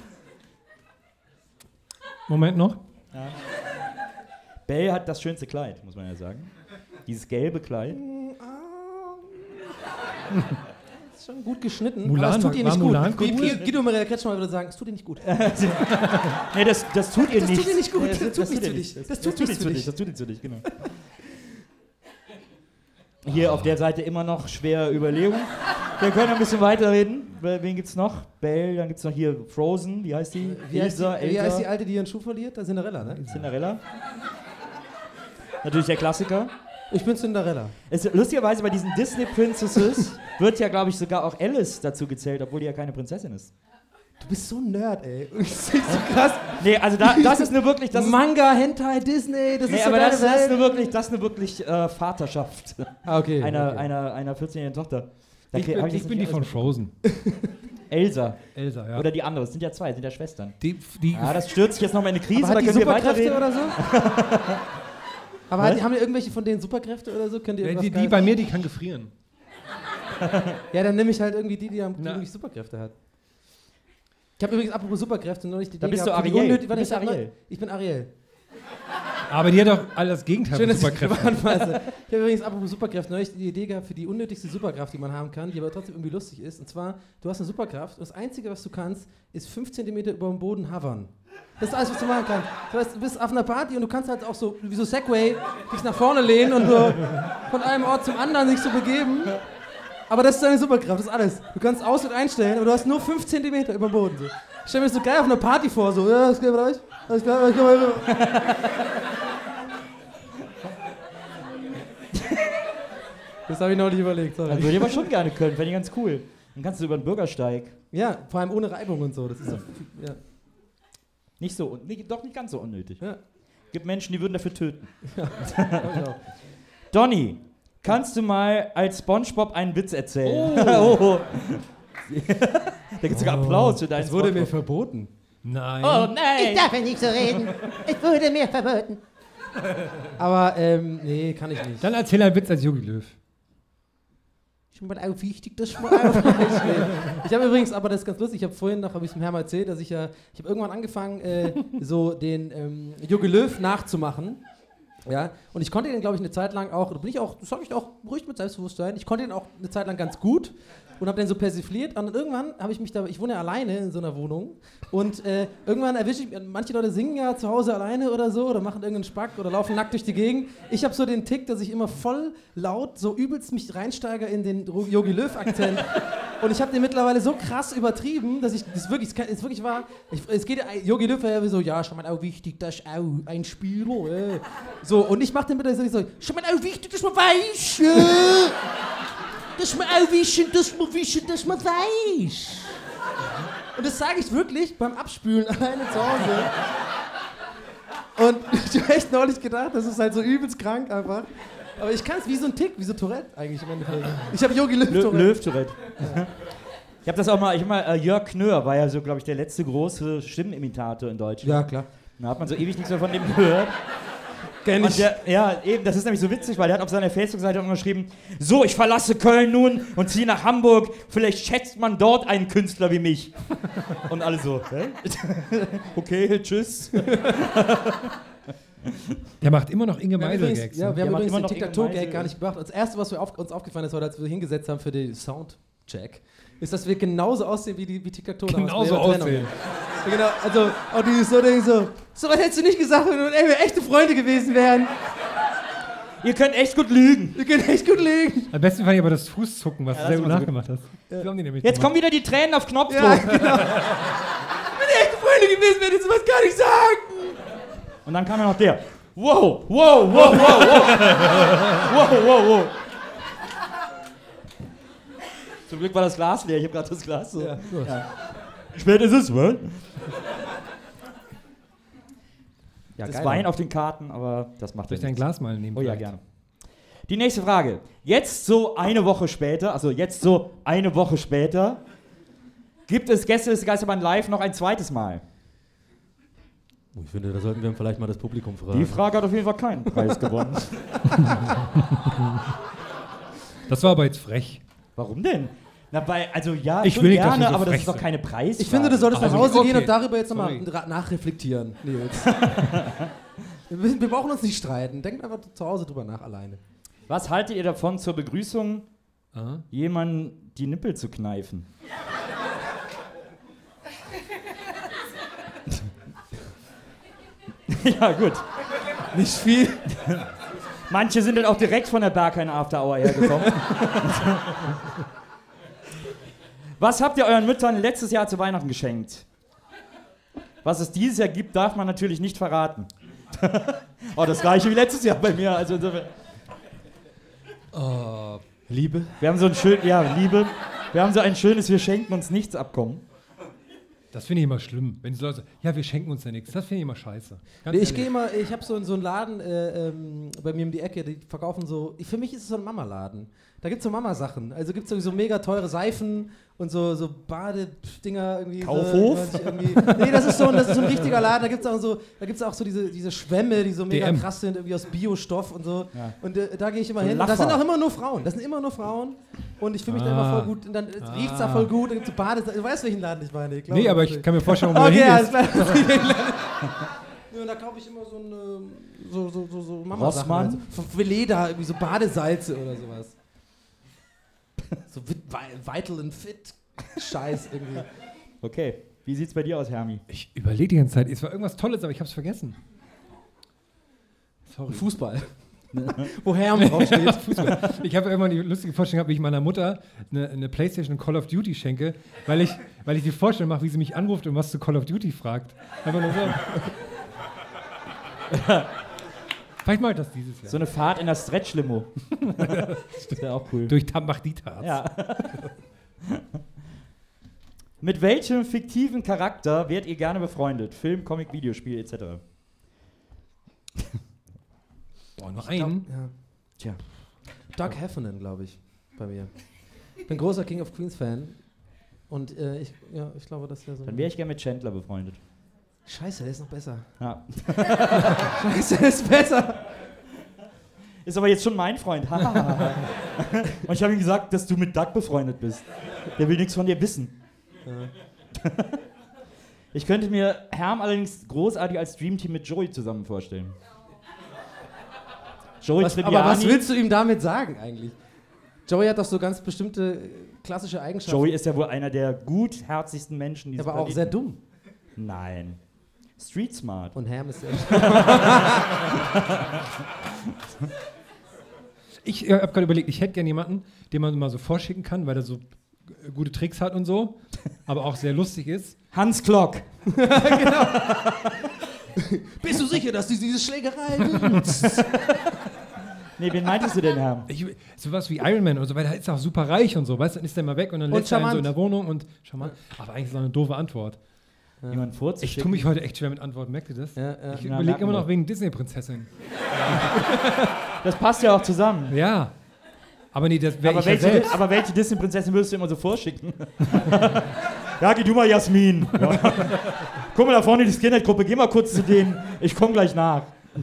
Speaker 5: Moment noch.
Speaker 4: Ja. Belle hat das schönste Kleid, muss man ja sagen. Dieses gelbe Kleid.
Speaker 3: Das ist schon gut geschnitten,
Speaker 5: Mulan,
Speaker 3: aber es tut ihr
Speaker 5: war
Speaker 3: nicht gut.
Speaker 5: Mulan
Speaker 3: Wie-
Speaker 5: cool?
Speaker 3: wie- Guido Maria Kretschmer würde sagen, es tut ihr nicht gut.
Speaker 4: Nee, das, das tut ihr
Speaker 3: Das
Speaker 4: nicht.
Speaker 3: tut ihr nicht gut,
Speaker 4: Nee,
Speaker 3: das tut nichts
Speaker 4: ihr
Speaker 3: für
Speaker 4: nicht.
Speaker 3: dich.
Speaker 4: Das,
Speaker 3: Das
Speaker 4: das
Speaker 3: tut
Speaker 4: tut
Speaker 3: nichts
Speaker 4: nichts
Speaker 3: für
Speaker 4: für dich.
Speaker 3: dich.
Speaker 4: Das tut nichts für dich, genau. Hier auf der Seite immer noch schwere Überlegung. Wir können ein bisschen weiterreden. Wen gibt's noch? Belle, dann gibt's noch hier Frozen. Wie heißt die?
Speaker 3: Wie heißt, die,
Speaker 4: Elsa,
Speaker 3: wie heißt die
Speaker 4: Elsa,
Speaker 3: Alte, die ihren Schuh verliert? Das ist Cinderella, ne?
Speaker 4: Cinderella. Natürlich der Klassiker.
Speaker 3: Ich bin Cinderella.
Speaker 4: Es, lustigerweise bei diesen Disney Princesses wird ja, glaube ich, sogar auch Alice dazu gezählt, obwohl die ja keine Prinzessin ist.
Speaker 3: Du bist so ein Nerd, ey. Das ist so krass.
Speaker 4: Nee, also da, das ist nur wirklich... Das ist,
Speaker 3: Manga, Hentai, Disney, das
Speaker 4: nee,
Speaker 3: ist so
Speaker 4: aber
Speaker 3: deine
Speaker 4: das, das ist
Speaker 3: Welt.
Speaker 4: nur wirklich, das ist nur wirklich äh, Vaterschaft
Speaker 3: Ah, okay.
Speaker 4: einer,
Speaker 3: okay.
Speaker 4: einer, einer vierzehnjährigen Tochter. Da
Speaker 5: Ich
Speaker 4: krieg-
Speaker 5: bin,
Speaker 4: hab
Speaker 5: ich
Speaker 4: das
Speaker 5: bin die
Speaker 4: nicht
Speaker 5: von
Speaker 4: alles-
Speaker 5: Frozen.
Speaker 4: Elsa.
Speaker 5: Elsa, ja.
Speaker 4: Oder die andere, es sind ja zwei, es sind ja Schwestern.
Speaker 5: die, die,
Speaker 4: Ja, das stürzt sich jetzt nochmal in eine Krise,
Speaker 3: Aber
Speaker 4: da
Speaker 3: hat die
Speaker 4: können wir
Speaker 3: Superkräfte
Speaker 4: weiterreden.
Speaker 3: oder so? Aber
Speaker 4: Was?
Speaker 3: hat, haben die irgendwelche von denen Superkräfte oder so? Könnt ihr
Speaker 5: die,
Speaker 3: irgendwas
Speaker 5: die, die
Speaker 3: Geiles-
Speaker 5: bei mir, die kann gefrieren.
Speaker 3: Ja, dann nehme ich halt irgendwie die, die am- die
Speaker 5: Na.
Speaker 3: irgendwie Superkräfte hat. Ich habe übrigens apropos Superkräfte neulich die
Speaker 4: Da
Speaker 3: Idee
Speaker 4: bist du
Speaker 3: gehabt, für die
Speaker 4: Ariel.
Speaker 3: unnötig-
Speaker 4: Du
Speaker 3: warte,
Speaker 4: bist
Speaker 3: ich hab
Speaker 4: Ariel.
Speaker 3: neu- Ich bin Ariel.
Speaker 5: Aber die hat doch alles Gegenteil
Speaker 3: Schön,
Speaker 5: von
Speaker 3: dass ich
Speaker 5: Superkräften.
Speaker 3: anfasse. Ich habe übrigens apropos Superkräfte neulich die Idee gehabt für die unnötigste Superkraft, die man haben kann, die aber trotzdem irgendwie lustig ist. Und zwar, du hast eine Superkraft und das Einzige, was du kannst, ist fünf Zentimeter über dem Boden hovern. Das ist alles, was du machen kannst. Das heißt, du bist auf einer Party und du kannst halt auch so, wie so Segway, dich nach vorne lehnen und so von einem Ort zum anderen sich so begeben. Aber das ist deine Superkraft, das ist alles. Du kannst aus- und einstellen, aber du hast nur fünf Zentimeter über dem Boden. So. Ich stell mir das so geil auf einer Party vor, so, ja, das geht bei euch? Alles klar, ich komm mal rüber. Das habe ich noch nicht überlegt,
Speaker 4: Das
Speaker 3: sorry.
Speaker 4: würde ich aber schon gerne können, fände ich ganz cool. Dann kannst du über den Bürgersteig.
Speaker 3: Ja, vor allem ohne Reibung und so. Das ist so, ja.
Speaker 4: Nicht so, un- nicht, doch nicht ganz so unnötig.
Speaker 3: Ja.
Speaker 4: Gibt Menschen, die würden dafür töten.
Speaker 3: Genau.
Speaker 4: Donny, kannst du mal als SpongeBob einen Witz erzählen?
Speaker 3: Oh.
Speaker 4: Oh. Da gibt es sogar Applaus für deinen
Speaker 3: Das wurde mir
Speaker 4: SpongeBob.
Speaker 3: verboten.
Speaker 5: Nein.
Speaker 4: Oh nein!
Speaker 2: Ich darf ja nicht so reden. Es wurde mir verboten.
Speaker 3: Aber, ähm, nee, kann ich nicht.
Speaker 5: Dann erzähl einen Witz als Jogi Löw.
Speaker 3: Ich bin auch wichtig, das mal aufreißen. Ich habe übrigens, aber das ist ganz lustig, ich habe vorhin noch, habe ich es dem Herrn mal erzählt, dass ich ja, ich habe irgendwann angefangen, äh, so den ähm, Jogi Löw nachzumachen. Ja, und ich konnte den, glaube ich, eine Zeit lang auch, da bin ich auch, das sage ich auch ruhig mit Selbstbewusstsein, ich konnte den auch eine Zeit lang ganz gut und habe den so persifliert und dann irgendwann habe ich mich da, ich wohne ja alleine in so einer Wohnung und äh, irgendwann erwische ich, manche Leute singen ja zu Hause alleine oder so oder machen irgendeinen Spack oder laufen nackt durch die Gegend. Ich habe so den Tick, dass ich immer voll laut, so übelst mich reinsteige in den Jogi Löw-Akzent. Und ich habe den mittlerweile so krass übertrieben, dass ich das wirklich, das ist wirklich wahr. Ich, es geht Jogi Löw war ja so, ja, schon mal auch wichtig, das ist auch ein Spieler. Äh. So, und ich mache den mittlerweile so, schon mal auch wichtig, dass man weiß. Äh. Dass man auch wissen, dass man wissen, dass man weiß. Und das sage ich wirklich beim Abspülen alleine zu Hause. Und ich habe echt neulich gedacht, das ist halt so übelst krank einfach. Aber ich kann es wie so ein Tick, wie so Tourette eigentlich im Endeffekt. Ich habe Jogi Löw
Speaker 4: Lö
Speaker 3: Tourette.
Speaker 4: Löw-Tourette. Ich habe das auch mal, ich hab mal äh, Jörg Knör war ja so, glaube ich, der letzte große Stimmenimitator in Deutschland.
Speaker 3: Ja, klar.
Speaker 4: Da hat man so ewig nichts mehr von dem gehört.
Speaker 3: Kenn
Speaker 4: Und
Speaker 3: ich.
Speaker 4: der, ja, eben, das ist nämlich so witzig, weil der hat auf seiner Facebook-Seite auch geschrieben, so, ich verlasse Köln nun und ziehe nach Hamburg, vielleicht schätzt man dort einen Künstler wie mich. Und alle so, hä? Okay, tschüss.
Speaker 5: Der macht immer noch Inge
Speaker 3: Wir haben
Speaker 5: Meisel-Gags.
Speaker 3: übrigens, ja,
Speaker 5: ne?
Speaker 3: wir haben
Speaker 4: macht
Speaker 3: übrigens
Speaker 4: immer
Speaker 3: den
Speaker 4: noch
Speaker 3: Tic-Tac-Toe-Gag
Speaker 4: Inge
Speaker 3: gar nicht gemacht. Das erste, was wir auf, uns aufgefallen ist, heute, als wir hingesetzt haben für den Soundcheck, ist, dass wir genauso aussehen wie die wie Tic-Tac-Toe. damals
Speaker 5: Genauso
Speaker 3: bei ihrer Trennung.
Speaker 5: aussehen.
Speaker 3: Ja, genau, also auch dieses so Ding so, so was hättest du nicht gesagt, wenn wir ey, wir echte Freunde gewesen wären.
Speaker 4: Ihr könnt echt gut lügen.
Speaker 3: Wir können echt gut legen.
Speaker 5: Am besten fand ich aber das Fußzucken, was
Speaker 4: Ja,
Speaker 5: du
Speaker 4: das
Speaker 5: sehr gut
Speaker 4: war so gut.
Speaker 5: nachgemacht hast. So haben die nämlich
Speaker 4: Jetzt
Speaker 5: gemacht.
Speaker 4: kommen wieder die Tränen auf Knopfdruck.
Speaker 3: Ja, genau. Wenn ihr echte Freunde gewesen wären, hättest du was gar nicht sagen.
Speaker 4: Und dann kam ja noch der. Wow, wow, wow, wow, wow. Wow, wow, wow. Zum Glück war das Glas leer. Ich habe gerade das Glas so.
Speaker 3: Ja, gut.
Speaker 4: Wie spät ist es, was?
Speaker 3: Ja,
Speaker 4: Das
Speaker 3: geil,
Speaker 4: Wein
Speaker 3: Mann.
Speaker 4: auf den Karten, aber das macht
Speaker 5: Soll ich
Speaker 4: ja
Speaker 5: dein
Speaker 4: nichts.
Speaker 5: Glas mal nehmen?
Speaker 4: Oh ja,
Speaker 5: vielleicht?
Speaker 4: gerne. Die nächste Frage. Jetzt so eine Woche später, also jetzt so eine Woche später, gibt es Gäste des Geisterbahn live noch ein zweites Mal?
Speaker 3: Ich finde, da sollten wir vielleicht mal das Publikum fragen.
Speaker 4: Die Frage hat auf jeden Fall keinen Preis gewonnen.
Speaker 5: Das war aber jetzt frech.
Speaker 4: Warum denn? Na, bei, also ja,
Speaker 5: Ich
Speaker 4: schon
Speaker 5: will nicht, dass
Speaker 4: gerne,
Speaker 5: du so
Speaker 4: aber das
Speaker 5: frech
Speaker 4: ist doch
Speaker 5: bist.
Speaker 4: keine Preisfrage.
Speaker 3: Ich finde, du solltest
Speaker 5: Also,
Speaker 3: nach Hause
Speaker 5: okay.
Speaker 3: gehen und darüber jetzt nochmal
Speaker 5: Sorry.
Speaker 3: ra- nachreflektieren, Nils. wir, wir brauchen uns nicht streiten. Denkt einfach zu Hause drüber nach alleine.
Speaker 4: Was haltet ihr davon, zur Begrüßung
Speaker 5: Aha.
Speaker 4: jemanden die Nippel zu kneifen? Ja, gut.
Speaker 3: Nicht viel.
Speaker 4: Manche sind dann auch direkt von der Berghain After Hour hergekommen. Was habt ihr euren Müttern letztes Jahr zu Weihnachten geschenkt? Was es dieses Jahr gibt, darf man natürlich nicht verraten. Oh, das gleiche wie letztes Jahr bei mir. Also insofern.
Speaker 3: Oh, Liebe.
Speaker 4: Wir haben so ein schön, ja, Liebe. Wir haben so ein schönes Wir schenken uns nichts Abkommen.
Speaker 5: Das finde ich immer schlimm. Wenn die Leute sagen, ja, wir schenken uns ja nichts. Das finde ich immer scheiße. Ganz
Speaker 3: Nee, ich
Speaker 5: ehrlich.
Speaker 3: gehe immer, ich habe so, so einen Laden äh, ähm, bei mir um die Ecke, die verkaufen so, ich, für mich ist es so ein Mama-Laden. Da gibt es so Mama-Sachen. Also gibt es so mega teure Seifen und so, so Badedinger irgendwie.
Speaker 4: Kaufhof?
Speaker 3: So, irgendwie. Nee, das ist so, ein- das ist so ein richtiger Laden. Da gibt es auch so, da gibt's auch so diese, diese Schwämme, die so mega
Speaker 5: D M.
Speaker 3: krass sind, irgendwie aus Biostoff und so.
Speaker 4: Ja.
Speaker 3: Und äh, da gehe ich immer
Speaker 4: So
Speaker 3: hin.
Speaker 4: Laffer.
Speaker 3: Da sind auch immer nur Frauen. Das sind immer nur Frauen. Und ich fühle mich da immer
Speaker 5: Ah.
Speaker 3: voll gut. Und dann ah. riecht es da voll gut. Da gibt es so Bade. Du weißt, welchen Laden ich meine. Ich glaube,
Speaker 5: Nee, aber
Speaker 3: das
Speaker 5: ich
Speaker 3: ist-
Speaker 5: kann mir vorstellen, wo du
Speaker 3: Okay, alles
Speaker 5: hingehst.
Speaker 3: klar. Ja, und da kaufe ich immer so eine so, so, so, so Mama-Sachen.
Speaker 4: Rossmann?
Speaker 3: Also, von Veleda, irgendwie so Badesalze oder sowas. So Vit- Vi- Vital and Fit Scheiß irgendwie.
Speaker 4: Okay, wie sieht's bei dir aus, Hermi?
Speaker 5: Ich überlege die ganze Zeit. Es war irgendwas Tolles, aber ich habe es vergessen. Sorry.
Speaker 3: Fußball. Wo Herm draufsteht.
Speaker 5: Fußball. Ich habe irgendwann die lustige Vorstellung gehabt, wie ich meiner Mutter eine, eine Playstation und Call of Duty schenke, weil ich, weil ich die Vorstellung mache, wie sie mich anruft und was zu Call of Duty fragt. Einfach nur so. Vielleicht mache ich das dieses Jahr.
Speaker 4: So eine Fahrt in der Stretch-Limo. Das wäre auch cool.
Speaker 5: Durch Tambach-Dietarz.
Speaker 4: Ja. Mit welchem fiktiven Charakter werdet ihr gerne befreundet? Film, Comic, Videospiel et cetera.
Speaker 5: Boah, noch
Speaker 3: Ich glaub,
Speaker 5: einen?
Speaker 3: ja.
Speaker 4: Tja.
Speaker 3: Doug Heffernan, glaube ich, bei mir. Ich bin großer King of Queens Fan. Und äh, ich, ja, ich glaube, das wäre so.
Speaker 4: Dann wäre ich gerne mit Chandler befreundet.
Speaker 3: Scheiße, der ist noch besser.
Speaker 4: Ja.
Speaker 3: Scheiße, der ist besser.
Speaker 4: Ist aber jetzt schon mein Freund. Und ich habe ihm gesagt, dass du mit Doug befreundet bist. Der will nichts von dir wissen.
Speaker 3: Ja.
Speaker 4: Ich könnte mir Herm allerdings großartig als Dreamteam mit Joey zusammen vorstellen. Joey
Speaker 3: Was,
Speaker 4: Tribbiani.
Speaker 3: aber was willst du ihm damit sagen eigentlich? Joey hat doch so ganz bestimmte äh, klassische Eigenschaften.
Speaker 4: Joey ist ja wohl einer der gutherzigsten Menschen dieses
Speaker 3: aber auch sehr dumm.
Speaker 4: Nein. Street smart.
Speaker 3: Und Ham ist sehr
Speaker 5: Ich äh, habe gerade überlegt, ich hätte gerne jemanden, den man mal so vorschicken kann, weil er so äh, gute Tricks hat und so, aber auch sehr lustig ist.
Speaker 4: Hans Klock.
Speaker 3: Bist du sicher, dass du diese Schlägerei willst?
Speaker 4: Nee, wen meintest du denn, Herm?
Speaker 5: Ich, sowas wie Iron Man oder so, weil er ist auch super reich und so, weißt du, dann ist der mal weg und dann
Speaker 3: Und
Speaker 5: lässt er einen so
Speaker 3: charmant.
Speaker 5: in der Wohnung und charmant. Aber eigentlich ist das eine doofe Antwort.
Speaker 4: Jemand vorzuschicken?
Speaker 5: Ich tue mich heute echt schwer mit Antworten, merkt ihr das?
Speaker 3: Ja, ja.
Speaker 5: Ich
Speaker 4: Ja,
Speaker 5: überlege
Speaker 4: merken
Speaker 5: immer
Speaker 4: wir.
Speaker 5: noch wegen Disney-Prinzessin.
Speaker 4: Das passt ja auch zusammen.
Speaker 5: Ja. Aber nee, das wäre
Speaker 4: Aber
Speaker 5: ich ja
Speaker 4: welche,
Speaker 5: selbst.
Speaker 4: aber welche Disney-Prinzessin würdest du immer so vorschicken? Ja, geh du mal, Jasmin. Ja. Guck mal da vorne, die Skinhead-Gruppe, geh mal kurz zu denen. Ich komm gleich nach.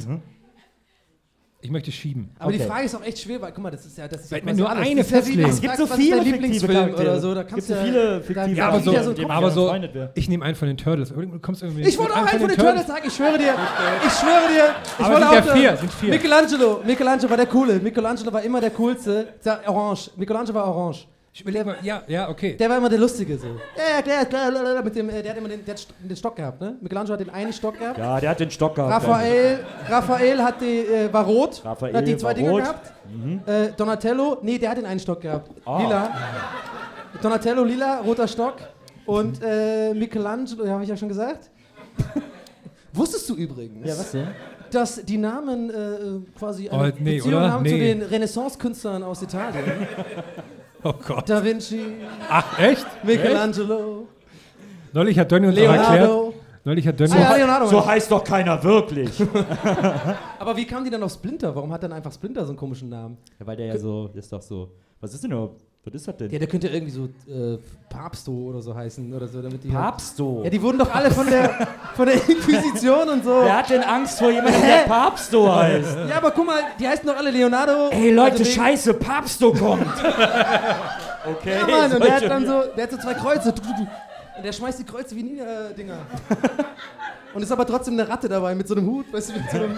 Speaker 5: Ich möchte schieben.
Speaker 3: Aber die
Speaker 4: Okay.
Speaker 3: Frage ist auch echt schwer, weil guck mal, das ist ja das ist ja
Speaker 5: Wenn man
Speaker 3: quasi
Speaker 5: nur
Speaker 3: alles.
Speaker 5: eine
Speaker 3: Das ist ja wie,
Speaker 5: festlegen.
Speaker 3: wenn du
Speaker 5: Es
Speaker 4: gibt
Speaker 3: fragst,
Speaker 4: so
Speaker 3: was ist
Speaker 4: viele
Speaker 3: dein
Speaker 4: fiktive
Speaker 3: Lieblingsfilm
Speaker 4: Charaktere.
Speaker 3: oder so, da
Speaker 4: Es gibt
Speaker 3: kannst
Speaker 4: so
Speaker 3: du
Speaker 4: viele fiktive
Speaker 3: Ja,
Speaker 5: aber so-
Speaker 3: ja, so
Speaker 4: mit denen
Speaker 5: aber
Speaker 4: man
Speaker 5: so-
Speaker 4: befreundet wäre.
Speaker 5: Ich nehme einen von den Turtles. Du kommst irgendwie
Speaker 3: Ich wollte auch einen von den Turtles sagen, ich schwöre dir. Ich schwöre dir. Ich
Speaker 5: Aber
Speaker 3: wollte
Speaker 5: sind
Speaker 3: auch
Speaker 5: ja
Speaker 3: sagen,
Speaker 5: vier, sind vier.
Speaker 3: Michelangelo. Michelangelo war der Coole. Michelangelo war immer der Coolste. Der orange. Michelangelo war orange.
Speaker 5: Ich überlege mal, ja, ja, okay.
Speaker 3: Der war immer der Lustige so. Ja, der, der, mit dem, äh, der hat immer den, der hat st- den Stock gehabt, ne? Michelangelo hat den einen Stock gehabt.
Speaker 4: Ja, der hat den Stock gehabt.
Speaker 3: Raphael, Raphael hat die, äh, war rot.
Speaker 4: Raphael
Speaker 3: hat die zwei
Speaker 4: war
Speaker 3: Dinger
Speaker 4: rot.
Speaker 3: gehabt. Äh, Donatello, nee, der hat den einen Stock gehabt.
Speaker 4: Ah.
Speaker 3: Lila. Donatello, lila, roter Stock. Und äh, Michelangelo, ja, habe ich ja schon gesagt. Wusstest du übrigens,
Speaker 4: Ja, was denn?
Speaker 3: dass die Namen äh, quasi eine
Speaker 5: Oh, nee,
Speaker 3: Beziehung
Speaker 5: oder?
Speaker 3: haben zu
Speaker 5: Nee.
Speaker 3: den Renaissance-Künstlern aus Italien?
Speaker 5: Oh Gott.
Speaker 3: Da Vinci,
Speaker 5: Ach, echt?
Speaker 3: Michelangelo,
Speaker 5: Neulich hat Donny uns auch erklärt.
Speaker 3: Leonardo.
Speaker 5: Neulich hat Donny.
Speaker 3: Ah, ja, Leonardo.
Speaker 4: So heißt doch keiner wirklich.
Speaker 3: Aber wie kam die dann auf Splinter? Warum hat dann einfach Splinter so einen komischen Namen?
Speaker 4: Ja, weil der ja so, ist doch so. Was ist denn überhaupt? Was ist das denn?
Speaker 3: Ja, der könnte irgendwie so äh, Papsto oder so heißen oder so, damit die
Speaker 4: Papsto.
Speaker 3: Ja, die wurden doch alle von der, von der Inquisition und so.
Speaker 4: Wer hat denn Angst vor jemandem, der Papsto heißt?
Speaker 3: Ja, aber guck mal, die heißen doch alle Leonardo.
Speaker 4: Ey Leute,
Speaker 3: also wegen-
Speaker 4: scheiße, Papsto kommt. Okay.
Speaker 3: Ja, Mann, und der hat
Speaker 4: solche-
Speaker 3: dann so, der hat so zwei Kreuze. Und der schmeißt die Kreuze wie Ninja-Dinger. Und ist aber trotzdem eine Ratte dabei mit so einem Hut, weißt du, mit so einem...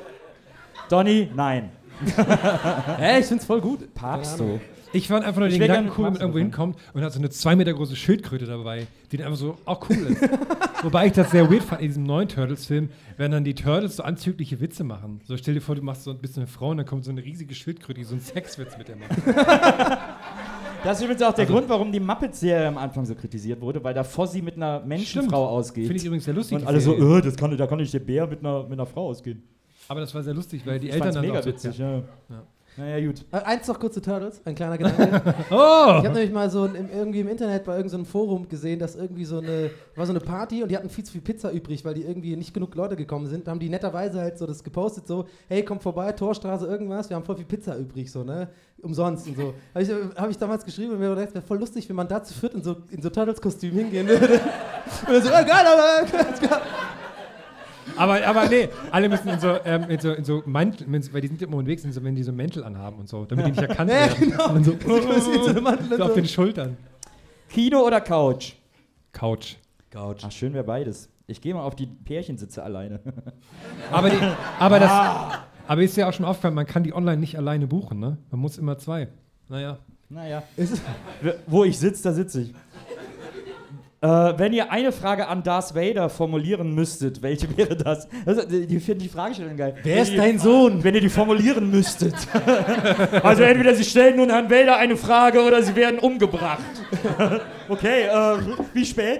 Speaker 4: Donny, nein.
Speaker 3: Hä, ich find's voll gut.
Speaker 4: Papst du.
Speaker 5: Ich fand einfach nur
Speaker 4: Ich
Speaker 5: den
Speaker 4: wär
Speaker 5: Gedanken
Speaker 4: gern
Speaker 5: cool, wenn man
Speaker 4: Papst
Speaker 5: irgendwo
Speaker 4: sein.
Speaker 5: hinkommt und hat so eine zwei Meter große Schildkröte dabei, die dann einfach so auch cool ist. Wobei ich das sehr weird fand in diesem neuen Turtles-Film, wenn dann die Turtles so anzügliche Witze machen. So stell dir vor, du machst so ein bisschen eine Frau und dann kommt so eine riesige Schildkröte, die so einen Sexwitz mit der macht.
Speaker 4: Das ist übrigens auch der
Speaker 5: Also-
Speaker 4: Grund, warum die Muppets-Serie am Anfang so kritisiert wurde, weil da Fossi mit einer Menschenfrau ausgeht.
Speaker 5: Finde ich übrigens sehr lustig.
Speaker 4: Und
Speaker 5: die
Speaker 4: alle so,
Speaker 5: Serie.
Speaker 4: äh, das kann, da kann nicht der Bär mit einer, mit einer Frau ausgehen.
Speaker 5: Aber das war sehr lustig, weil die
Speaker 4: Ich
Speaker 5: Eltern
Speaker 4: fand's
Speaker 5: dann
Speaker 4: mega
Speaker 5: auch so,
Speaker 4: witzig, ja. Naja, gut.
Speaker 3: Äh, eins noch kurz zu Turtles, ein kleiner Gedanke.
Speaker 5: Oh!
Speaker 3: Ich habe nämlich mal so im, irgendwie im Internet bei irgendeinem so Forum gesehen, dass irgendwie so eine, war so eine Party und die hatten viel zu viel Pizza übrig, weil die irgendwie nicht genug Leute gekommen sind. Da haben die netterweise halt so das gepostet, so, hey, kommt vorbei, Torstraße, irgendwas, wir haben voll viel Pizza übrig, so, ne, umsonst und so. Habe ich, hab ich damals geschrieben und mir gedacht, wäre voll lustig, wenn man da zu viert in so, in so Turtles-Kostüm hingehen würde. Und dann so, oh, geil, aber, geil.
Speaker 5: Aber, aber nee, alle müssen in so, ähm, in so, in so Mantel, weil die sind immer unterwegs, in so, wenn die so Mäntel anhaben und so, damit die nicht erkannt
Speaker 3: Ja,
Speaker 5: werden.
Speaker 3: genau.
Speaker 5: Und dann so,
Speaker 3: So eine Mantel und
Speaker 5: so auf
Speaker 3: so.
Speaker 5: den Schultern.
Speaker 4: Kino oder Couch?
Speaker 5: Couch.
Speaker 3: Couch.
Speaker 4: Ach, schön wäre beides. Ich gehe mal auf die Pärchensitze alleine.
Speaker 5: Aber, die, aber, das, aber ist ja auch schon aufgefallen, man kann die online nicht alleine buchen, ne? Man muss immer zwei. Naja.
Speaker 4: Naja.
Speaker 3: Ist-
Speaker 4: Wo ich sitze, da sitze ich. Äh, wenn ihr eine Frage an Darth Vader formulieren müsstet, welche wäre das? Also, die die finden die Fragestellung geil.
Speaker 3: Wer
Speaker 4: Wenn
Speaker 3: ist
Speaker 4: ihr-
Speaker 3: dein Sohn?
Speaker 4: Wenn ihr die formulieren müsstet. Also entweder sie stellen nun Herrn Vader eine Frage oder sie werden umgebracht. Okay, äh, wie spät?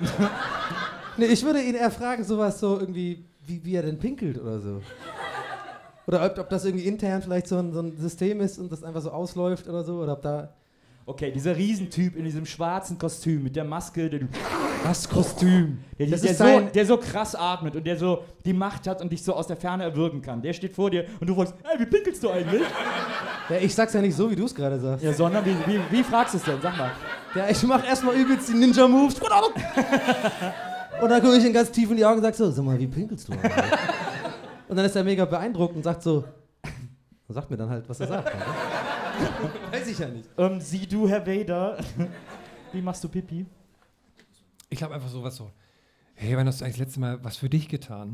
Speaker 3: Nee, ich würde ihn eher fragen, sowas so irgendwie, wie, wie er denn pinkelt oder so. Oder ob, ob das irgendwie intern vielleicht so ein, so ein System ist und das einfach so ausläuft oder so. Oder ob da.
Speaker 4: Okay, dieser Riesentyp in diesem schwarzen Kostüm mit der Maske, der,
Speaker 3: Das Kostüm.
Speaker 4: der,
Speaker 3: Das
Speaker 4: der,
Speaker 3: ist
Speaker 4: so,
Speaker 3: sein-
Speaker 4: der so krass atmet und der so die Macht hat und dich so aus der Ferne erwürgen kann. Der steht vor dir und du fragst, ey, wie pinkelst du eigentlich?
Speaker 3: Ja, ich sag's ja nicht so, wie du es gerade sagst.
Speaker 4: Ja, sondern wie, wie, wie fragst du es denn? Sag mal.
Speaker 3: Ja, ich mach erstmal übelst die Ninja-Moves. Und dann gucke ich ihn ganz tief in die Augen und sag so, sag mal, wie pinkelst du eigentlich? Und dann ist er mega beeindruckt und sagt so, und sagt mir dann halt, was er sagt. Halt, ne? Weiß ich ja nicht.
Speaker 4: Ähm, sieh du, Herr Vader, wie machst du Pipi?
Speaker 5: Ich glaube einfach sowas so, hey, wann hast du eigentlich das letzte Mal was für dich getan?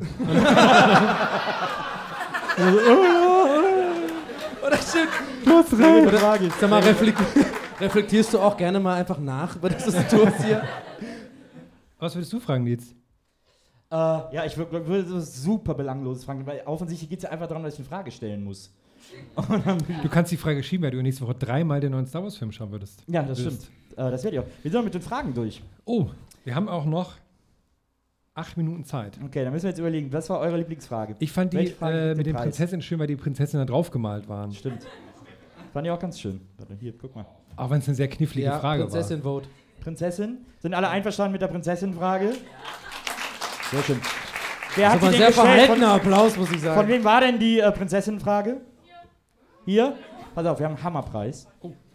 Speaker 3: Oder stimmt.
Speaker 4: Du hast recht.
Speaker 3: Oder, sag mal, reflekt, reflektierst du auch gerne mal einfach nach, über das, was du tust hier?
Speaker 5: Was würdest du fragen, Nils?
Speaker 4: Äh, ja, ich wür- würde so super belangloses fragen, weil offensichtlich geht es ja einfach darum, dass ich eine Frage stellen muss.
Speaker 5: Du kannst die Frage schieben, weil du nächste Woche dreimal den neuen Star Wars Film schauen würdest.
Speaker 4: Ja, das
Speaker 5: Würdest.
Speaker 4: stimmt. Äh, das werde ich auch. Wir sind mit den Fragen durch.
Speaker 5: Oh, wir haben auch noch acht Minuten Zeit.
Speaker 4: Okay, dann müssen wir jetzt überlegen, was war eure Lieblingsfrage?
Speaker 5: Ich fand die
Speaker 4: Welche Frage
Speaker 5: äh,
Speaker 4: gibt
Speaker 5: mit
Speaker 4: den
Speaker 5: den
Speaker 4: Preis?
Speaker 5: Prinzessinnen schön, weil die Prinzessinnen da draufgemalt waren.
Speaker 4: Stimmt. Fand ich auch ganz schön. Warte, hier, guck mal.
Speaker 5: Auch wenn es eine sehr knifflige
Speaker 3: Ja,
Speaker 5: Frage
Speaker 3: Prinzessin Vote.
Speaker 4: Prinzessin? Sind alle einverstanden mit der Prinzessin-Frage? Sehr schön. Wer
Speaker 3: Das
Speaker 4: hat
Speaker 3: war
Speaker 4: sie
Speaker 3: ein
Speaker 4: denn
Speaker 3: sehr
Speaker 4: gestellt?
Speaker 3: verhaltener
Speaker 4: Von,
Speaker 3: Applaus, muss ich
Speaker 4: von
Speaker 3: sagen.
Speaker 4: wem war denn die äh, Prinzessin-Frage? Hier? Pass auf, wir haben einen Hammerpreis.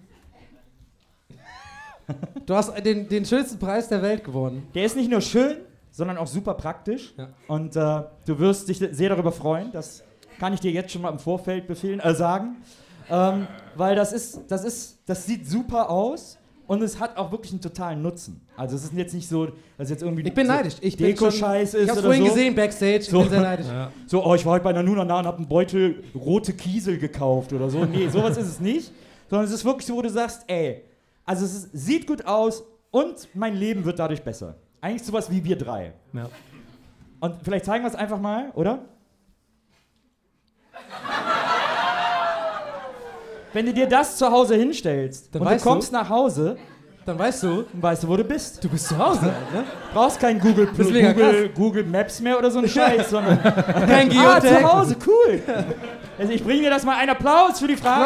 Speaker 3: Du hast den, den schönsten Preis der Welt gewonnen.
Speaker 4: Der ist nicht nur schön, sondern auch super praktisch.
Speaker 3: Ja.
Speaker 4: Und äh, du wirst dich sehr darüber freuen. Das kann ich dir jetzt schon mal im Vorfeld befehlen, äh, sagen. Ähm, weil das ist, das ist, das sieht super aus und es hat auch wirklich einen totalen Nutzen. Also es ist jetzt nicht so, dass jetzt irgendwie
Speaker 3: Ich bin
Speaker 4: so
Speaker 3: neidisch. Ich bin schon-
Speaker 4: Deko-Scheiß ist
Speaker 3: Ich hab's
Speaker 4: oder
Speaker 3: vorhin
Speaker 4: so.
Speaker 3: gesehen, Backstage. Ich
Speaker 4: So.
Speaker 3: bin sehr neidisch.
Speaker 5: Ja.
Speaker 4: So, oh, ich war heute bei Nanuna nah und hab einen Beutel rote Kiesel gekauft oder so. Nee, sowas ist es nicht. Sondern es ist wirklich so, wo du sagst, ey, also es ist, sieht gut aus und mein Leben wird dadurch besser. Eigentlich sowas wie wir drei.
Speaker 5: Ja.
Speaker 4: Und vielleicht zeigen wir es einfach mal, oder? Wenn du dir das zu Hause hinstellst
Speaker 3: Dann
Speaker 4: und du
Speaker 3: weißt du-
Speaker 4: kommst nach Hause,
Speaker 3: Dann weißt du,
Speaker 4: dann weißt du, wo du bist.
Speaker 3: du bist zu Hause. Ne?
Speaker 4: brauchst kein Google,
Speaker 3: Das ist mega
Speaker 4: Google, Google Maps mehr oder so ein Scheiß, sondern
Speaker 3: Kein
Speaker 4: ah,
Speaker 3: Geotag.
Speaker 4: zu Hause, cool. Also ich bringe dir das mal einen Applaus für die Frage.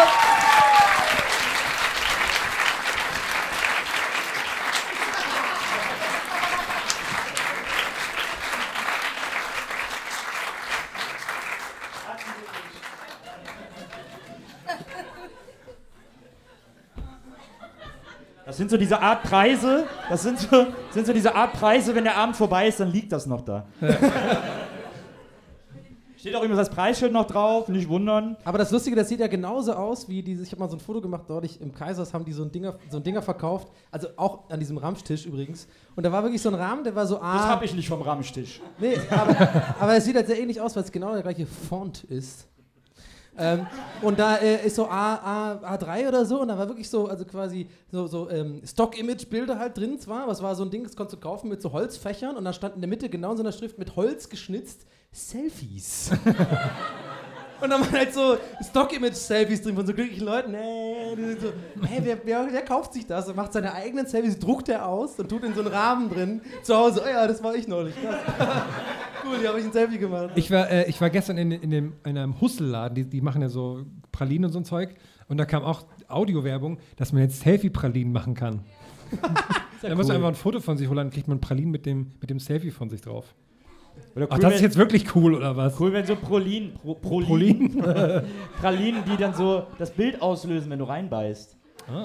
Speaker 4: Das sind so diese Art Preise, das sind so, sind so diese Art Preise, wenn der Abend vorbei ist, dann liegt das noch da. Steht auch immer das Preisschild noch drauf, nicht wundern.
Speaker 3: Aber das Lustige, das sieht ja genauso aus wie diese, ich habe mal so ein Foto gemacht, dort ich, im Kaisers haben die so ein Dinger, so ein Dinger verkauft, also auch an diesem Ramstisch übrigens. Und da war wirklich so ein Rahmen, der war so A.
Speaker 4: Das hab ich nicht vom Ramstisch.
Speaker 3: Nee, aber, aber es sieht halt sehr ähnlich aus, weil es genau der gleiche Font ist. Ähm, und da äh, ist so A, A, A3 oder so und da war wirklich so, also quasi so, so ähm, Stock-Image-Bilder halt drin zwar, aber es war so ein Ding, das konntest du kaufen mit so Holzfächern und da stand in der Mitte genau in so einer Schrift mit Holz geschnitzt Selfies. Und dann waren halt so Stock-Image-Selfies drin von so glücklichen Leuten. Hey, die sind so, hey wer, wer, wer kauft sich das und macht seine eigenen Selfies, druckt er aus und tut in so einen Rahmen drin zu Hause. Oh ja, das war ich neulich. Cool, hier habe ich ein Selfie gemacht.
Speaker 5: Ich war, äh, ich war gestern in, in, dem, in einem Husselladen, die, die machen ja so Pralinen und so ein Zeug. Und da kam auch Audiowerbung, dass man jetzt Selfie-Pralinen machen kann. Da
Speaker 3: cool.
Speaker 5: muss man einfach ein Foto von sich holen, dann kriegt man Pralinen mit dem, mit dem Selfie von sich drauf.
Speaker 4: Oder
Speaker 5: Ach,
Speaker 4: cool,
Speaker 5: das ist
Speaker 4: wenn-
Speaker 5: jetzt wirklich cool, oder was?
Speaker 4: Cool, wenn so Prolin, Pro, Prolin,
Speaker 5: Prolinen?
Speaker 4: Pralinen, die dann so das Bild auslösen, wenn du reinbeißt.
Speaker 5: Ah.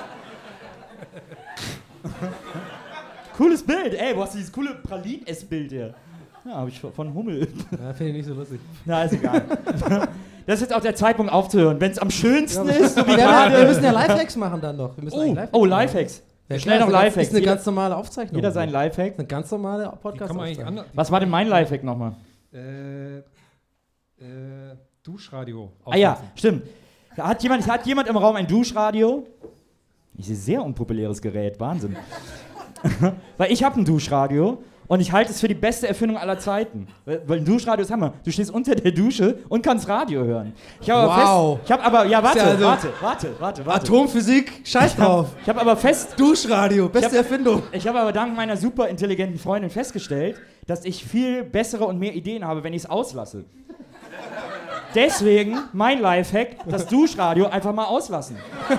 Speaker 4: Cooles Bild, ey, wo hast du dieses coole Pralin-Essbild hier? Ja, hab ich von Hummel.
Speaker 3: Ja, finde ich nicht so lustig.
Speaker 4: Na, ist egal. Das ist jetzt auch der Zeitpunkt aufzuhören. Wenn es am schönsten ist, so wie
Speaker 3: wir, wir
Speaker 4: gerade.
Speaker 3: müssen ja Lifehacks machen dann noch. Wir müssen
Speaker 4: Oh,
Speaker 3: eigentlich Lifehacks
Speaker 4: oh,
Speaker 3: machen.
Speaker 4: Lifehacks.
Speaker 3: Ja,
Speaker 4: Schnell
Speaker 3: klar,
Speaker 4: noch
Speaker 3: ist eine-
Speaker 4: Lifehacks.
Speaker 3: Ist eine
Speaker 4: Jeder-
Speaker 3: ganz normale Aufzeichnung.
Speaker 4: Jeder sein Lifehack.
Speaker 3: Eine ganz normale
Speaker 5: Die
Speaker 3: podcast
Speaker 5: kann man eigentlich anders.
Speaker 4: Was war denn mein Lifehack nochmal?
Speaker 5: Äh, äh, Duschradio.
Speaker 4: Ah ja,
Speaker 5: aufsetzen.
Speaker 4: stimmt. Da hat jemand, hat jemand im Raum ein Duschradio? Ich sehe sehr unpopuläres Gerät, Wahnsinn. Weil ich habe ein Duschradio und ich halte es für die beste Erfindung aller Zeiten. Weil, weil ein Duschradio ist Hammer. Du stehst unter der Dusche und kannst Radio hören. Ich habe aber
Speaker 3: Wow.
Speaker 4: fest, ich habe aber, ja warte,
Speaker 3: Ist ja also-
Speaker 4: warte, warte, warte, warte.
Speaker 3: Atomphysik, scheiß drauf.
Speaker 4: Ich habe aber fest,
Speaker 3: Duschradio, beste
Speaker 4: Ich hab-
Speaker 3: Erfindung.
Speaker 4: ich habe aber dank meiner super intelligenten Freundin festgestellt, dass ich viel bessere und mehr Ideen habe, wenn ich es auslasse. Deswegen mein Lifehack, das Duschradio einfach mal auslassen.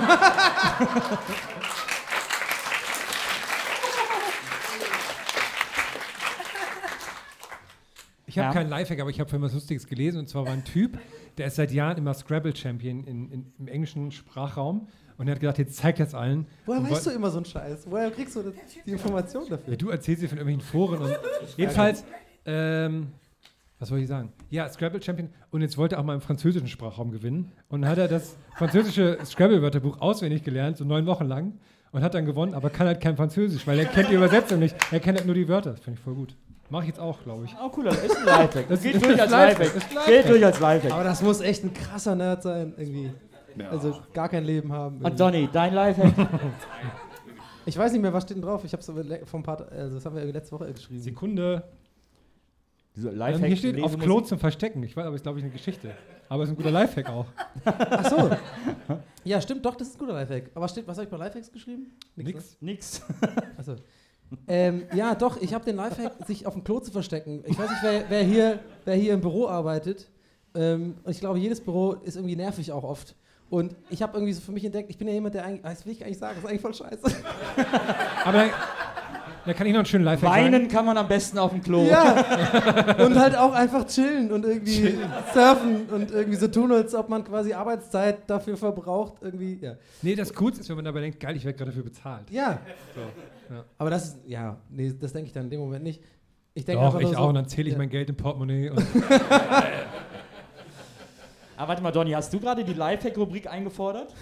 Speaker 5: Ich habe
Speaker 4: Ja.
Speaker 5: keinen Lifehack, aber ich habe vorhin was Lustiges gelesen. Und zwar war ein Typ, der ist seit Jahren immer Scrabble-Champion in, in, im englischen Sprachraum. Und er hat gedacht, jetzt zeigt das allen.
Speaker 3: Woher
Speaker 5: Und
Speaker 3: weißt du
Speaker 5: woll-
Speaker 3: immer so einen Scheiß? Woher kriegst du das, die Information dafür?
Speaker 5: Ja, du erzählst dir von irgendwelchen Foren. Und jedenfalls, ähm, was soll ich sagen? Ja, Scrabble-Champion. Und jetzt wollte er auch mal im französischen Sprachraum gewinnen. Und dann hat er das französische Scrabble-Wörterbuch auswendig gelernt, so neun Wochen lang. Und hat dann gewonnen, aber kann halt kein Französisch, weil er kennt die Übersetzung nicht. Er kennt halt nur die Wörter. Das finde ich voll gut. Mache ich jetzt auch, glaube ich.
Speaker 4: Oh cool, das ist ein Lifehack. Das
Speaker 5: Das
Speaker 4: geht
Speaker 5: ist
Speaker 4: durch
Speaker 5: ein
Speaker 4: als
Speaker 5: Lifehack.
Speaker 4: Lifehack.
Speaker 5: Das ist ein
Speaker 4: Geht
Speaker 5: Lifehack.
Speaker 4: durch als Lifehack.
Speaker 3: Aber das muss echt ein krasser Nerd sein, irgendwie. Also gar kein Leben haben.
Speaker 4: Und
Speaker 3: irgendwie.
Speaker 4: Donny, dein Lifehack?
Speaker 3: Ich weiß nicht mehr, was steht denn drauf? Ich habe es vom Part, also das haben wir letzte Woche geschrieben.
Speaker 5: Sekunde.
Speaker 4: Dieser
Speaker 5: Ähm,
Speaker 4: Lifehack
Speaker 5: hier steht auf
Speaker 4: Lesemusik.
Speaker 5: Klo zum Verstecken. Ich weiß, aber ist, glaube ich, eine Geschichte. Aber es ist ein guter Lifehack auch.
Speaker 3: Ach so. Ja, stimmt, doch, das ist ein guter Lifehack. Aber steht, was habe ich bei Lifehacks geschrieben?
Speaker 5: Nix.
Speaker 4: Nix.
Speaker 3: Ne? Achso. Ähm, ja, doch, ich habe den Lifehack, sich auf dem Klo zu verstecken. Ich weiß nicht, wer, wer, hier, wer hier im Büro arbeitet. Ähm, und ich glaube, jedes Büro ist irgendwie nervig auch oft. Und ich habe irgendwie so für mich entdeckt, ich bin ja jemand, der eigentlich, das will ich gar nicht sagen, das ist eigentlich voll scheiße.
Speaker 5: Aber dann, dann kann ich noch einen schönen Lifehack
Speaker 4: Weinen
Speaker 5: sagen.
Speaker 4: kann man am besten auf dem Klo.
Speaker 3: Ja, und halt auch einfach chillen und irgendwie surfen und irgendwie so tun, als ob man quasi Arbeitszeit dafür verbraucht. Irgendwie, ja.
Speaker 5: Nee, das Coolste ist, wenn man dabei denkt, geil, ich werde gerade dafür bezahlt.
Speaker 3: Ja.
Speaker 5: So, ja.
Speaker 3: Aber das ist, ja, nee, das denke ich dann in dem Moment nicht. Ich denke
Speaker 5: Doch,
Speaker 3: einfach
Speaker 5: ich
Speaker 3: nur
Speaker 5: auch.
Speaker 3: so,
Speaker 5: Und dann zähle ich
Speaker 3: ja.
Speaker 5: mein Geld im Portemonnaie. Und
Speaker 4: Aber warte mal, Donny, hast du gerade die Lifehack-Rubrik eingefordert?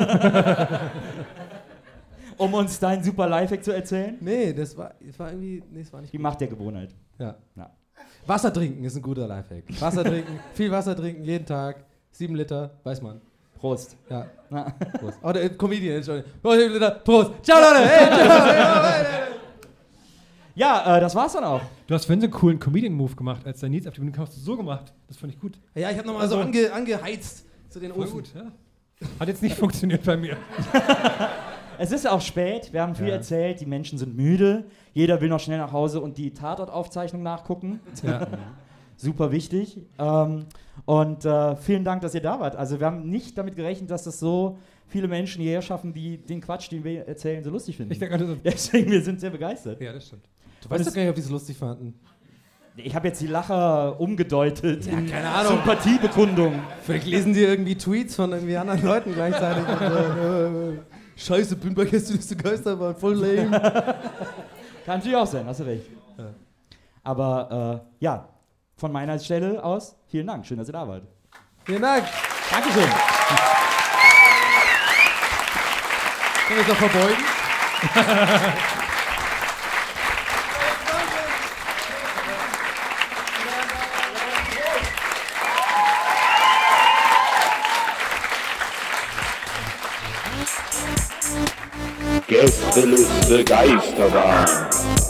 Speaker 4: Um uns deinen super Lifehack zu erzählen?
Speaker 3: Nee, das war, das war irgendwie, nee, das war nicht
Speaker 4: Die Macht der Gewohnheit.
Speaker 3: Ja.
Speaker 4: Ja.
Speaker 3: Wasser trinken ist ein guter Lifehack. Wasser trinken, viel Wasser trinken, jeden Tag, sieben Liter, weiß man.
Speaker 4: Prost.
Speaker 3: Ja,
Speaker 4: Na.
Speaker 3: Prost. Oh, der Comedian, Entschuldigung. Oh, sieben Liter, Prost. Ciao, Leute. Hey, ciao.
Speaker 4: Ja, äh, das war's dann auch.
Speaker 5: du hast vorhin so einen coolen Comedian-Move gemacht, als der Nils auf die Bühne kam, hast du so gemacht. Das fand ich gut.
Speaker 3: Ja, ich habe nochmal so ange, angeheizt zu den
Speaker 5: Voll
Speaker 3: Ofen.
Speaker 5: gut, ja. Hat jetzt nicht funktioniert bei mir.
Speaker 4: Es ist auch spät, wir haben viel
Speaker 5: Ja.
Speaker 4: erzählt, die Menschen sind müde, jeder will noch schnell nach Hause und die Tatortaufzeichnung nachgucken.
Speaker 5: Ja.
Speaker 4: Super wichtig. Ähm, und äh, vielen Dank, dass ihr da wart. Also wir haben nicht damit gerechnet, dass das so viele Menschen hierher schaffen, die den Quatsch, den wir erzählen, so lustig finden.
Speaker 5: Ich denke, das ist-
Speaker 4: Deswegen, wir sind sehr begeistert.
Speaker 5: ja, das stimmt.
Speaker 3: Du weißt doch gar nicht, ob die es lustig fanden.
Speaker 4: Ich habe jetzt die Lacher umgedeutet
Speaker 3: Ja,
Speaker 4: in
Speaker 3: keine Ahnung.
Speaker 4: Sympathiebekundung.
Speaker 3: Vielleicht lesen die irgendwie Tweets von irgendwie anderen Leuten gleichzeitig. und, äh, äh, Scheiße, bin bei Gästeliste Geisterbahn, voll lame.
Speaker 4: Kann natürlich auch sein, hast du recht.
Speaker 3: Ja.
Speaker 4: Aber äh, ja, von meiner Stelle aus, vielen Dank. Schön, dass ihr da wart.
Speaker 3: Vielen Dank.
Speaker 4: Dankeschön.
Speaker 5: Können wir uns noch verbeugen?
Speaker 6: Gästeliste Geisterbahn.